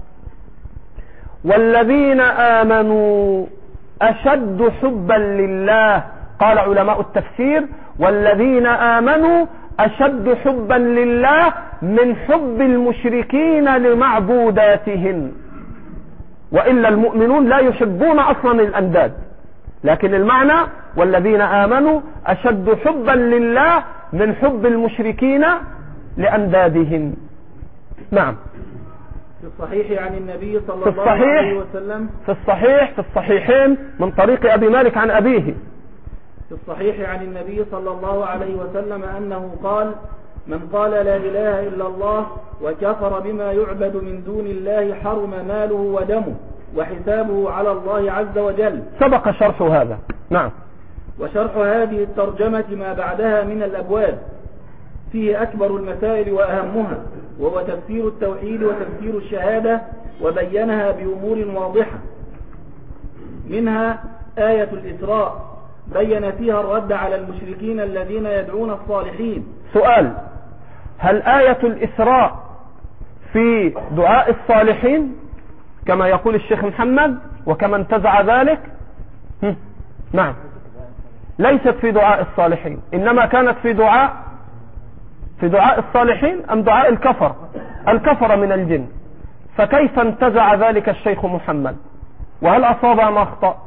والذين آمنوا أشد حبا لله. قال علماء التفسير والذين آمنوا أشد حبا لله من حب المشركين لمعبوداتهم. وإلا المؤمنون لا يحبون أصلا الأنداد، لكن المعنى والذين آمنوا أشد حبا لله من حب المشركين لأندادهم. نعم. في الصحيح عن النبي صلى الله عليه وسلم، في الصحيحين من طريق أبي مالك عن أبيه، في الصحيح عن النبي صلى الله عليه وسلم أنه قال من قال لا إله إلا الله وكفر بما يعبد من دون الله حرم ماله ودمه وحسابه على الله عز وجل. سبق شرح هذا. نعم. وشرح هذه الترجمة ما بعدها من الأبواب فيه أكبر المسائل وأهمها، وهو تفسير التوحيد وتفسير الشهادة، وبينها بأمور واضحة. منها آية الإسراء بين فيها الرد على المشركين الذين يدعون الصالحين. سؤال: هل آية الإسراء في دعاء الصالحين كما يقول الشيخ محمد وكما انتزع ذلك؟ نعم، ليست في دعاء الصالحين، إنما كانت في دعاء الصالحين أم دعاء الكفر من الجن. فكيف انتزع ذلك الشيخ محمد؟ وهل أصاب ما أخطأ؟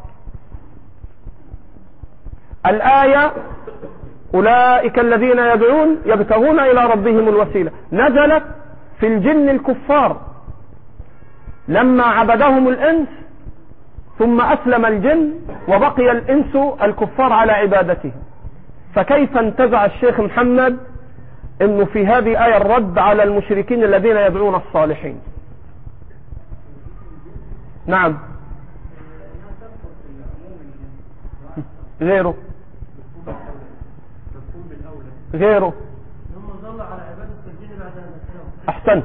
الآية أولئك الذين يدعون يبتغون إلى ربهم الوسيلة نزلت في الجن الكفار لما عبدهم الإنس، ثم أسلم الجن وبقي الإنس الكفار على عبادته. فكيف انتزع الشيخ محمد إنه في هذه الآية الرد على المشركين الذين يدعون الصالحين؟ نعم. غيره أحسنت.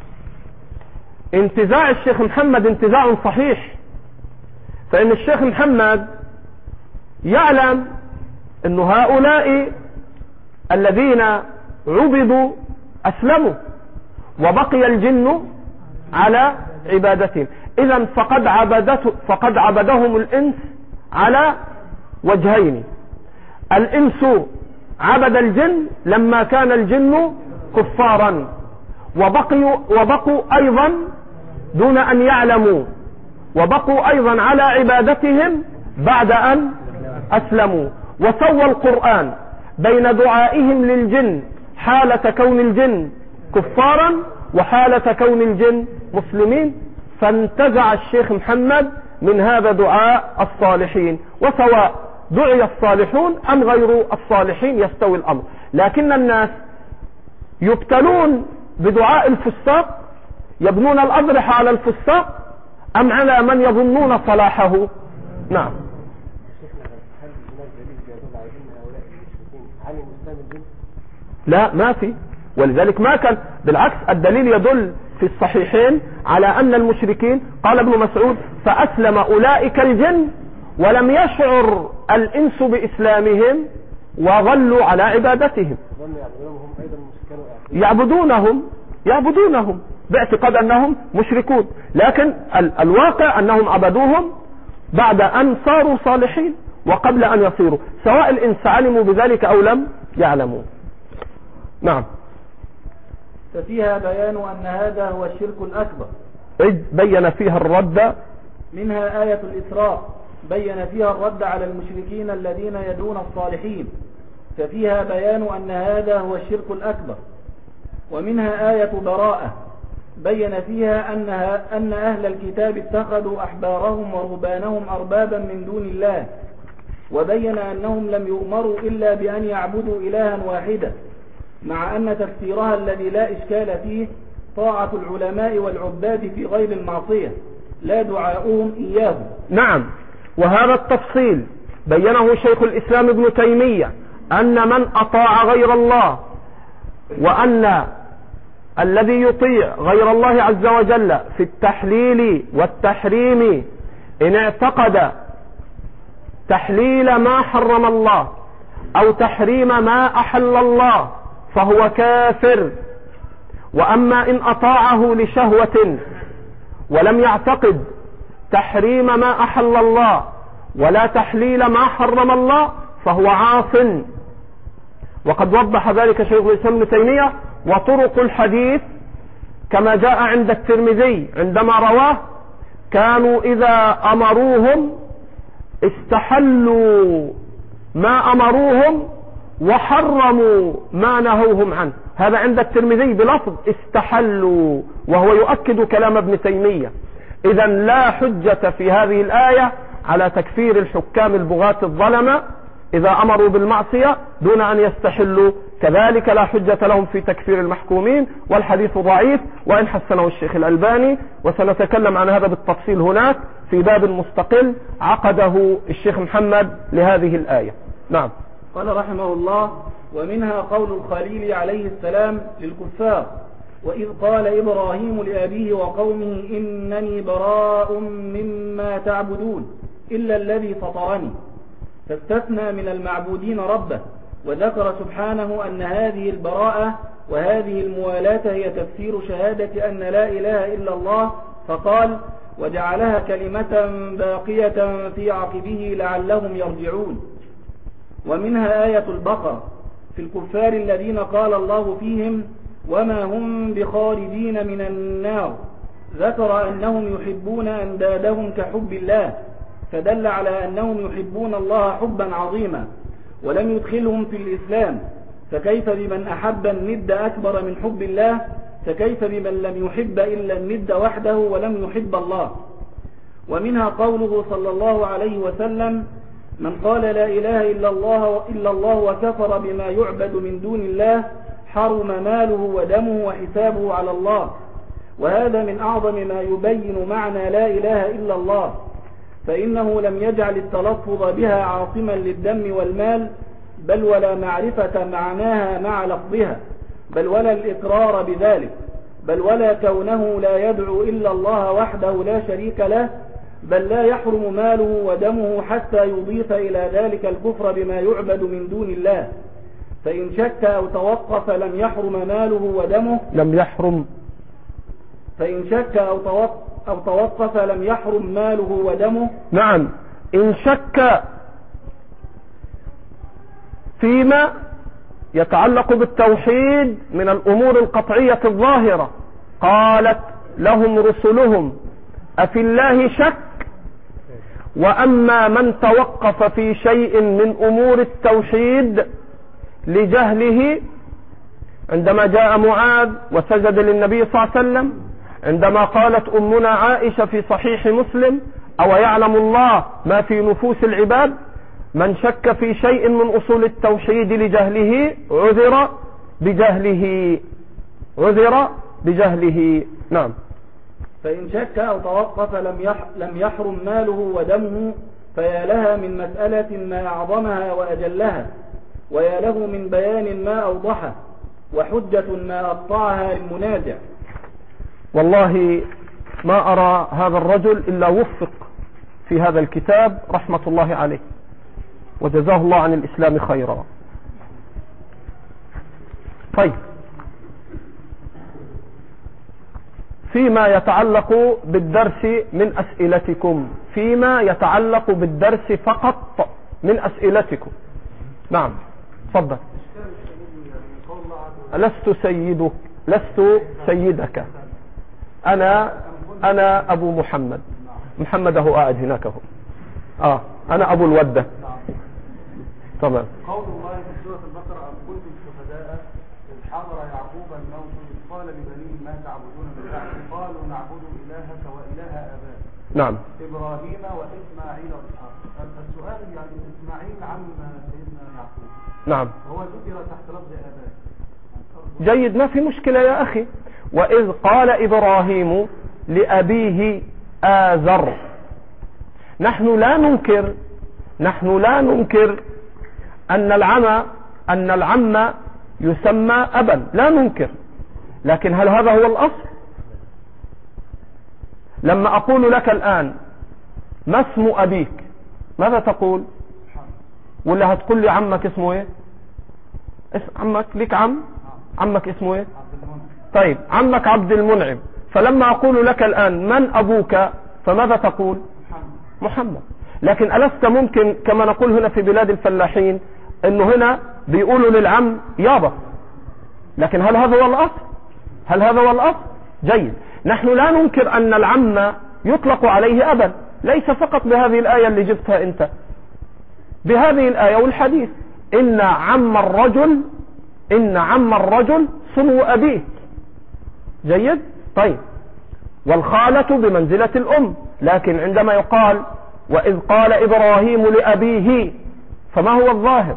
انتزاع الشيخ محمد انتزاع صحيح، فإن الشيخ محمد يعلم أن هؤلاء الذين عبدوا أسلموا وبقي الجن على عبادتهم. إذن فقد عبدهم الإنس على وجهين. الإنس عبد الجن لما كان الجن كفارا، وبقوا أيضا دون أن يعلموا، وبقوا أيضا على عبادتهم بعد أن أسلموا. وسوى القرآن بين دعائهم للجن حالة كون الجن كفارا وحالة كون الجن مسلمين، فانتزع الشيخ محمد من هذا دعاء الصالحين. وسواء دعي الصالحون أم غير الصالحين يستوي الأمر، لكن الناس يبتلون بدعاء الفساق، يبنون الأضرحة على الفساق أم على من يظنون صلاحه. نعم. لا، ما في، ولذلك ما كان، بالعكس الدليل يدل في الصحيحين على أن المشركين، قال ابن مسعود: فأسلم أولئك الجن ولم يشعر الإنس بإسلامهم وظلوا على عبادتهم. يعبدونهم باعتقاد أنهم مشركون، لكن الواقع أنهم عبدوهم بعد أن صاروا صالحين وقبل أن يصيروا، سواء الإنس علموا بذلك أو لم يعلموا. نعم. ففيها بيان أن هذا هو الشرك الأكبر، إذ بين فيها الرد. منها آية الإسراء بين فيها الرد على المشركين الذين يدعون الصالحين، ففيها بيان أن هذا هو الشرك الأكبر. ومنها آية براءة بين فيها أن أهل الكتاب اتخذوا أحبارهم ورهبانهم أربابا من دون الله، وبين أنهم لم يؤمروا إلا بأن يعبدوا إلها واحدا، مع أن تفسيرها الذي لا إشكال فيه طاعة العلماء والعباد في غير المعصية لا دعاؤهم إياه. نعم، وهذا التفصيل بينه شيخ الإسلام ابن تيمية، أن من أطاع غير الله، وأن الذي يطيع غير الله عز وجل في التحليل والتحريم إن اعتقد تحليل ما حرم الله أو تحريم ما أحل الله فهو كافر. وأما إن أطاعه لشهوة ولم يعتقد تحريم ما أحل الله ولا تحليل ما حرم الله فهو عاص. وقد وضح ذلك شيخ الإسلام ابن تيمية. وطرق الحديث كما جاء عند الترمذي عندما رواه: كانوا إذا أمروهم استحلوا ما أمروهم وحرموا ما نهوهم عنه. هذا عند الترمذي بلفظ استحلوا، وهو يؤكد كلام ابن تيمية. إذا لا حجة في هذه الآية على تكفير الحكام البغاة الظلمة إذا أمروا بالمعصية دون أن يستحلوا، كذلك لا حجة لهم في تكفير المحكومين، والحديث ضعيف وإن حسنه الشيخ الألباني. وسنتكلم عن هذا بالتفصيل هناك في باب مستقل عقده الشيخ محمد لهذه الآية. نعم. قال رحمه الله: ومنها قول الخليل عليه السلام للكفار: وإذ قال إبراهيم لأبيه وقومه إنني براء مما تعبدون إلا الذي فطرني، فاستثنى من المعبودين ربه، وذكر سبحانه أن هذه البراءة وهذه الموالاة هي تفسير شهادة أن لا إله إلا الله، فقال: وجعلها كلمة باقية في عقبه لعلهم يرجعون. ومنها آية البقرة في الكفار الذين قال الله فيهم: وما هم بخارجين من النار، ذكر أنهم يحبون أندادهم كحب الله، فدل على أنهم يحبون الله حبا عظيما، ولم يدخلهم في الإسلام، فكيف بمن أحب الند أكبر من حب الله؟ فكيف بمن لم يحب إلا الند وحده ولم يحب الله؟ ومنها قوله صلى الله عليه وسلم: من قال لا إله إلا الله وكفر بما يعبد من دون الله حرم ماله ودمه وحسابه على الله. وهذا من أعظم ما يبين معنى لا إله إلا الله، فإنه لم يجعل التلفظ بها عاصما للدم والمال، بل ولا معرفة معناها مع لفظها، بل ولا الإقرار بذلك، بل ولا كونه لا يدعو إلا الله وحده لا شريك له، بل لا يحرم ماله ودمه حتى يضيف إلى ذلك الكفر بما يعبد من دون الله، فإن شك أو توقف لم يحرم ماله ودمه. لم يحرم. فإن شك أو توقف لم يحرم ماله ودمه. نعم، إن شك فيما يتعلق بالتوحيد من الأمور القطعية الظاهرة، قالت لهم رسلهم أفي الله شك، وأما من توقف في شيء من أمور التوحيد لجهله، عندما جاء معاذ وسجد للنبي صلى الله عليه وسلم، عندما قالت أمنا عائشة في صحيح مسلم أو يعلم الله ما في نفوس العباد، من شك في شيء من أصول التوحيد لجهله عذر بجهله، عذر بجهله. نعم. فإن شك أو توقف لم يحرم ماله ودمه، فيا لها من مسألة ما أعظمها وأجلها، ويا له من بيان ما أوضحه، وحجة ما أقطعها للمنازع. والله ما أرى هذا الرجل إلا وفق في هذا الكتاب رحمة الله عليه، وجزاه الله عن الإسلام خيرا. طيب، فيما يتعلق بالدرس من أسئلتكم، فيما يتعلق بالدرس فقط من أسئلتكم. نعم، تفضل. لست سيدك، أنا أبو محمد. محمد هو قاعد هناك هو. أنا أبو الودة. تمام. قول الله في سورة البقرة أم كنتم شهداء إذ حضر يعقوب الموت إذ قال لبنيه ما تعبدون من بعدي قالوا نعبد إلهك وإله آبائك. نعم. إبراهيم وإسماعيل وإسحاق. السؤال يعني إسماعيل عم سيدنا يعقوب. نعم. هو ذكر تحت لفظ آبائك. جيد، ما في مشكلة يا أخي. وإذ قال إبراهيم لأبيه آزر. نحن لا ننكر أن العم يسمى أبا، لا ننكر، لكن هل هذا هو الأصل؟ لما أقول لك الآن ما اسم أبيك، ماذا تقول؟ ولا هتقول لي عمك اسمه ايه؟ عمك ليك عمك اسمه ايه؟ طيب، عمك عبد المنعم. فلما أقول لك الآن من أبوك فماذا تقول؟ محمد. لكن ألست ممكن كما نقول هنا في بلاد الفلاحين انه هنا بيقولوا للعم يابا، لكن هل هذا هو الأصل؟ جيد. نحن لا ننكر أن العم يطلق عليه أبا، ليس فقط بهذه الآية اللي جبتها أنت، بهذه الآية والحديث إن عم الرجل صنو أبيه. جيد. طيب، والخالة بمنزلة الأم، لكن عندما يقال وإذ قال إبراهيم لأبيه، فما هو الظاهر؟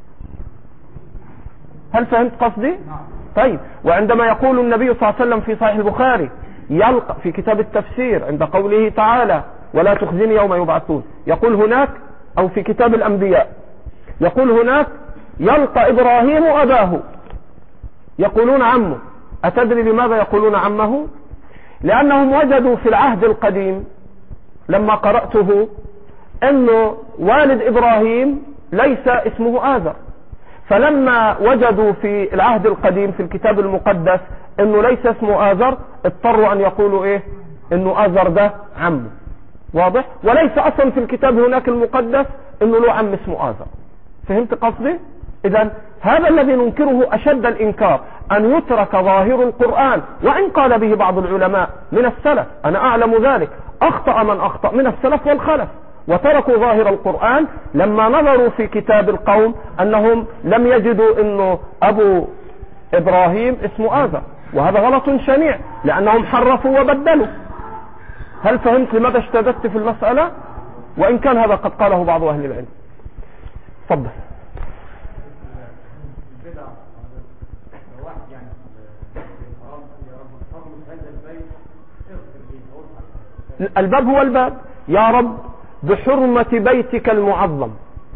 هل فهمت قصدي؟ طيب، وعندما يقول النبي صلى الله عليه وسلم في صحيح البخاري يلقى في كتاب التفسير عند قوله تعالى ولا تخزني يوم يبعثون، يقول هناك أو في كتاب الأنبياء يقول هناك يلقى إبراهيم أباه، يقولون عمه. أتدري لماذا يقولون عمه؟ لأنهم وجدوا في العهد القديم لما قرأته أنه والد إبراهيم ليس اسمه آزر، فلما وجدوا في العهد القديم في الكتاب المقدس أنه ليس اسمه آزر، اضطروا أن يقولوا إيه؟ أنه آزر ده عمه. واضح؟ وليس أصلا في الكتاب هناك المقدس أنه له عم اسمه آزر. فهمت قصدي؟ إذن هذا الذي ننكره أشد الإنكار، أن يترك ظاهر القرآن، وإن قال به بعض العلماء من السلف، أنا أعلم ذلك، أخطأ من أخطأ من السلف والخلف، وتركوا ظاهر القرآن لما نظروا في كتاب القوم أنهم لم يجدوا أنه أبو إبراهيم اسمه آزر، وهذا غلط شنيع لأنهم حرفوا وبدلوا. هل فهمت لماذا اشتددت في المسألة؟ وإن كان هذا قد قاله بعض أهل العلم. تفضل. الباب هو الباب. يا رب بحرمة بيتك المعظم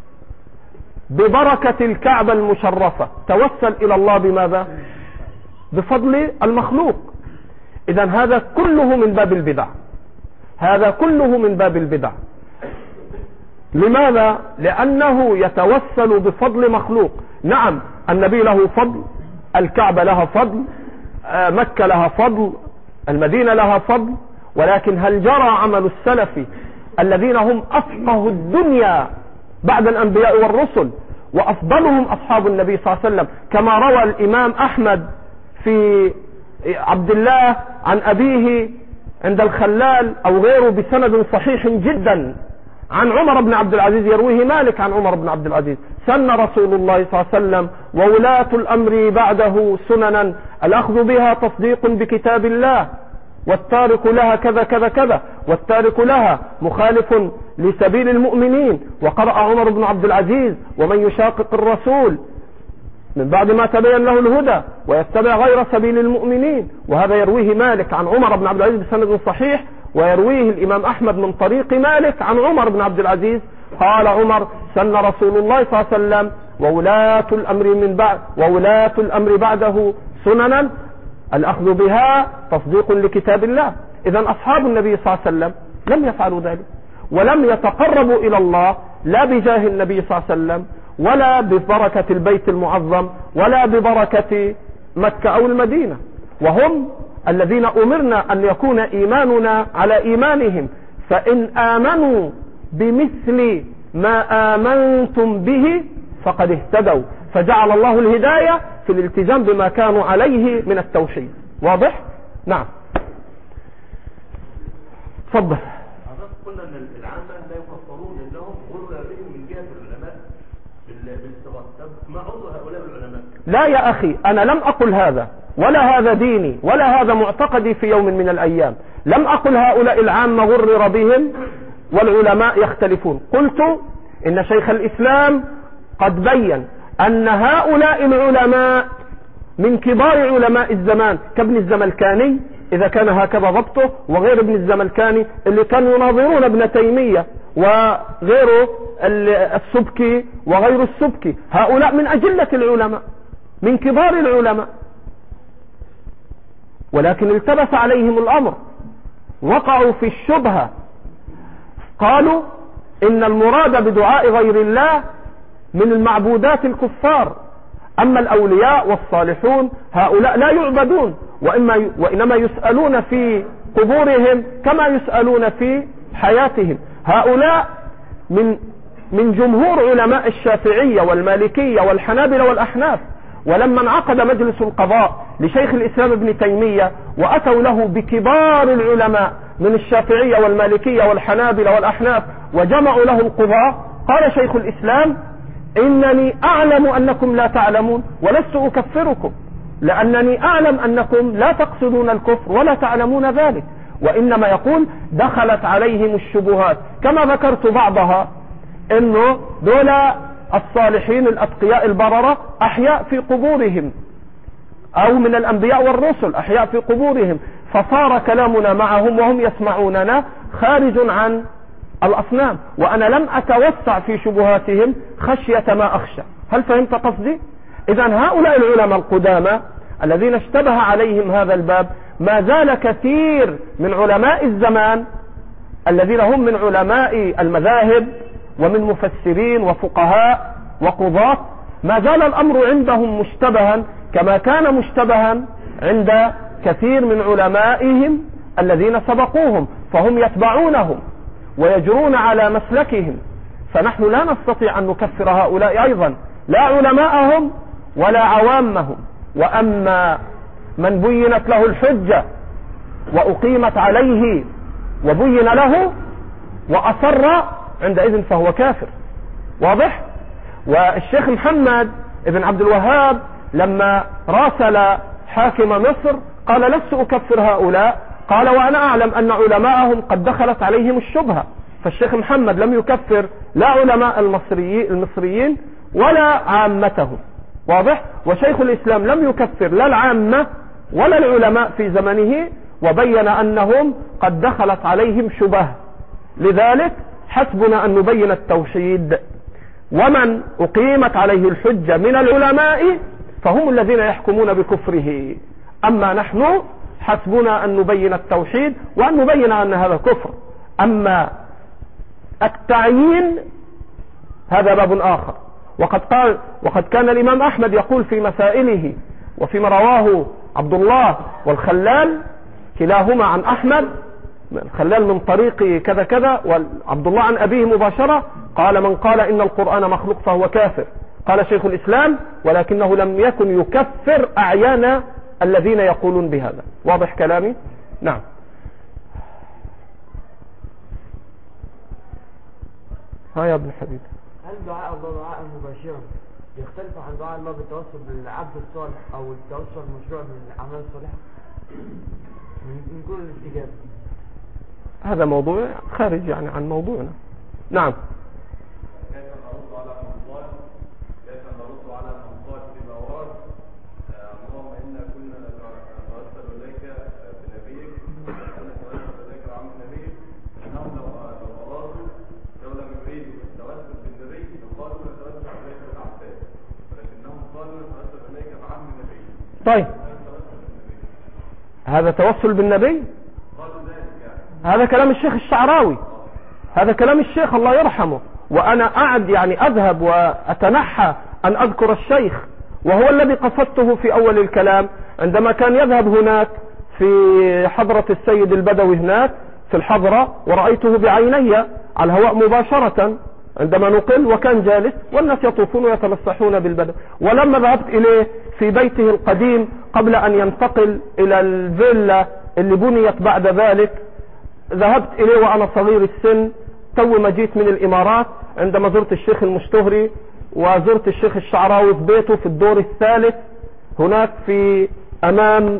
ببركة الكعبة المشرفة توسل إلى الله بماذا؟ بفضل المخلوق. إذن هذا كله من باب البدع، هذا كله من باب البدع. لماذا؟ لأنه يتوسل بفضل مخلوق. نعم النبي له فضل، الكعبة لها فضل، مكة لها فضل، المدينة لها فضل، ولكن هل جرى عمل السلف الذين هم أفقه الدنيا بعد الأنبياء والرسل وأفضلهم أصحاب النبي صلى الله عليه وسلم، كما روى الإمام أحمد في عبد الله عن أبيه عند الخلال أو غيره بسند صحيح جدا عن عمر بن عبد العزيز، يرويه مالك عن عمر بن عبد العزيز: سن رسول الله صلى الله عليه وسلم وولاة الأمر بعده سننا الأخذ بها تصديق بكتاب الله، والتارك لها كذا كذا كذا، والتارك لها مخالف لسبيل المؤمنين. وقرأ عمر بن عبد العزيز: ومن يشاقق الرسول من بعد ما تبين له الهدى ويتبع غير سبيل المؤمنين. وهذا يرويه مالك عن عمر بن عبد العزيز بسند صحيح، ويرويه الإمام أحمد من طريق مالك عن عمر بن عبد العزيز قال عمر: سن رسول الله صلى الله عليه وسلم وولاة الأمر بعده سننا الأخذ بها تصديق لكتاب الله. إذن أصحاب النبي صلى الله عليه وسلم لم يفعلوا ذلك، ولم يتقربوا إلى الله لا بجاه النبي صلى الله عليه وسلم، ولا ببركة البيت المعظم، ولا ببركة مكة أو المدينة. وهم الذين أمرنا أن يكون إيماننا على إيمانهم، فإن آمنوا بمثل ما آمنتم به فقد اهتدوا، فجعل الله الهداية في الالتزام بما كانوا عليه من التوحيد. واضح؟ نعم. تفضل. قلنا ان العامة لا يكفرون لانهم غرر بهم من جهة العلماء بالاستغاثة. طب ما عضو هؤلاء العلماء؟ لا يا أخي، أنا لم أقل هذا، ولا هذا ديني، ولا هذا معتقدي في يوم من الأيام. لم أقل هؤلاء العامة غرر بهم والعلماء يختلفون. قلت إن شيخ الإسلام قد بين أن هؤلاء العلماء من كبار علماء الزمان كابن الزملكاني إذا كان هكذا ضبطه، وغير ابن الزملكاني اللي كانوا يناظرون ابن تيمية، وغيره السبكي وغير السبكي. هؤلاء من أجلة العلماء، من كبار العلماء، ولكن التبس عليهم الأمر، وقعوا في الشبهة. قالوا إن المراد بدعاء غير الله من المعبودات الكفار، أما الأولياء والصالحون هؤلاء لا يعبدون، وإنما يسألون في قبورهم كما يسألون في حياتهم. هؤلاء من جمهور علماء الشافعية والمالكية والحنابلة والأحناف. ولما انعقد مجلس القضاء لشيخ الإسلام ابن تيمية وأتوا له بكبار العلماء من الشافعية والمالكية والحنابلة والأحناف وجمعوا له القضاء، قال شيخ الإسلام: إنني أعلم أنكم لا تعلمون ولست أكفركم، لأنني أعلم أنكم لا تقصدون الكفر ولا تعلمون ذلك، وإنما يقول دخلت عليهم الشبهات، كما ذكرت بعضها، إنه دول الصالحين الأتقياء البررة أحياء في قبورهم، أو من الأنبياء والرسل أحياء في قبورهم، فصار كلامنا معهم وهم يسمعوننا خارج عن الأصنام، وأنا لم أتوسع في شبهاتهم خشية ما أخشى. هل فهمت قصدي؟ إذن هؤلاء العلماء القدامى الذين اشتبه عليهم هذا الباب، ما زال كثير من علماء الزمان الذين هم من علماء المذاهب ومن مفسرين وفقهاء وقضاة، ما زال الأمر عندهم مشتبها كما كان مشتبها عند كثير من علمائهم الذين سبقوهم، فهم يتبعونهم ويجرون على مسلكهم. فنحن لا نستطيع أن نكفر هؤلاء أيضا، لا علماءهم ولا عوامهم. وأما من بينت له الحجة وأقيمت عليه وبين له وأصر، عندئذ فهو كافر. واضح؟ والشيخ محمد ابن عبد الوهاب لما راسل حاكم مصر قال: لست أكفر هؤلاء، قال: وأنا أعلم أن علماءهم قد دخلت عليهم الشبهة. فالشيخ محمد لم يكفر لا علماء المصريين ولا عامتهم. واضح؟ وشيخ الإسلام لم يكفر لا العامة ولا العلماء في زمنه، وبين أنهم قد دخلت عليهم شبهة. لذلك حسبنا أن نبين التوحيد، ومن أقيمت عليه الحجة من العلماء فهم الذين يحكمون بكفره. أما نحن حسبنا أن نبين التوحيد وأن نبين أن هذا كفر. أما التعيين هذا باب آخر، وقد كان الإمام أحمد يقول في مسائله وفيما رواه عبد الله والخلال كلاهما عن أحمد، الخلال من طريق كذا كذا وعبد الله عن أبيه مباشرة، قال من قال إن القرآن مخلوق فهو كافر. قال شيخ الإسلام ولكنه لم يكن يكفر أعيان الذين يقولون بهذا. واضح كلامي؟ نعم. ها يا ابن حبيب، هل دعاء الله دعاء مباشرا يختلف عن دعاء الله بالتوسل بالعبد الصالح او التوسل المشروع بالاعمال الصالحه من كل الاستجابه؟ هذا موضوع خارج يعني عن موضوعنا. نعم. كيف نرد على من قال فيما ورد اللهم انا كنا نتوسل اليك بنبيك نتوسل اليك بعمل نبيك انهم لو ارادوا لو لم يريدوا التوسل بالنبي فقالوا نتوسل اليك بالعباس، ولكنهم قالوا نتوسل اليك بعمل نبيك. طيب هذا توسل بالنبي؟ قالوا ذلك يعني. هذا كلام الشيخ الشعراوي، هذا كلام الشيخ الله يرحمه، وأنا أعد يعني أذهب وأتنحى أن أذكر الشيخ، وهو الذي قصدته في أول الكلام عندما كان يذهب هناك في حضرة السيد البدوي هناك في الحضرة، ورأيته بعيني على الهواء مباشرة عندما نقل، وكان جالس والناس يطوفون ويتمسحون بالبدو. ولما ذهبت إليه في بيته القديم قبل أن ينتقل إلى الفيلا اللي بنيت بعد ذلك، ذهبت إليه وأنا صغير السن، تو ما جيت من الإمارات، عندما زرت الشيخ المشتهري وزرت الشيخ الشعراوي في بيته في الدور الثالث هناك في أمام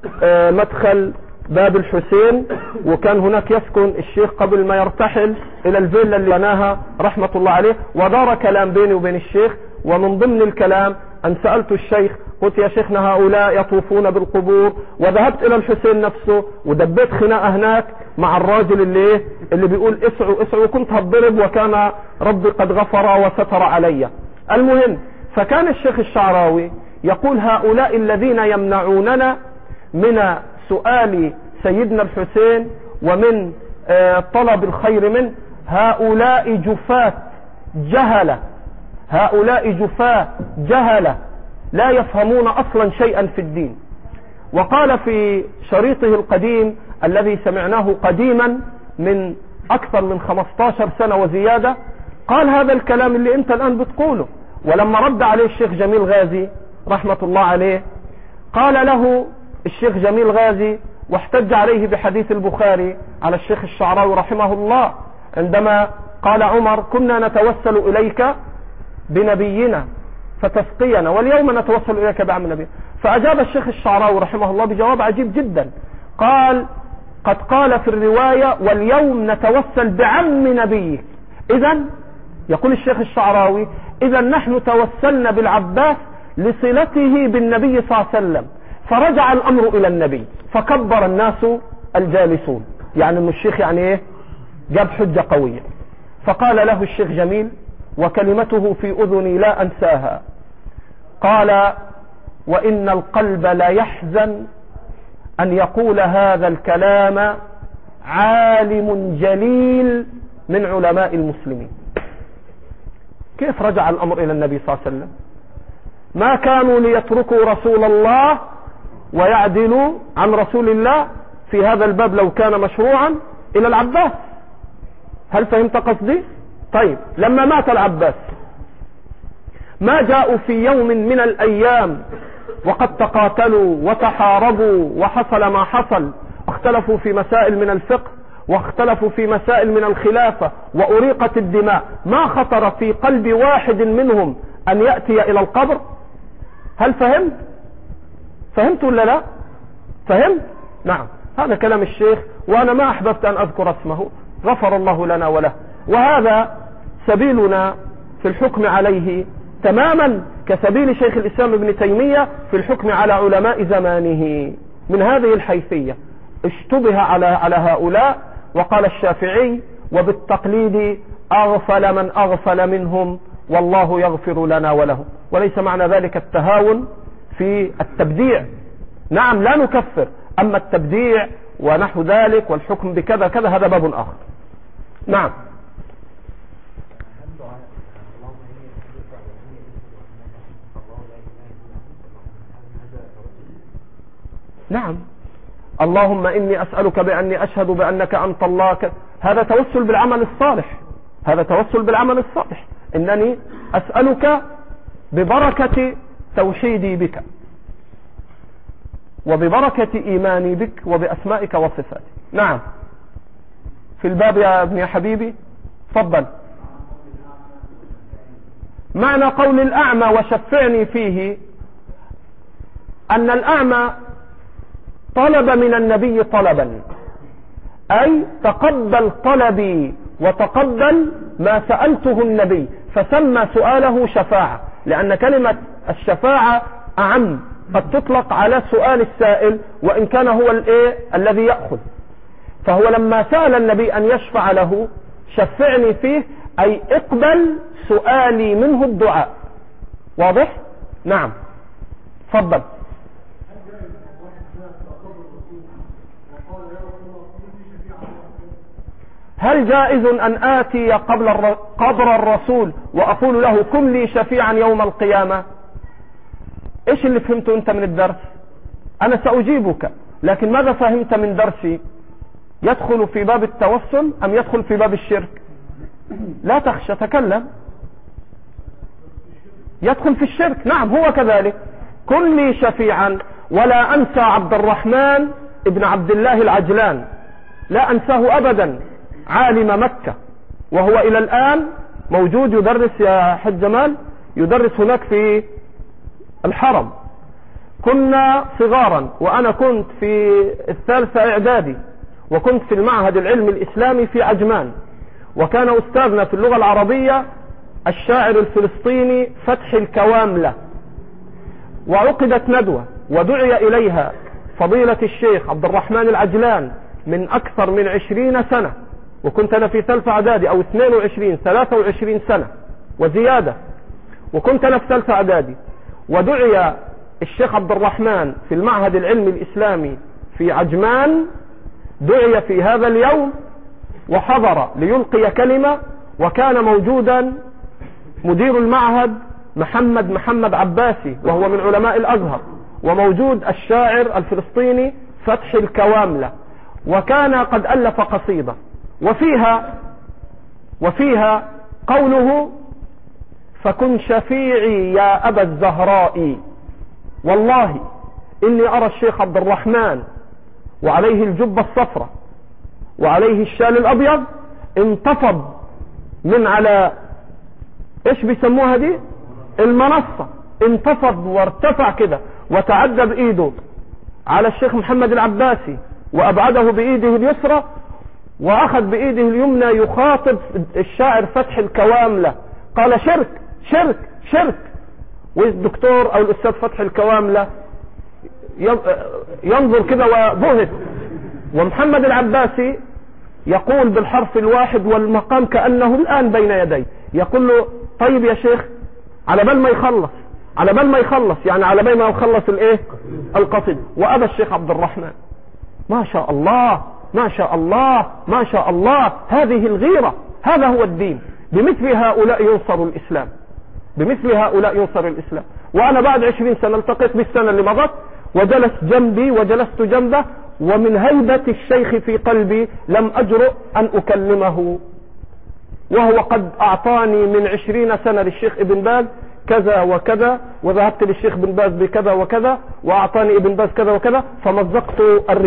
مدخل باب الحسين، وكان هناك يسكن الشيخ قبل ما يرتحل إلى الفيلا اللي بناها رحمة الله عليه. ودار كلام بيني وبين الشيخ، ومن ضمن الكلام أن سألت الشيخ قلت يا شيخنا هؤلاء يطوفون بالقبور، وذهبت إلى الحسين نفسه ودبيت خناقة هناك مع الراجل اللي بيقول اسعوا اسعوا، وكنت هتضرب وكان ربي قد غفر وستر علي. المهم، فكان الشيخ الشعراوي يقول هؤلاء الذين يمنعوننا من سؤال سيدنا الحسين ومن طلب الخير منه، هؤلاء جفاة جهلة، هؤلاء جفاة جهلة لا يفهمون أصلا شيئا في الدين. وقال في شريطه القديم الذي سمعناه قديما من أكثر من 15 سنة وزيادة، قال هذا الكلام اللي أنت الآن بتقوله. ولما رد عليه الشيخ جميل غازي رحمة الله عليه، قال له الشيخ جميل غازي واحتج عليه بحديث البخاري على الشيخ الشعراوي رحمه الله عندما قال عمر كنا نتوسل إليك بنبينا فتسقينا واليوم نتوسل إليك بعم نبينا. فأجاب الشيخ الشعراوي رحمه الله بجواب عجيب جدا، قال قد قال في الرواية واليوم نتوسل بعم نبيك. إذن يقول الشيخ الشعراوي إذا نحن توسلنا بالعباس لصلته بالنبي صلى الله عليه وسلم، فرجع الأمر إلى النبي فكبر الناس الجالسون. يعني أن الشيخ يعني إيه؟ جاب حجة قوية. فقال له الشيخ جميل وكلمته في أذني لا أنساها، قال وإن القلب لا يحزن أن يقول هذا الكلام عالم جليل من علماء المسلمين. كيف رجع الأمر إلى النبي صلى الله عليه وسلم؟ ما كانوا ليتركوا رسول الله ويعدلوا عن رسول الله في هذا الباب لو كان مشروعا إلى العباس. هل فهمت قصدي؟ طيب، لما مات العباس ما جاءوا في يوم من الأيام وقد تقاتلوا وتحاربوا وحصل ما حصل، اختلفوا في مسائل من الفقه واختلفوا في مسائل من الخلافة وأريقت الدماء، ما خطر في قلب واحد منهم أن يأتي إلى القبر؟ هل فهمت؟ فهمت ولا لا؟ فهمت؟ نعم، هذا كلام الشيخ وأنا ما أحببت أن أذكر اسمه، غفر الله لنا وله. وهذا سبيلنا في الحكم عليه تماما كسبيل شيخ الإسلام ابن تيمية في الحكم على علماء زمانه من هذه الحيثية. اشتبه على هؤلاء، وقال الشافعي وبالتقليد أغفل من أغفل منهم والله يغفر لنا وله. وليس معنى ذلك التهاون في التبديع، نعم لا نكفر، أما التبديع ونحو ذلك والحكم بكذا كذا هذا باب آخر. نعم. نعم. اللهم إني أسألك بأني أشهد بأنك أنت الله. هذا توسل بالعمل الصالح، هذا توسل بالعمل الصالح. إنني أسألك ببركة توحيدي بك وببركة إيماني بك وبأسمائك وصفاتك. نعم. في الباب يا ابن يا حبيبي تفضل. معنى قول الأعمى وشفعني فيه أن الأعمى طلب من النبي طلبا، أي تقبل طلبي وتقبل ما سألته النبي، فسمى سؤاله شفاعة، لأن كلمة الشفاعة أعم، قد تطلق على سؤال السائل وإن كان هو الذي يأخذ. فهو لما سأل النبي أن يشفع له شفعني فيه، أي اقبل سؤالي منه الدعاء. واضح؟ نعم. تفضل. هل جائز أن آتي قبر الرسول وأقول له كن لي شفيعا يوم القيامة؟ إيش اللي فهمته أنت من الدرس؟ أنا سأجيبك، لكن ماذا فهمت من درسي؟ يدخل في باب التوسل أم يدخل في باب الشرك؟ لا تخشى، تكلم. يدخل في الشرك. نعم هو كذلك. كن لي شفيعا. ولا أنسى عبد الرحمن ابن عبد الله العجلان، لا أنساه أبدا، عالم مكة، وهو إلى الآن موجود يدرس يا حج جمال، يدرس هناك في الحرم. كنا صغارا وأنا كنت في الثالثة إعدادي، وكنت في المعهد العلمي الإسلامي في عجمان، وكان أستاذنا في اللغة العربية الشاعر الفلسطيني فتحي الكواملة، وعقدت ندوة ودعي إليها فضيلة الشيخ عبد الرحمن العجلان من أكثر من 20 سنة، وكنت أنا في ثالثة إعدادي أو 22 23 سنة وزيادة، وكنت أنا في ثالثة إعدادي. ودعي الشيخ عبد الرحمن في المعهد العلمي الإسلامي في عجمان، دعي في هذا اليوم وحضر ليلقي كلمة، وكان موجودا مدير المعهد محمد عباسي وهو من علماء الأزهر، وموجود الشاعر الفلسطيني فتحي الكواملة، وكان قد ألف قصيدة وفيها قوله فكن شفيعي يا أبا الزهراء. والله إني أرى الشيخ عبد الرحمن وعليه الجبة الصفراء وعليه الشال الأبيض انتفض من على إيش بيسموها دي المنصة، انتفض وارتفع كده وتعدى بإيده على الشيخ محمد العباسي، وأبعده بإيده اليسرى، وأخذ بإيده اليمنى يخاطب الشاعر فتح الكواملة، قال شرك شرك شرك. والدكتور أو الأستاذ فتح الكواملة ينظر كده وبهت، ومحمد العباسي يقول بالحرف الواحد والمقام كأنه الآن بين يديه، يقول له طيب يا شيخ على بال ما يخلص يعني على بال ما يخلص القصيدة. وأبى الشيخ عبد الرحمن. ما شاء الله ما شاء الله ما شاء الله، هذه الغيرة، هذا هو الدين. بمثل هؤلاء ينصر الإسلام، بمثل هؤلاء ينصر الإسلام. وأنا بعد 20 سنة التقيت بالسنة اللي مضت وجلس جنبي وجلست جنبه، ومن هيبة الشيخ في قلبي لم أجرؤ أن أكلمه، وهو قد أعطاني من 20 سنة للشيخ ابن باز كذا وكذا، وذهبت للشيخ ابن باز بكذا وكذا، وأعطاني ابن باز كذا وكذا، فمزقت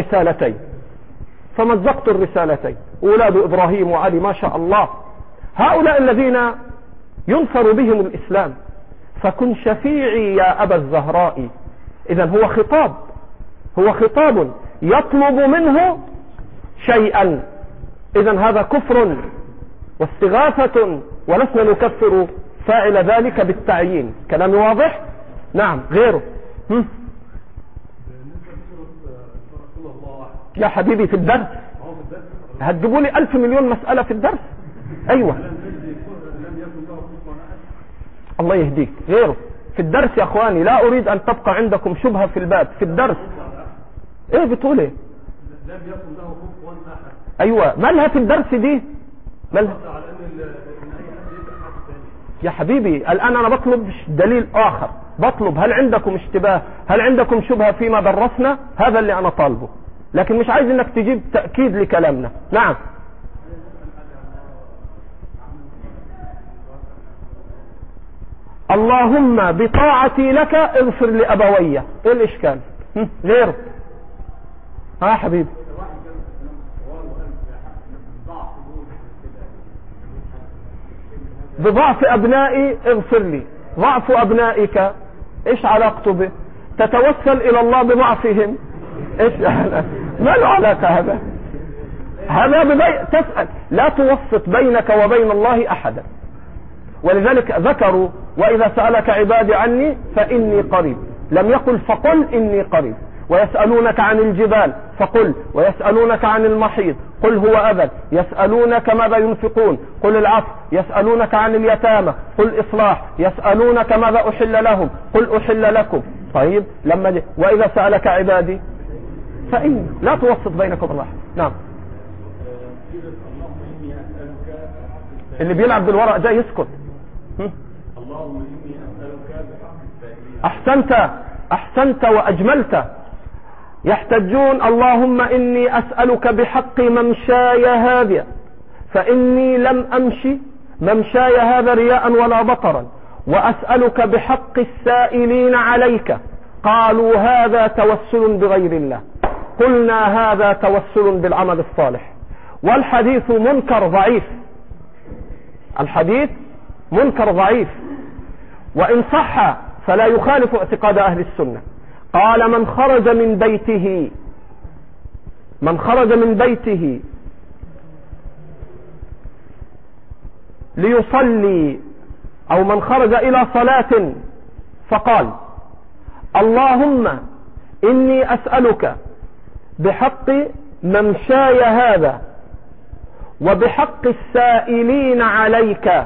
الرسالتين. أولاد إبراهيم وعلي ما شاء الله، هؤلاء الذين ينصر بهم الإسلام. فكن شفيعي يا أبا الزهراء. إذن هو خطاب يطلب منه شيئا. إذن هذا كفر واستغاثة، ولسنا نكفر فاعل ذلك بالتعيين. كلامي واضح؟ نعم. غيره يا حبيبي في الدرس هتجيبوا لي 1000 مليون مسألة في الدرس. أيوة الله يهديك. غيره في الدرس يا أخواني، لا أريد أن تبقى عندكم شبهة في الباب. في الدرس إيه بتقول إيه؟ لم يكن له كفوا أحد. أيوة مالها في الدرس دي؟ مالها؟ يا حبيبي الآن أنا بطلب دليل آخر. بطلب هل عندكم اشتباه، هل عندكم شبهة فيما درسنا، هذا اللي انا طالبه، لكن مش عايز انك تجيب تأكيد لكلامنا. نعم. اللهم بطاعتي لك اغفر لأبوي، ايه الاشكال؟ غيره. ها حبيبي. بضعف ابنائي اغفر لي، ضعف ابنائك ايش علاقته به؟ تتوسل الى الله بضعفهم، ايش ما له علاقة هذا؟ تسأل، لا توسط بينك وبين الله احدا. ولذلك ذكروا واذا سألك عبادي عني فاني قريب، لم يقل فقل اني قريب. ويسألونك عن الجبال فقل، ويسألونك عن المحيط قل هو أذى، يسألونك ماذا ينفقون قل العفو، يسألونك عن اليتامى قل إصلاح، يسألونك ماذا أحل لهم قل أحل لكم. طيب لما وإذا سألك عبادي فإن لا توسط بينكم الله. نعم. اللي بيلعب بالورق ده يسكت. اللهم إني أسألك بحق أحسنت وأجملت. يحتجون اللهم إني أسألك بحق ممشاي هذا فإني لم أمشي ممشاي هذا رياء ولا بطرا، وأسألك بحق السائلين عليك. قالوا هذا توسل بغير الله، قلنا هذا توسل بالعمل الصالح. والحديث منكر ضعيف، الحديث منكر ضعيف، وإن صح فلا يخالف اعتقاد أهل السنة. قال من خرج من بيته ليصلي، أو من خرج إلى صلاة فقال اللهم إني أسألك بحق ممشاي هذا وبحق السائلين عليك.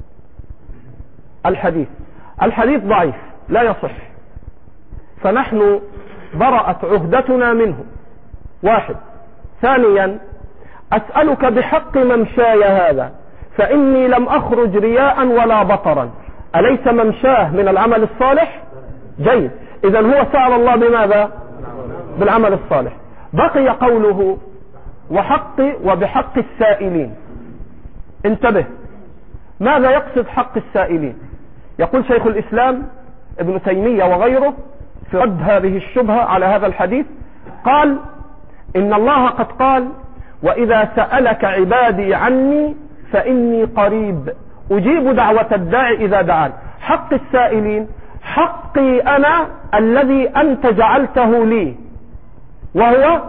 الحديث ضعيف لا يصح، فنحن برأت عهدتنا منه. واحد. ثانيا أسألك بحق ممشاي هذا فإني لم أخرج رياء ولا بطرا، أليس ممشاه من العمل الصالح؟ جيد، إذن هو سأل الله بماذا؟ بالعمل الصالح. بقي قوله وبحق السائلين. انتبه، ماذا يقصد حق السائلين؟ يقول شيخ الإسلام ابن تيمية وغيره في رد هذه الشبهة على هذا الحديث، قال إن الله قد قال وإذا سألك عبادي عني فإني قريب أجيب دعوة الداعي إذا دعان. حق السائلين حقي أنا الذي أنت جعلته لي، وهو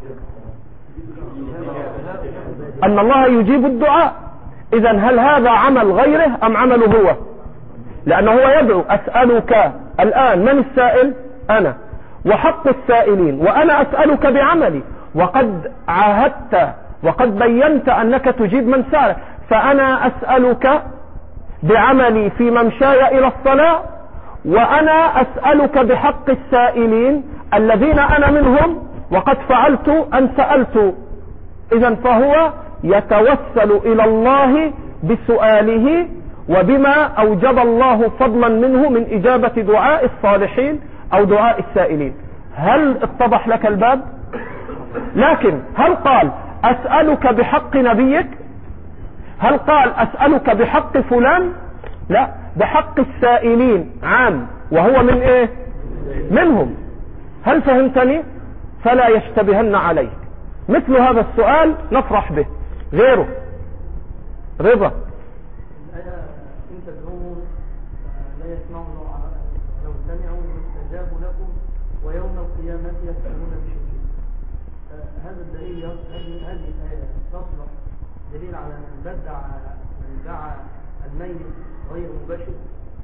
أن الله يجيب الدعاء. إذن هل هذا عمل غيره أم عمله هو؟ لأنه هو يدعو أسألك. الآن من السائل؟ أنا. وحق السائلين وأنا أسألك بعملي، وقد عاهدت وقد بينت أنك تجيب من سألك، فأنا أسألك بعملي في ممشاي إلى الصلاة، وأنا أسألك بحق السائلين الذين أنا منهم وقد فعلت أن سألت. إذن فهو يتوسل إلى الله بسؤاله وبما أوجب الله فضلا منه من إجابة دعاء الصالحين أو دعاء السائلين. هل اتضح لك الباب؟ لكن هل قال أسألك بحق نبيك؟ هل قال أسألك بحق فلان؟ لا، بحق السائلين عام، وهو من إيه؟ منهم. هل فهمتني؟ فلا يشتبهن عليك مثل هذا السؤال نفرح به. غيره رضا. إن تدعوهم لا يسمعوا لو سمعوا يستجابوا لكم ويوم القيامة يسألون بشركهم. هذا الدليل هذه الآية تصبح دليل على من دعا الميت غير مباشر.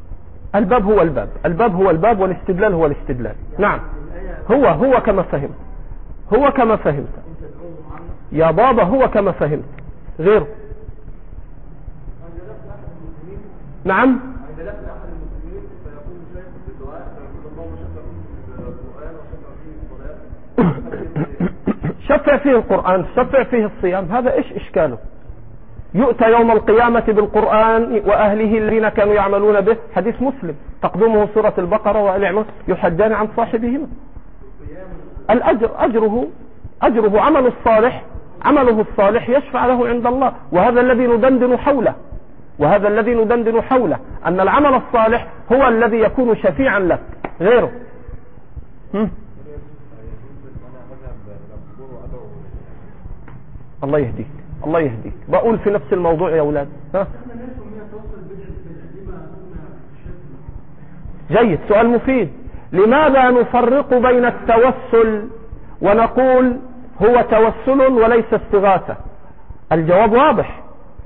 الباب هو الباب والاستدلال هو الاستدلال. نعم، هو كما فهمت يا بابا، هو كما فهمت. غيره. نعم. شفع فيه القرآن، شفع فيه الصيام، هذا ايش اشكاله؟ يؤتى يوم القيامة بالقرآن وأهله الذين كانوا يعملون به، حديث مسلم تقدمه سورة البقرة وآل عمران يحدان عن صاحبهما. الأجر أجره عمله الصالح يشفع له عند الله، وهذا الذي ندندن حوله أن العمل الصالح هو الذي يكون شفيعا لك غيره. الله يهديك بقول في نفس الموضوع يا أولاد. جيد، سؤال مفيد. لماذا نفرق بين التوسل ونقول هو توسل وليس استغاثة؟ الجواب واضح،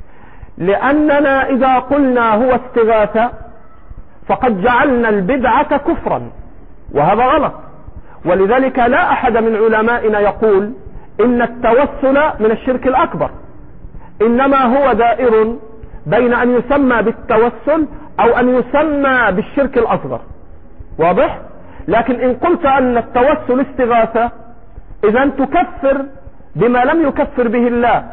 لأننا إذا قلنا هو استغاثة فقد جعلنا البدعة كفرا، وهذا غلط. ولذلك لا أحد من علمائنا يقول إن التوسل من الشرك الأكبر، إنما هو دائر بين أن يسمى بالتوسل أو أن يسمى بالشرك الأصغر. واضح؟ لكن إن قلت أن التوسل استغاثة إذن تكفر بما لم يكفر به الله.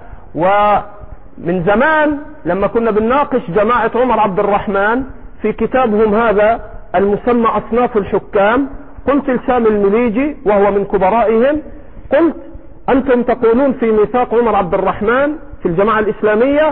ومن زمان لما كنا بنناقش جماعة عمر عبد الرحمن في كتابهم هذا المسمى أصناف الحكام، قلت لسامي المليجي وهو من كبرائهم، قلت أنتم تقولون في ميثاق عمر عبد الرحمن في الجماعة الإسلامية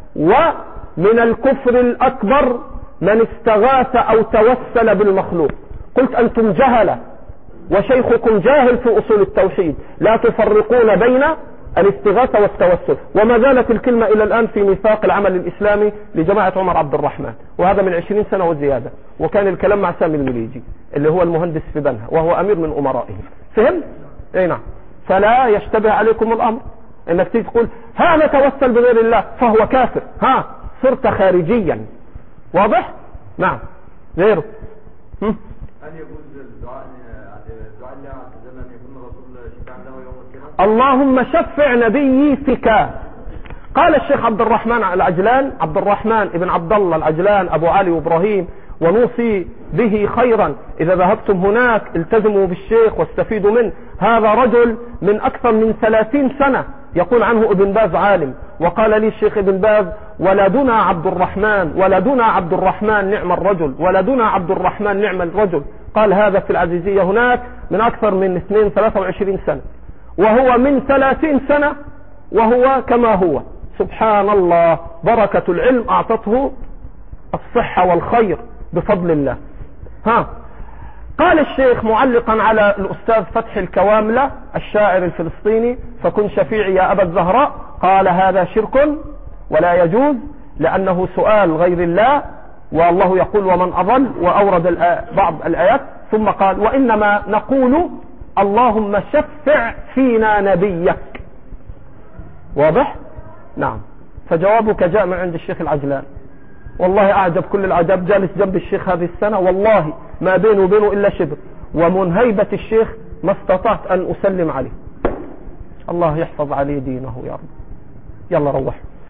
ومن الكفر الأكبر من استغاث أو توسل بالمخلوق. قلت أنتم جهلة وشيخكم جاهل في أصول التوحيد، لا تفرقون بين الاستغاثة والتوسل. وما زالت الكلمة إلى الآن في ميثاق العمل الإسلامي لجماعة عمر عبد الرحمن، وهذا من 20 سنة وزيادة. وكان الكلام مع سامي المليجي اللي هو المهندس في بنها وهو أمير من أمرائه. فهم؟ أي نعم. فلا يشتبه عليكم الأمر انك تيجي تقول هذا توسل بغير الله فهو كافر، صرت خارجيا. واضح؟ نعم. غيره هل يجوز الدعاء الله عز وجل ان يكون الرسول شفاعا له يوم القيامة؟ اللهم شفع نبيي فيك. قال الشيخ عبد الرحمن العجلان، عبد الرحمن ابن عبد الله العجلان أبو علي وإبراهيم، ونوصي به خيرا إذا ذهبتم هناك التزموا بالشيخ واستفيدوا منه. هذا رجل من أكثر من 30 سنة يقول عنه ابن باز عالم، وقال لي الشيخ ابن باز ولدنا عبد الرحمن نعم الرجل، ولدنا عبد الرحمن نعم الرجل. قال هذا في العزيزية هناك من أكثر من 23 سنة، وهو من 30 سنة وهو كما هو. سبحان الله، بركة العلم أعطته الصحة والخير بفضل الله. قال الشيخ معلقا على الأستاذ فتح الكواملة الشاعر الفلسطيني فكن شفيعي يا أبا الزهراء، قال هذا شرك ولا يجوز لأنه سؤال غير الله، والله يقول ومن أضل، وأورد بعض الآيات، ثم قال وإنما نقول اللهم شفع فينا نبيك. واضح؟ نعم. فجوابك جاء من عند الشيخ العجلان، والله أعجب كل العجب، جالس جنب الشيخ هذه السنة والله ما بينه وبينه إلا شبر، ومن هيبة الشيخ ما استطعت أن أسلم عليه. الله يحفظ عليه دينه يا رب. يلا روح.